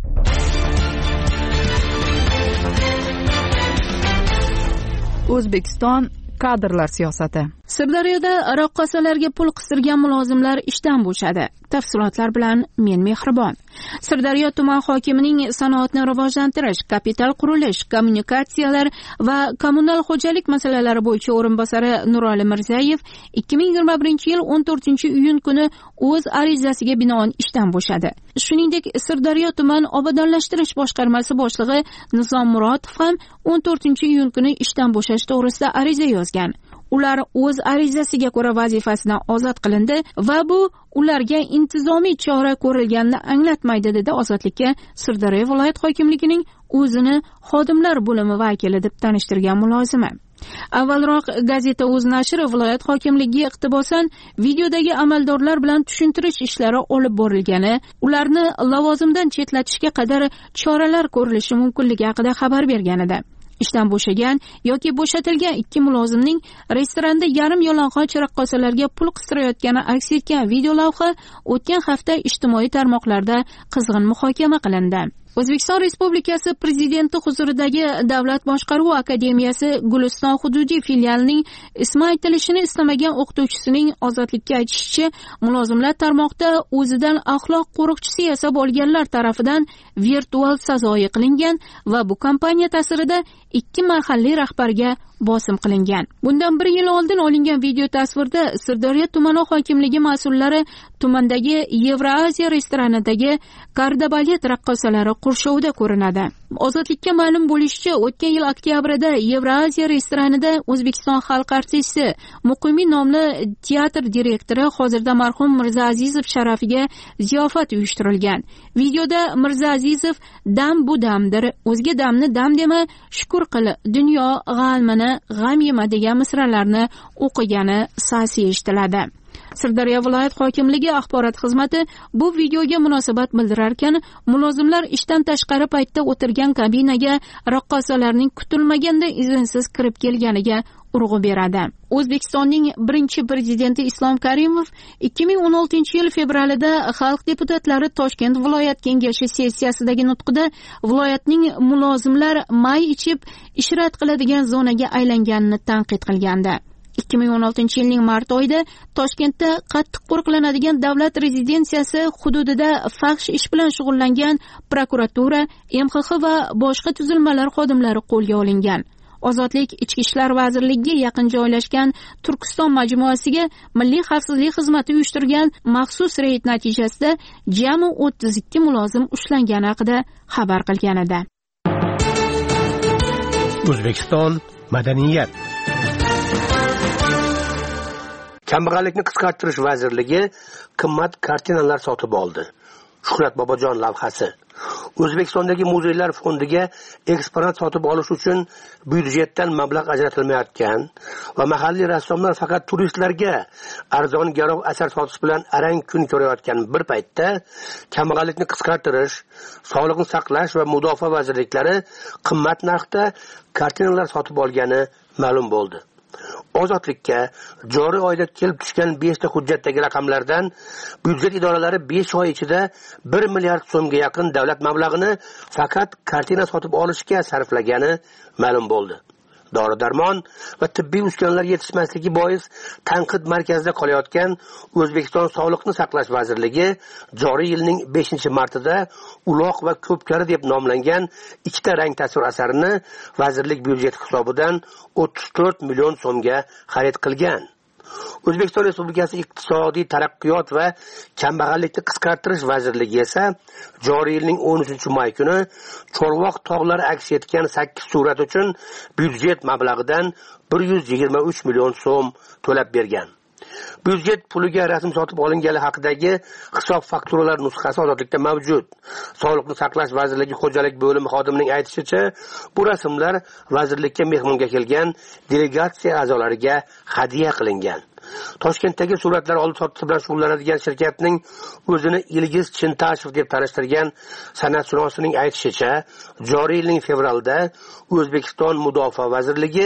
O'zbekiston kadrlar siyosati. Sirdaryoda raqqosalarga pul qistirgan mulozimlar ishdan bo'shadi. Tafsilotlar bilan men Mehribon. Sirdaryo tuman hokimining sanoatni rivojlantirish, kapital qurilish, kommunikatsiyalar va kommunal xo'jalik masalalari bo'yicha o'rinbosari Nurali Mirzayev 2021-yil 14-iyun kuni o'z arizasiga binoan ishdan bo'shadi. Shuningdek, Sirdaryo tuman obodonlashtirish boshqarmasi boshlig'i Nizom Murodov ham 14-iyun kuni ishdan bo'shash to'g'risida ariza yozgan. Ular o'z arizasiga ko'ra vazifasidan ozod qilindi va bu ularga intizomiy chora ko'rilganini anglatmaydi, dedi Ozodlikka Sirdaryo viloyat hokimligining o'zini xodimlar bo'limi vakili deb tanishtirgan mulozima. Avvalroq gazeta O'z nashri viloyat hokimligiga iqtibosan videodagi amaldorlar bilan tushuntirish ishlari olib borilgani, ularni lavozimdan chetlatishga qadar choralar ko'rilishi mumkinligi haqida xabar bergan edi. Ishdan bo'shagan yoki bo'shatilgan ikki mulozimning restoranda yarim yalang'och raqqosalarga pul qistirayotgani aks etgan video lavha o'tgan hafta ijtimoiy tarmoqlarda qizg'in muhokama qilindi. O'zbekiston Respublikasi Prezidenti huzuridagi Davlat boshqaruvi akademiyasi Guliston hududiy filialining ismi aytilishini istamagan o'qituvchisining Ozodlikka aytishicha, mulozimlar tarmoqda o'zidan axloq qo'riqchisi yasab olganlar tarafidan virtual sazoyi qilingan va bu kompaniya ta'sirida ikki mahalliy rahbarga bosim qilingan. Bundan bir yil oldin olingan video tasvirda Sirdaryo tumani hokimligi mas'ullari tumandagi Yevroaziya restoranidagi kardabalet raqqosalari qurshovida ko'rinadi. Ozodlikka ma'lum bo'lishicha, o'tgan yil oktyabrida Yevroaziya restoranida O'zbekiston xalq artisti Muqimiy nomli teatr direktori hozirda marhum Mirzaazizov sharafiga ziyofat uyushtirilgan. Videoda Mirzaazizov dam bu damdir, o'zga damni dam dema, shukr qil, dunyo g'almini g'am yema degan misralarni o'qigani sasi eshitiladi. Sirdaryo viloyat hokimligi axborot xizmati bu videoga munosabat bildirarkan, mulozimlar ishdan tashqari paytda o'tirgan kabinaga raqqosalarning kutilmaganda izinsiz kirib kelganiga urg'u beradi. O'zbekistonning birinchi prezidenti Islom Karimov 2016-yil fevralida xalq deputatlari Toshkent viloyat kengashi sessiyasidagi nutqida viloyatning mulozimlar may ichib ishrat qiladigan zonaga aylanganini tanqid qilgandi. 2016-yilning mart oyida Toshkentda qattiq qo'riqlanadigan davlat rezidensiyasi hududida fahsh ish bilan shug'ullangan prokuratura, MXX va boshqa tuzilmalar xodimlari qo'lga olingan. Ozodlik Ichki ishlar vazirligiga yaqin joylashgan Turkiston majmuasiga Milliy xavfsizlik xizmati uyushtirgan maxsus reyd natijasida jami 32 mulozim ushlangani haqida xabar qilgan edi. O'zbekiston madaniyat. Kambag'allikni qisqartirish vazirligi qimmat kartinalar sotib oldi. Shuhrat Bobojon lavhasi. O'zbekistondagi muzeylar fondiga eksponat sotib olish uchun byudjetdan mablag' ajratilmayotgan va mahalliy rassomlar faqat turistlarga arzon garov asar sotish bilan arang kun ko'rayotgan bir paytda kambag'allikni qisqartirish, sog'liqni saqlash va mudofaa vazirliklari qimmat narxda kartinalar sotib olgani ma'lum bo'ldi. Ozodlikka joriy oyda kelib tushgan 5 ta hujjatdagi raqamlardan byudjet idoralari 5 oy ichida 1 milliard so'mga yaqin davlat mablag'ini faqat kartina sotib olishga sarflagani ma'lum bo'ldi. Dori-darmon va tibbiy uskunalar yetishmasligi bois tanqid markazida qolayotgan O'zbekiston Sog'liqni saqlash vazirligi joriy yilning 5-martida uloq va ko'pkari deb nomlangan 2 ta rang tasvir asarini vazirlik byudjeti hisobidan 34 million so'mga xarid qilgan. O'zbekiston Respublikasi Iqtisodiy taraqqiyot va kambag'allikni qisqartirish vazirligi esa joriy yilning 13-may kuni Chorvoq tog'lari aks etgan 8 surat uchun byudjet mablag'idan 123 million so'm to'lab bergan. Byudjet puliga rasm sotib olingani haqidagi hisob fakturalar nusxasi ozodlikda mavjud. Sog'liqni saqlash vazirligi xo'jalik bo'limi xodimining aytishicha, bu rasmlar vazirlikka mehmonga kelgan delegatsiya a'zolariga hadya qilingan. Toshkentdagi suratlar olib sotish bilan shug'ullanadigan shirkatning o'zini Ilgiz Chintashev deb tanishtirgan san'atshunosning aytishicha, joriy yilning fevralda O'zbekiston Mudofaa vazirligi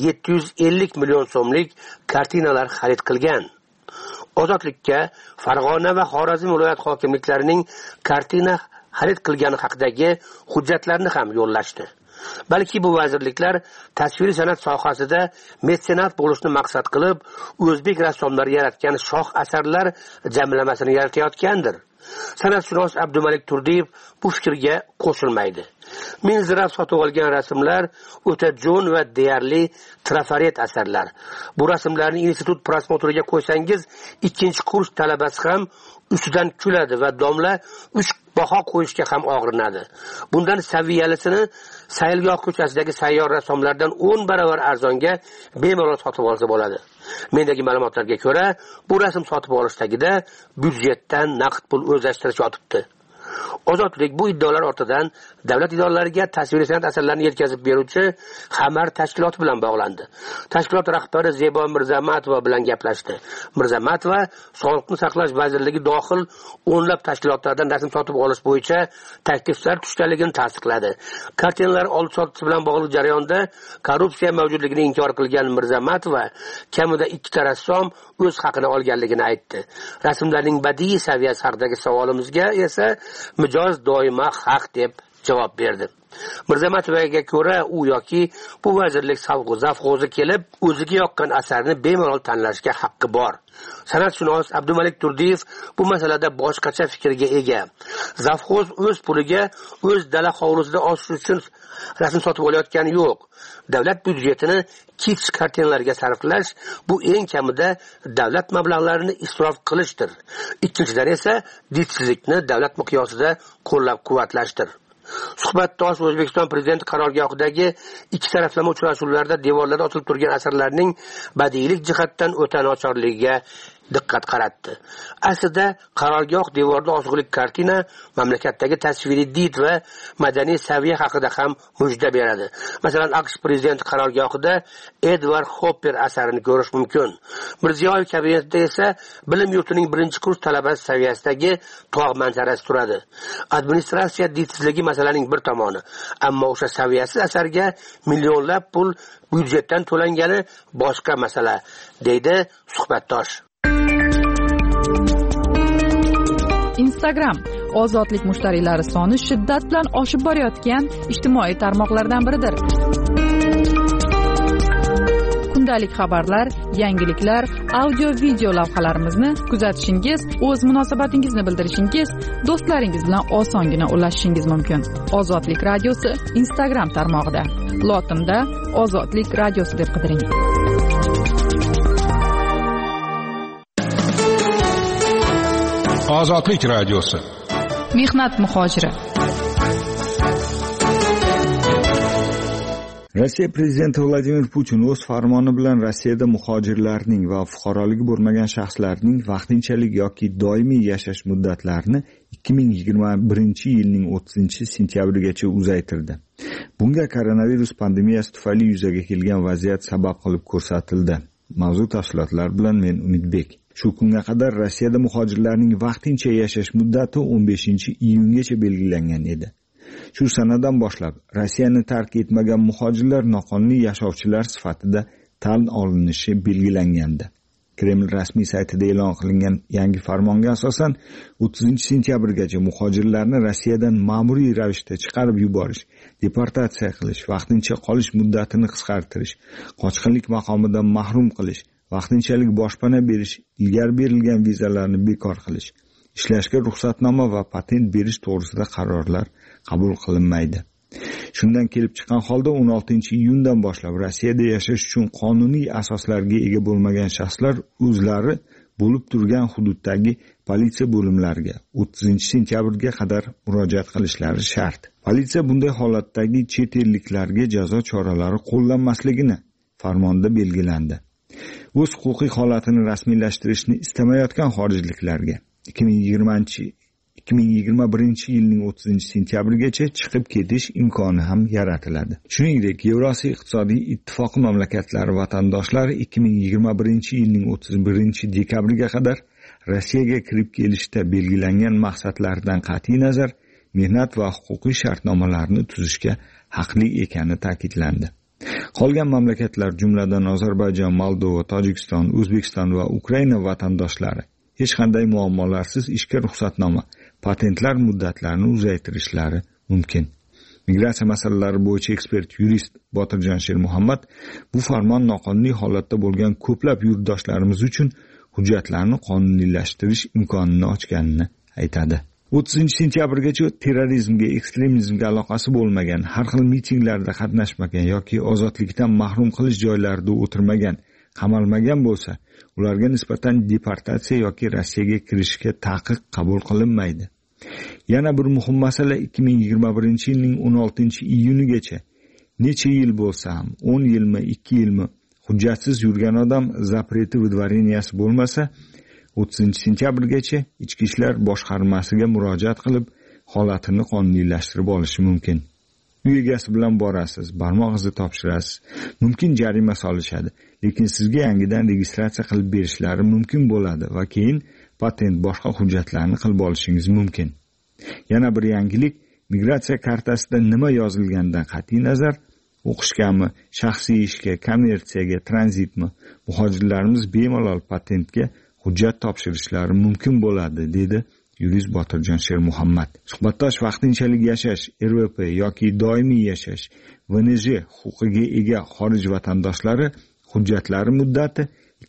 750 million so'mlik kartinalar xarid qilgan. Ozodlikka Farg'ona va Xorazm viloyat hokimliklarining kartina xarid qilgani haqidagi hujjatlarni ham yo'llashdi. Balki bu vazirliklar tasviriy san'at sohasida metsenat bo'lishni maqsad qilib, o'zbek rassomlari yaratgan shoh asarlar jamlamasini yaratayotgandir. San'atshunos Abdumalik Turdiyev bu fikrga qo'shilmaydi. Minzirab sotib olgan rasmlar o'ta jo'n va deyarli trafaret asarlar. Bu rasmlarni institut prosmotriga qo'ysangiz, 2-kurs talabasi ham ustidan kuladi va domla 3 baho qo'yishga ham og'rinadi. Bundan saviyalisini Sayilgoh ko'chasidagi sayyor rassomlardan 10 barobar arzonga bemalol sotib olsa bo'ladi. Mendagi ma'lumotlarga ko'ra, bu rasm sotib olishdagida byudjetdan naqd pul o'zlashtirish yotibdi. Ozodlik bu iddaolar ortidan davlat idoralariga tasviriy san'at asarlarini yetkazib beruvchi Xamar tashkiloti bilan bog'landi. Tashkilot rahbari Zebo Mirzamatova bilan gaplashdi. Mirzamatova Sog'liqni saqlash vazirligi dohil o'nlab tashkilotlardan rasm sotib olish bo'yicha takliflar tushganligini tasdiqladi. Kartinalar olib sotish bilan bog'liq jarayonda korrupsiya mavjudligini inkor qilgan Mirzamatova kamida 2 ta rassom o'z haqini olganligini aytdi. Rasmlarning badiiy saviyasi haqidagi savolimizga esa mijoz doimo haq deb javob berdi. Mirzamatovaga ko'ra, u yoki bu vazirlik zavg'o'zi kelib, o'ziga yoqqan asarni bemalol tanlashga haqqi bor. San'atshunos Abdumalik Turdiyev bu masalada boshqacha fikrga ega. Zavg'o'z o'z puliga o'z dala hovlisida osish uchun rasm sotib olayotgani yo'q. Davlat byudjetini kits kartinalarga sarflash bu eng kamida davlat mablag'larini isrof qilishdir. Ikkinchidan esa ditsizlikni davlat miqyosida qo'llab-quvvatlashdir. Suhbatdosh O'zbekiston prezidenti qarorgohidagi 2 taraflama uchrashuvlarda devorlarda osilib turgan asarlarning badiiylik jihatdan o'ta nochorligiga diqqat qaratdi. Aslida qarorgoh devorida osig'lik kartina mamlakatdagi tasviriy did va madaniy saviya haqida ham mujda beradi. Masalan, AQSh prezidenti qarorgohida Edward Hopper asarini ko'rish mumkin. Mirziyoyev kabinetida esa bilim yurtining birinchi kurs talabasi saviyasidagi tog' manzarasi turadi. Administratsiya didsizligi masalaning bir tomoni, ammo o'sha saviyasiz asarga millionlab pul byudjetdan to'langani boshqa masala, deydi suhbatdosh. Instagram ozodlik mushtariylari soni shiddat bilan oshib borayotgan ijtimoiy tarmoqlardan biridir. Kundalik xabarlar, yangiliklar, audio-video lavhalarimizni kuzatishingiz, o'z munosabatingizni bildirishingiz, do'stlaringiz bilan osongina ulashishingiz mumkin. Ozodlik radiosi Instagram tarmog'ida. Lotinda Ozodlik radiosi deb qidiring. Ozodlik radiosi. Mehnat muhojiri. Rossiya prezidenti Vladimir Putin o'z farmoni bilan Rossiyada muhojirlarning va fuqaroligi bo'lmagan shaxslarning vaqtinchalik yoki doimiy yashash muddatlarini 2021-yilning 30-sentyabrigacha uzaytirdi. Bunga koronavirus pandemiyasi tufayli yuzaga kelgan vaziyat sabab qilib ko'rsatildi. Mavzu tafsilotlar bilan men Umidbek. Shu kunga qadar Rossiyada muhojirlarning vaqtincha yashash muddati 15-iyungacha belgilangan edi. Shu sanadan boshlab Rossiyani tark etmagan muhojirlar noqonuniy yashovchilar sifatida tan olinishi belgilangandi. Kreml rasmiy saytida e'lon qilingan yangi farmonga asosan 30-sentyabrgacha muhojirlarni Rossiyadan ma'muriy ravishda chiqarib yuborish, deportatsiya qilish, vaqtincha qolish muddatini qisqartirish, qochqinlik maqomidan mahrum qilish, vaqtinchalik boshpana berish, ilgari berilgan vizalarni bekor qilish, ishlashga ruxsatnoma va patent berish to'g'risida qarorlar qabul qilinmaydi. Shundan kelib chiqqan holda 16-iyundan boshlab Rossiyada yashash uchun qonuniy asoslarga ega bo'lmagan shaxslar o'zlari bo'lib turgan hududdagi politsiya bo'limlariga 30-sentyabrga qadar murojaat qilishlari shart. Politsiya bunday holatdagi chet elliklarga jazo choralari qo'llanmasligini farmonda belgilandi. O'z huquqiy holatini rasmiylashtirishni istamayotgan xorijliklarga 2021-yilning 30-sentyabrigacha chiqib ketish imkoni ham yaratiladi. Shuningdek, Yevrosiyo iqtisodiy ittifoqi mamlakatlari vatandoshlari 2021-yilning 31-dekabriga qadar Rossiyaga kirib kelishda belgilangan maqsadlardan qat'iy nazar mehnat va huquqiy shartnomalarni tuzishga haqli ekani ta'kidlandi. Qolgan mamlakatlar, jumladan Ozarbayjon, Moldova, Tojikiston, O'zbekiston va Ukraina vatandoshlari hech qanday muammolarsiz ishga ruxsatnoma, patentlar muddatlarini uzaytirishlari mumkin. Migratsiya masalalari bo'yicha ekspert yurist Botirjon Shermuhammad bu farmon noqonuniy holatda bo'lgan ko'plab yurtdoshlarimiz uchun hujjatlarni qonuniylashtirish imkonini ochganini aytadi. 30-sentyabrgacha terrorizmga, ekstremizmga aloqasi bo'lmagan, har xil mitinglarda qatnashmagan yoki ozodlikdan mahrum qilish joylarida o'tirmagan, qamalmagan bo'lsa, ularga nisbatan deportatsiya yoki Rossiyaga kirishga taqiq qabul qilinmaydi. Yana bir muhim masala 2021-yilning 16-iyunigacha necha yil bo'lsa ham, 10 yilmi, 2 yilmi hujjatsiz yurgan odam zapreti vyodvoreniyasi bo'lmasa, 30-sentyabrgacha Ichki ishlar boshqarmasiga murojaat qilib, holatini qonuniylashtirib olishi mumkin. Uy egasi bilan borasiz, barmoq izi topshirasiz, mumkin jarima solishadi, lekin sizga yangidan registratsiya qilib berishlari mumkin bo'ladi va keyin patent boshqa hujjatlarni qilib olishingiz mumkin. Yana bir yangilik, migratsiya kartasida nima yozilganidan qat'iy nazar, o'qishgami, shaxsiy ishga, kommersiyaga, tranzitmi, muhojirlarimiz bemalol patentga hujjat topshirishlari mumkin bo'ladi, dedi yurist Botirjon Shermuhammad. Suhbatdosh vaqtinchalik yashash, RVP yoki doimiy yashash, VNJ huquqiga ega xorij vatandoshlari hujjatlari muddati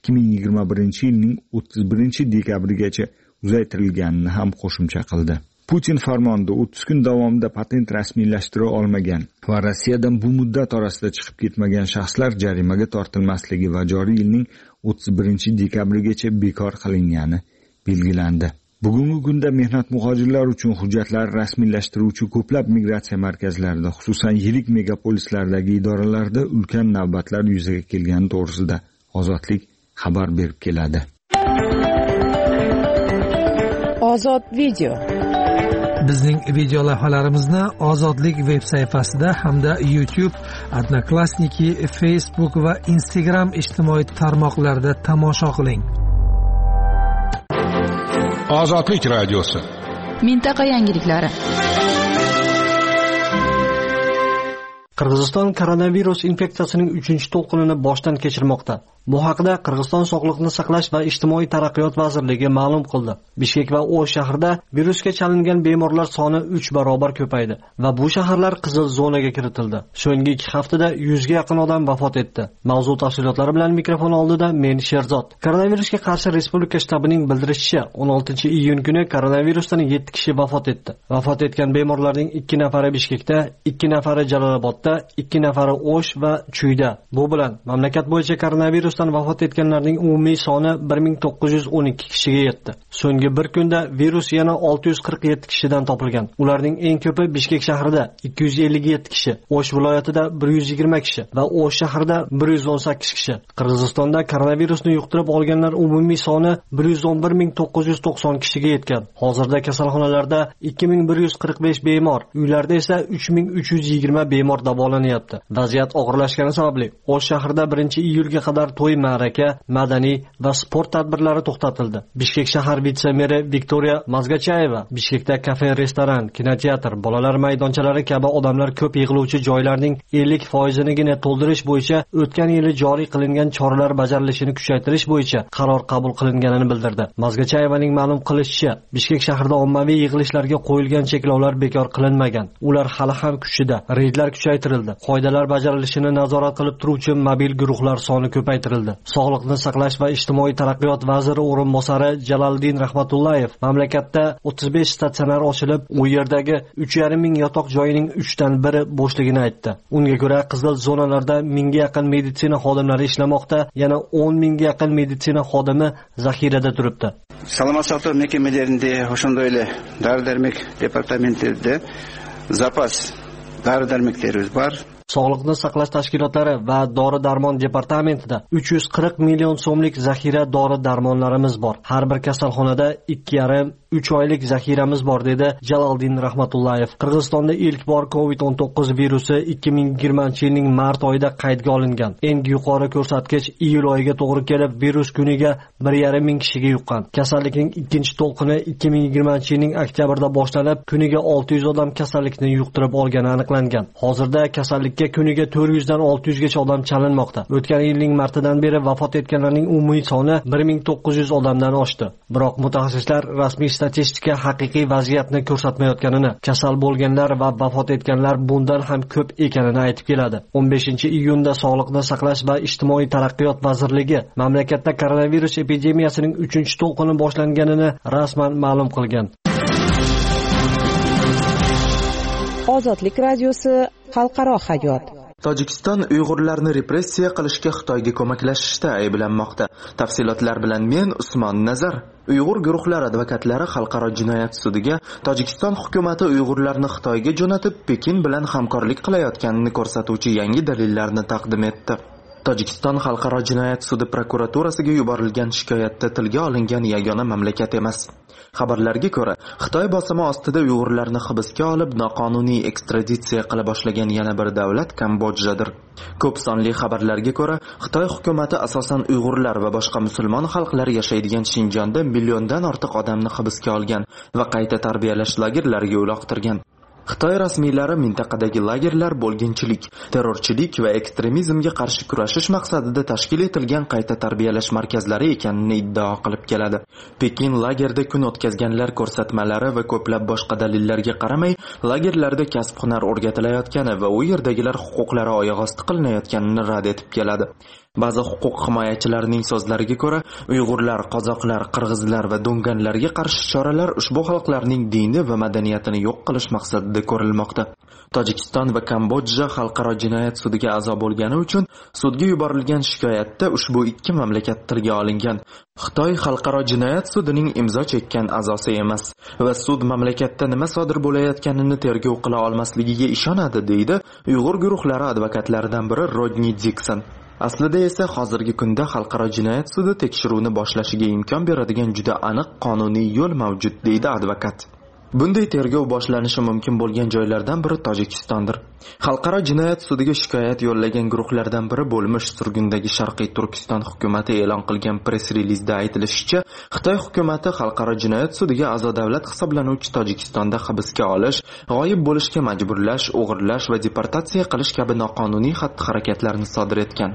2021-yilning 31-dekabrigacha uzaytirilganini ham qo'shimcha qildi. Putin farmonida 30 kun davomida patent rasmiylashtira olmagan va Rossiyadan bu muddat orasida chiqib ketmagan shaxslar jarimaga tortilmasligi va joriy yilning 31-dekabrigacha bekor qilingani belgilandi. Bugungi kunda mehnat muhojirlar uchun hujjatlar rasmiylashtiruvchi ko'plab migratsiya markazlarida, xususan yirik megapolislardagi idoralarda ulkan navbatlar yuzaga kelgani to'g'risida Ozodlik xabar berib keladi. Ozod video. Bizning video lavhalarimizni Ozodlik veb sayfasida hamda YouTube, Odnoklassniki, Facebook va Instagram ijtimoiy tarmoqlarida tomosha qiling. Ozodlik radiosi. Mintaqa yangiliklari. Qirg'iziston koronavirus infeksiyasining 3-to'lqinini boshdan kechirmoqda. Bu haqda Qirg'iziston Sog'liqni saqlash va ijtimoiy taraqqiyot vazirligi ma'lum qildi. Bishkek va O'sh shahrida virusga chalingan bemorlar soni 3 barobar ko'paydi va bu shaharlar qizil zonaga kiritildi. So'nggi 2 haftada 100 ga yaqin odam vafot etdi. Mavzu tafsilotlari bilan mikrofon oldida men Sherzod. Koronavirusga qarshi respublika shtabining bildirishicha, 16-iyun kuni koronavirusdan 7 kishi vafot etdi. Vafot etgan bemorlarning 2 nafari Bishkekda, 2 nafari Jalolobodda, 2 nafari O'sh va Chuyda. Bu bilan mamlakat bo'yicha koronavirus vafot etganlarning umumiy soni 1912 kishiga yetdi. So'nggi bir kunda virus yana 647 kishidan topilgan. Ularning eng ko'pi Bishkek shahrida 257 kishi, O'sh viloyatida 120 kishi va O'sh shahrida 118 kishi. Qirg'izistonda koronavirusni yuqtirib olganlar umumiy soni 111990 kishiga yetgan. Hozirda kasalxonalarda 2145 bemor, uylarda esa 3320 bemor davolanyapti. Vaziyat og'irlashgani sababli O'sh shahrida 1-iyulga qadar to'y, ma'raka, madaniy va sport tadbirlari to'xtatildi. Bishkek shahar vitse-meri Viktoriya Mazgachayeva Bishkekda kafe, restoran, kinoteatr, bolalar maydonchalari kabi odamlar ko'p yig'iluvchi joylarning 50%nigina to'ldirish bo'yicha o'tgan yili joriy qilingan choralar bajarilishini kuchaytirish bo'yicha qaror qabul qilinganini bildirdi. Mazgachayevaning ma'lum qilishicha, Bishkek shahrida ommaviy yig'ilishlarga qo'yilgan cheklovlar bekor qilinmagan. Ular hali ham kuchida. Reydlar kuchaytirildi. Qoidalar bajarilishini nazorat qilib turuvchi mobil guruhlar soni ko'paytirildi. Sog'liqni saqlash va ijtimoiy taraqqiyot vaziri o'rinbosari Jaloliddin Rahmatullayev mamlakatda 35 statsionar ochilib, u yerdagi 3,5 ming yotoq joyining 3dan biri bo'shligini aytdi. Unga ko'ra, qizil zonalarda 1000 ga yaqin meditsina xodimlari ishlamoqda, yana 10 mingga yaqin meditsina xodimi zaxirada turibdi. Salomat saqlash mekemalarida, o'shunday ele dori-darmok departamentida zapas dori-darmoklarimiz bor. Sog'liqni saqlash tashkilotlari va dori-darmon departamentida 340 million so'mlik zaxira dori-darmonlarimiz bor. Har bir kasalxonada 2,5-3 oylik zaxiramiz bor, dedi Jaloliddin Rahmatullayev. Qirg'izistonda ilk bor COVID-19 virusi 2020-yilning mart oyida qaydga olingan. Eng yuqori ko'rsatkich iyul oyiga to'g'ri kelib, virus kuniga 1,5 ming kishiga yuqqan. Kasallikning ikkinchi to'lqini 2020-yilning oktyabrda boshlanib, kuniga 600 odam kasallikni yuqtirib olgani aniqlangan. Hozirda kasallikka kuniga 400 dan 600 gacha odam chalinmoqda. O'tgan yilning martidan beri vafot etganlarning umumiy soni 1900 odamdan oshdi. Biroq mutaxassislar rasmiy statistika haqiqiy vaziyatni ko'rsatmayotganini, kasal bo'lganlar va vafot etganlar bundan ham ko'p ekanini aytib keladi. 15-iyunda Sog'liqni saqlash va ijtimoiy taraqqiyot vazirligi mamlakatda koronavirus epidemiyasining 3-to'lqini boshlanganini rasman ma'lum qilgan. Ozodlik radiosi, xalqaro hayot. Tojikiston Uyg'urlarni repressiya qilishga Xitoyga ko'maklashishda ayblanmoqda. Tafsilotlar bilan men Usmon Nazar. Uyg'ur guruhlari advokatlari xalqaro jinoyat sudiga Tojikiston hukumatı Uyg'urlarni Xitoyga jo'natib, Pekin bilan hamkorlik qilayotganini ko'rsatuvchi yangi dalillarni taqdim etdi. Tojikiston xalqaro jinoyat sudi prokuraturasiga yuborilgan shikoyatda tilga olingan yagona mamlakat emas. Xabarlarga ko'ra, Xitoy bosimi ostida Uyg'urlarni hibsga olib, noqonuniy ekstraditsiya qila boshlagan yana bir davlat Kambodjadir. Ko'p sonli xabarlarga ko'ra, Xitoy hukumatı asosan Uyg'urlar va boshqa musulmon xalqlar yashaydigan Shinjonda milliondan ortiq odamni hibsga olgan va qayta tarbiyalash lagerlariga uloqtirgan. Xitoy rasmiylari mintaqadagi lagerlar bo'lginchilik, terrorchilik va ekstremizmga qarshi kurashish maqsadida tashkil etilgan qayta tarbiyalash markazlari ekanini iddao qilib keladi. Pekin lagerda kun o'tkazganlar ko'rsatmalari va ko'plab boshqa dalillarga qaramay, lagerlarda kasb-hunar o'rgatilayotgani va u yerdagilar huquqlari oyoq osti qilinayotganini rad etib keladi. Ba'zi huquq himoyachilarining so'zlariga ko'ra, Uyg'urlar, qozoqlar, qirg'izlar va do'nganlarga qarshi choralar ushbu xalqlarning dini va madaniyatini yo'q qilish maqsadida ko'rilmoqda. Tojikiston va Kambodja xalqaro jinoyat sudiga a'zo bo'lgani uchun sudga yuborilgan shikoyatda ushbu ikki mamlakat tilga olingan. Xitoy xalqaro jinoyat sudining imzo chekkan a'zosi emas va sud mamlakatda nima sodir bo'layotganini tergov qila olmasligiga ishonadi, deydi Uyg'ur guruhlari advokatlaridan biri Rodni Dikson. Aslida esa hozirgi kunda xalqaro jinoyat sudi tekshiruvni boshlashiga imkon beradigan juda aniq qonuniy yo'l mavjud, deydi advokat. Bunday tergov boshlanishi mumkin bo'lgan joylardan biri Tojikistondir. Xalqaro jinoyat sudiga shikoyat yo'llagan guruhlardan biri bo'lmish surgundagi Sharqiy Turkiston hukumati e'lon qilgan press-relizda aytilishicha, Xitoy hukumati xalqaro jinoyat sudiga a'zo davlat hisoblanuvchi Tojikistonda hibsga olish, g'oyib bo'lishga majburlash, o'g'irlash va deportatsiya qilish kabi noqonuniy xatti-harakatlarni sodir etgan.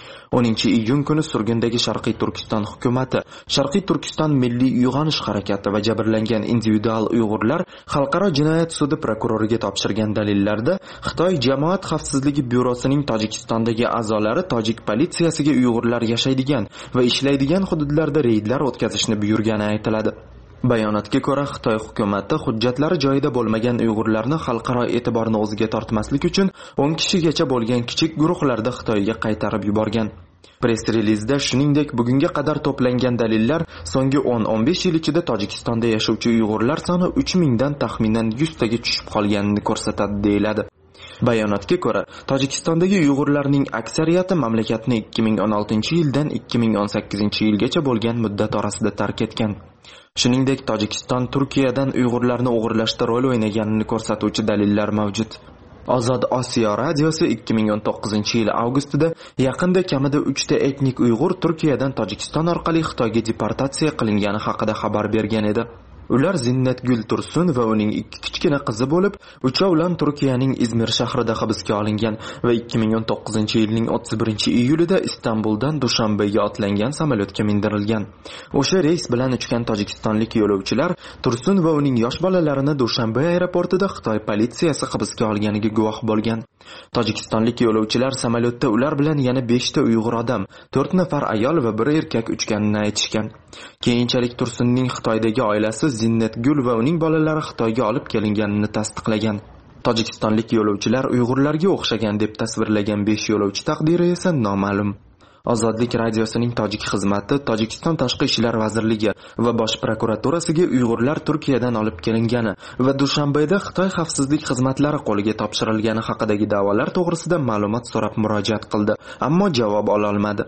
10-iyun kuni surgundagi Sharqiy Turkiston hukumati, Sharqiy Turkiston Milliy uyg'onish harakati va jabrlangan individual uyg'urlar xalqaro jinoyat sudi prokuroriga topshirgan dalillarda Xitoy jamoat xavfsizligi byurosining Tojikistondagi a'zolari tojik politsiyasiga uyg'urlar yashaydigan va ishlaydigan hududlarda reydlar o'tkazishni buyurgani aytiladi. Bayonotga ko'ra, Xitoy hukumati hujjatlari joyida bo'lmagan uyg'urlarni xalqaro e'tiborni o'ziga tortmaslik uchun 10 kishigacha bo'lgan kichik guruhlarda Xitoyga qaytarib yuborgan. Press-relizda shuningdek, bugunga qadar to'plangan dalillar so'nggi 10-15 yil ichida Tojikistonda yashovchi uyg'urlar soni 3000 dan taxminan 100 taga tushib qolganini ko'rsatadi, deyiladi. Bayonotga ko'ra, Tojikistondagi uyg'urlarning aksariyati mamlakatni 2016-yildan 2018-yilgacha bo'lgan muddat orasida tark etgan. Shuningdek, Tojikiston Turkiyadan uyg'urlarni o'g'irlashda rol o'ynaganini ko'rsatuvchi dalillar mavjud. Ozod Osiyo radiosi 2019-yil avgustida yaqinda kamida 3 ta etnik uyg'ur Turkiyadan Tojikiston orqali Xitoyga deportatsiya qilingani haqida xabar bergan edi. Ular Zinnatgul Tursun va uning 2 kichkina qizi bo'lib, uchovlon Turkiyaning Izmir shahrida hibsga olingan va 2019-yilning 31-iyulida Istanbuldan Dushanbega otlangan samolyotga mindirilgan. O'sha reys bilan uchgan tojikistonlik yo'lovchilar Tursun va uning yosh bolalarini Dushanbe aeroportida Xitoy politsiyasi hibsga olganiga guvoh bo'lgan. Tojikistonlik yo'lovchilar samolyotda ular bilan yana 5 ta uyg'ur odam, 4 nafar ayol va 1 erkak uchganini aytishgan. Keyinchalik Tursunning Xitoydagi oilasi Zinnatgul va uning bolalari Xitoyga olib kelinganini tasdiqlagan. Tojikistonlik yo'lovchilar uyg'urlarga o'xshagan deb tasvirlagan 5 yo'lovchi taqdiri esa noma'lum. Ozodlik radiosining tojik xizmati Tojikiston Tashqi ishlar vazirligi va bosh prokuraturasiga uyg'urlar Turkiyadan olib kelingani va Dushanbeda Xitoy xavfsizlik xizmatlari qo'liga topshirilgani haqidagi da'volar to'g'risida ma'lumot so'rab murojaat qildi, ammo javob ola olmadi.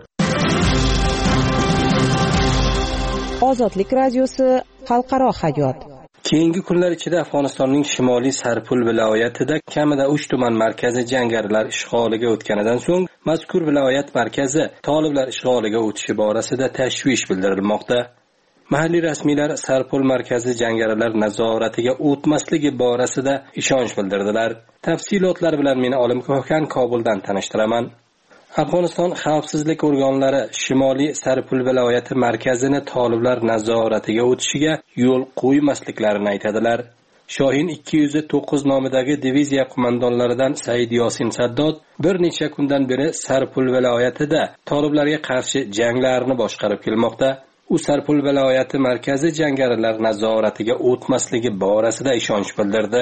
Ozodlik radiosi xalqaro hayot. Keyingi kunlar ichida Afg'onistonning Shimoliy Sarpul viloyatida kamida 3 tuman markazi jangarilar ishg'oliga o'tganidan so'ng mazkur viloyat markazi toliblar ishg'oliga o'tishi borasida tashvish bildirilmoqda. Mahalliy rasmiylar Sarpul markazi jangarilar nazoratiga o'tmasligi borasida ishonch bildirdilar. Tafsilotlar bilan meni Olim Ko'hkan Kobuldan tanishtiraman. Afg'oniston xavfsizlik organlari Shimoliy Sarpul viloyati markazini toliblar nazoratiga o'tishiga yo'l qo'ymasliklarini aytadilar. Shohin 209 nomidagi diviziya qo'mondonlaridan Said Yosin Saddod bir necha kundan beri Sarpul viloyatida toliblarga qarshi janglarni boshqarib kelmoqda. U Sarpul viloyati markazi jangarilar nazoratiga o'tmasligi borasida ishonch bildirdi.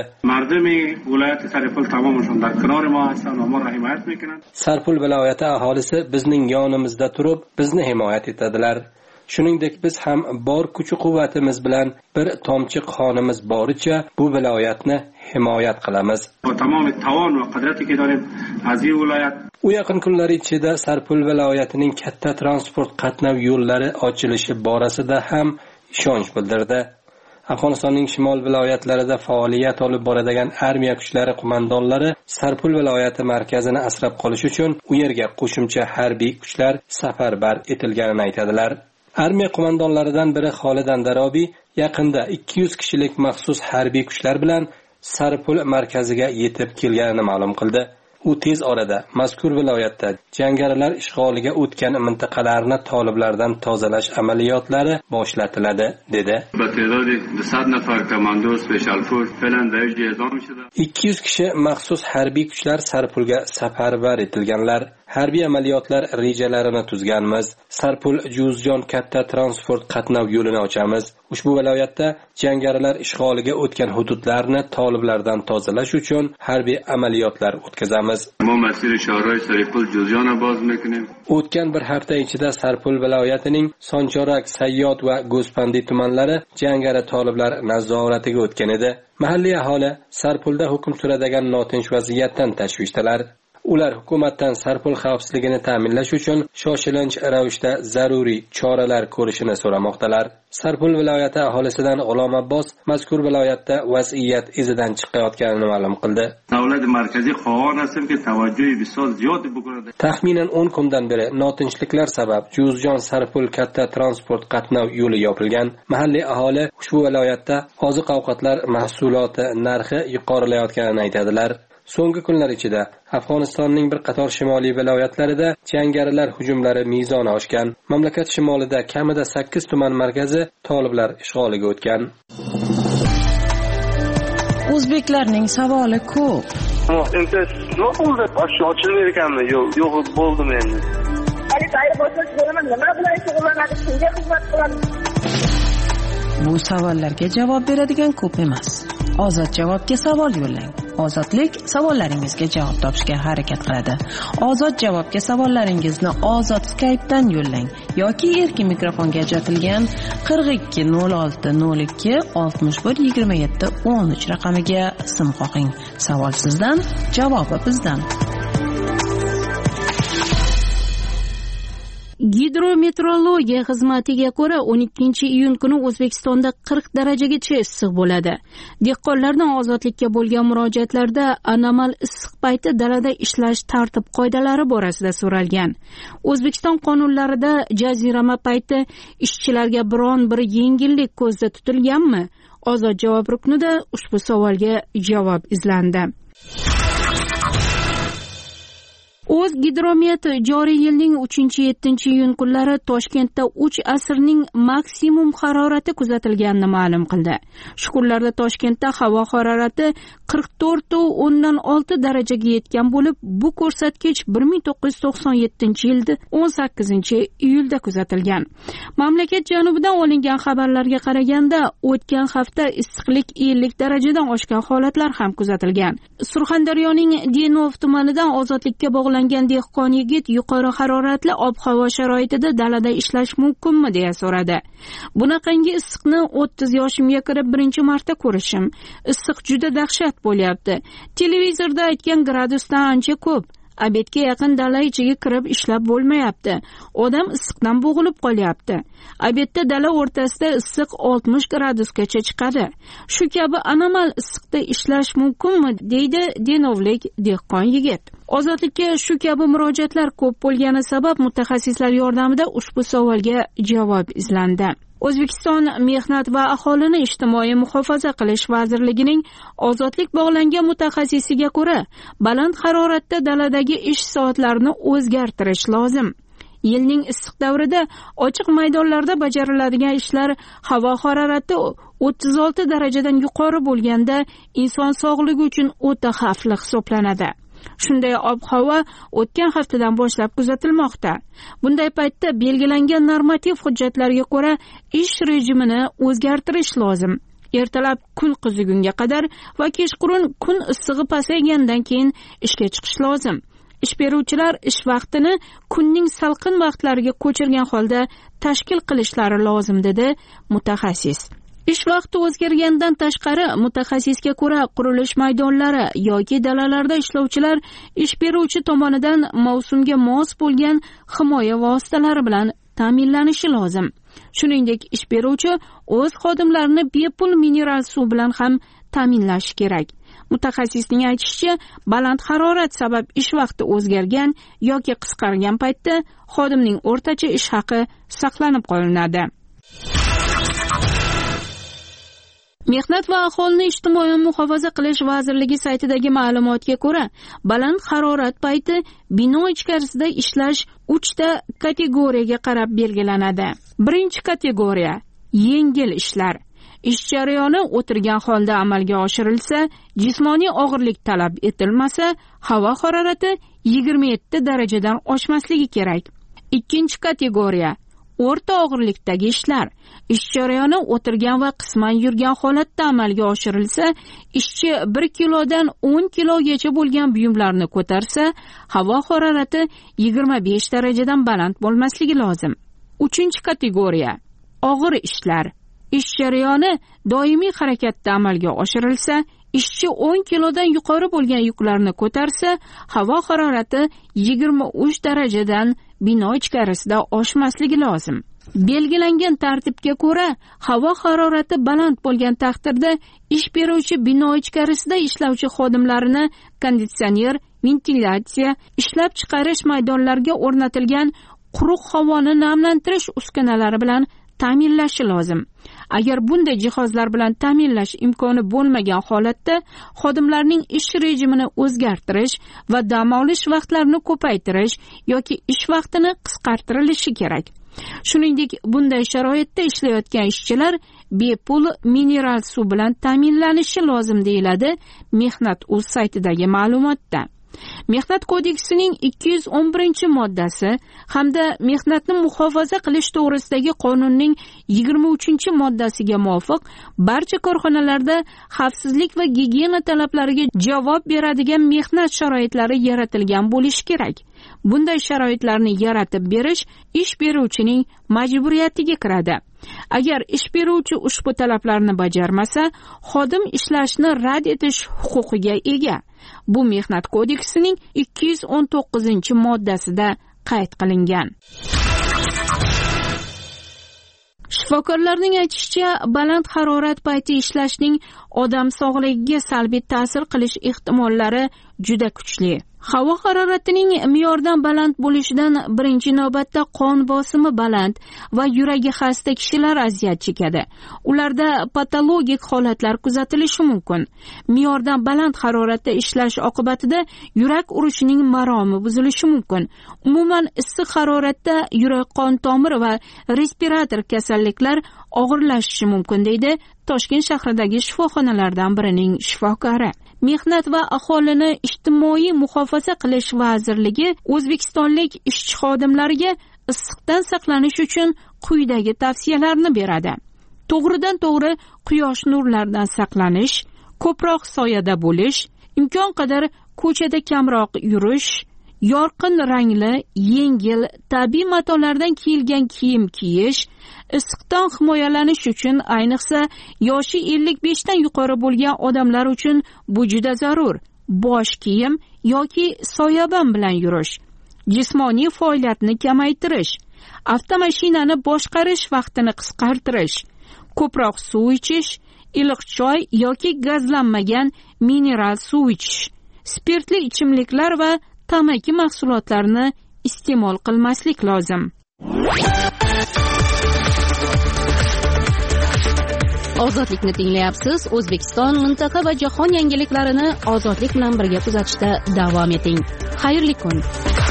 Sarpul viloyati aholisi bizning yonimizda turib, bizni himoyat etadilar. Shuningdek, biz ham bor kuch-quvvatimiz bilan bir tomchi qonimiz boricha bu viloyatni himoyat qilamiz. U yaqin kunlar ichida Sarpul viloyatining katta transport qatnov yo'llari ochilishi borasida ham ishonch bildirdi. Afg'onistonning shimol viloyatlarida faoliyat olib boradigan armiya kuchlari qo'mondonlari Sarpul viloyati markazini asrab qolish uchun u yerga qo'shimcha harbiy kuchlar safarbar etilganini aytadilar. Armiya qo'mondonlaridan biri Xolidan Darobiy yaqinda 200 kishilik maxsus harbiy kuchlar bilan Sarpul markaziga yetib kelganini ma'lum qildi. U tez orada mazkur viloyatda jangarilar ishg'oliga o'tgan mintaqalarni toliblardan tozalash amaliyotlari boshlatiladi, dedi. 200 kishi maxsus harbiy kuchlar Sarpulga safarbar etilganlar. Harbiy amaliyotlar rejalarini tuzganmiz. Sarpul Juzjon katta transport qatnov yo'lini ochamiz. Ushbu viloyatda jangarilar ishg'oliga o'tgan hududlarni toliblardan tozalash uchun harbiy amaliyotlar o'tkazamiz. O'tgan bir hafta ichida Sarpul viloyatining Sonchorak, Sayyod va Go'spandi tumanlari jangari toliblar nazoratiga o'tgan edi. Mahalliy aholi Sarpulda hukm suradigan notinch vaziyatdan tashvishdalar. Ular hukumatdan sarpul xavfsizligini ta'minlash uchun shoshilinch ravishda zaruriy choralar ko'rishini so'ramoqdalar. Sarpul viloyati aholisidan G'ulom Abbos mazkur viloyatda vaziyat izidan chiqayotganini ma'lum qildi. Davlat markaziy qonunasiga tavajjuh bisor ziyod bo'lgan. Taxminan 10 kundan beri notinchliklar sabab Juzjon Sarpul katta transport qatnov yo'li yopilgan. Mahalliy aholi ushbu viloyatda oziq-ovqatlar mahsuloti narxi yuqorilayotganini aytadilar. So'nggi kunlar ichida Afg'onistonning bir qator shimoliy viloyatlarida jangarilar hujumlari mezoni oshgan. Mamlakat shimolida kamida 8 tuman markazi toliblar ishg'oliga o'tgan. O'zbeklarning savoli ko'p. Endi nima bo'ldi? Boshqa ochilmaydi ekanmi? Yo'q, bo'ldimi endi. Bu savollarga javob beradigan ko'p emas. Ozod javobga savol yo'llang. Ozodlik savollaringizga javob topishga harakat qiladi. Ozod javobga savollaringizni Ozod Skype'dan yo'llang yoki erkin mikrofonga ajratilgan 42 06 02 61 27 13 raqamiga sim qo'ying. Savol sizdan, javobi bizdan. Gidrometeorologiya xizmatiga ko'ra 12-iyun kuni O'zbekistonda 40 darajagacha issiq bo'ladi. Dehqonlarning ozodlikka bo'lgan murojaatlarda anomal issiq payti dalada ishlash tartib-qoidalari borasida so'ralgan. O'zbekiston qonunlarida jazirama payti ishchilarga biron bir yengillik ko'zda tutilganmi? Ozod javob ruknida ushbu savolga javob izlandi. O'zgidromet joriy yilning 3-7 kunlari Toshkentda 3 asrning maksimum harorati kuzatilganini ma'lum qildi. Shu kunlarda Toshkentda havo harorati 44.6 darajaga yetgan bo'lib, bu ko'rsatkich 1997-yilda 18-iyulda kuzatilgan. Mamlakat janubidan olingan xabarlarga qaraganda, o'tgan hafta issiqlik 50 darajadan oshgan holatlar ham kuzatilgan. Surxondaryoning Denov tumanidan ozodlikka bog'langan dehqon yigit yuqori haroratli ob-havo sharoitida dalada ishlash mumkinmi deya so'radi. Bunaqangi issiqni 30 yoshimga kirib birinchi marta ko'rishim. Issiq juda dahshat bo'lyapti. Televizorda aytgan gradusdan ancha ko'p. Obedga yaqin dala ichiga kirib ishlab bo'lmayapti. Odam issiqdan bo'g'ilib qolyapti. Obedda dala o'rtasida issiq 60 gradusgacha chiqadi. Shu kabi anomal issiqda ishlash mumkinmi deydi denovlik dehqon yigit. Ozodlikka shu kabi murojaatlar ko'p bo'lgani sabab mutaxassislar yordamida ushbu savolga javob izlandi. O'zbekiston Mehnat va aholini ijtimoiy muhofaza qilish vazirligining ozodlik bog'langan mutaxassisiga ko'ra, baland haroratda daladagi ish soatlarini o'zgartirish lozim. Yilning issiq davrida ochiq maydonlarda bajariladigan ishlar havo harorati 36 darajadan yuqori bo'lganda inson sog'ligi uchun o'ta xavfli hisoblanadi. Shunday ob-havo o'tgan haftadan boshlab kuzatilmoqda. Bunday paytda belgilangan normativ hujjatlarga ko'ra ish rejimini o'zgartirish lozim. Ertalab kun qizigunga qadar va kechqurun kun issig'i pasaygandan keyin ishga chiqish lozim. Ish beruvchilar ish vaqtini kunning salqin vaqtlariga ko'chirgan holda tashkil qilishlari lozim dedi mutaxassis. Ish vaqti o'zgargandan tashqari, mutaxassisga ko'ra qurilish maydonlari yoki dalalarda ishlovchilar ish beruvchi tomonidan mavsumga mos bo'lgan himoya vositalari bilan ta'minlanishi lozim. Shuningdek, ish beruvchi o'z xodimlarini bepul mineral suv bilan ham ta'minlashi kerak. Mutaxassisning aytishicha, baland harorat sabab ish vaqti o'zgargan yoki qisqargan paytda xodimning o'rtacha ish haqi saqlanib qolinadi. Mehnat va aholini ijtimoiy muhofaza qilish vazirligi saytidagi ma'lumotga ko'ra, baland harorat payti bino ichkarisida ishlash 3 ta kategoriyaga qarab belgilanadi. Birinchi kategoriya yengil ishlar. Ish jarayoni o'tirgan holda amalga oshirilsa, jismoniy og'irlik talab etilmasa, havo harorati 27 darajadan oshmasligi kerak. Ikkinchi kategoriya o'rta og'irlikdagi ishlar. Ish jarayoni o'tirgan va qisman yurgan holatda amalga oshirilsa, ishchi 1 kilodan 10 kilogacha bo'lgan buyumlarni ko'tarsa, havo harorati 25 darajadan baland bo'lmasligi lozim. Uchinchi kategoriya og'ir ishlar. Ish jarayoni doimiy harakatda amalga oshirilsa, ishchi 10 kilodan yuqori bo'lgan yuklarni ko'tarsa, havo harorati 23 darajadan bino ichkarisida oshmasligi lozim. Belgilangan tartibga ko'ra, havo harorati baland bo'lgan taqdirda ish beruvchi bino ichkarisida ishlovchi xodimlarini konditsioner, ventilyatsiya, ishlab chiqarish maydonlariga o'rnatilgan quruq havoni namlantirish uskunalari bilan ta'minlashi lozim. Agar bunday jihozlar bilan ta'minlash imkoni bo'lmagan holatda xodimlarning ish rejimini o'zgartirish va dam olish vaqtlarini ko'paytirish yoki ish vaqtini qisqartirilishi kerak. Shuningdek, bunday sharoitda ishlayotgan ishchilar bepul mineral suv bilan ta'minlanishi lozim deyiladi Mehnat.uz saytidagi ma'lumotda. Mehnat kodeksining 211-moddasi hamda mehnatni muhofaza qilish to'g'risidagi qonunning 23-moddasiga muvofiq barcha korxonalarda xavfsizlik va gigiyena talablariga javob beradigan mehnat sharoitlari yaratilgan bo'lishi kerak. Bunday sharoitlarni yaratib berish ish beruvchining majburiyatiga kiradi. Agar ish beruvchi ushbu talablarni bajarmasa, xodim ishlashni rad etish huquqiga ega. Bu Mehnat kodeksining 219-moddasida qayd qilingan. Shifokorlarning aytishicha, baland harorat payti ishlashning odam sog'ligiga salbiy ta'sir qilish ehtimollari juda kuchli. Havo haroratining me'yordan baland bo'lishidan birinchi navbatda qon bosimi baland va yuragi xasta kishilar aziyat chekadi. Ularda patologik holatlar kuzatilishi mumkin. Me'yordan baland haroratda ishlash oqibatida yurak urishining maromi buzilishi mumkin. Umuman issiq haroratda yurak qon tomiri va respirator kasalliklar og'irlashishi mumkin, deydi Toshkent shahridagi shifoxonalardan birining shifokori. Mehnat va aholini ijtimoiy muhofaza qilish vazirligi o'zbekistonlik ishchi xodimlarga issiqdan saqlanish uchun quyidagi tavsiyalarni beradi. To'g'ridan to'g'ri quyosh nurlaridan saqlanish, ko'proq soyada bo'lish, imkon qadar ko'chada kamroq yurish, yorqin rangli, yengil, tabiiy matolardan kiyilgan kiyim kiyish, issiqdan himoyalanish uchun ayniqsa yoshi 55 dan yuqori bo'lgan odamlar uchun bu juda zarur. Bosh kiyim yoki soyabon bilan yurish, jismoniy faoliyatni kamaytirish, avtomashinani boshqarish vaqtini qisqartirish, ko'proq suv ichish, iliq choy yoki gazlanmagan mineral suv ichish, spirtli ichimliklar va tamaki mahsulotlarini iste'mol qilmaslik lozim. Ozodlikni tinglayapsiz. O'zbekiston, mintaqa va jahon yangiliklarini ozodlik bilan birga kuzatishda davom eting. Xayrli kun.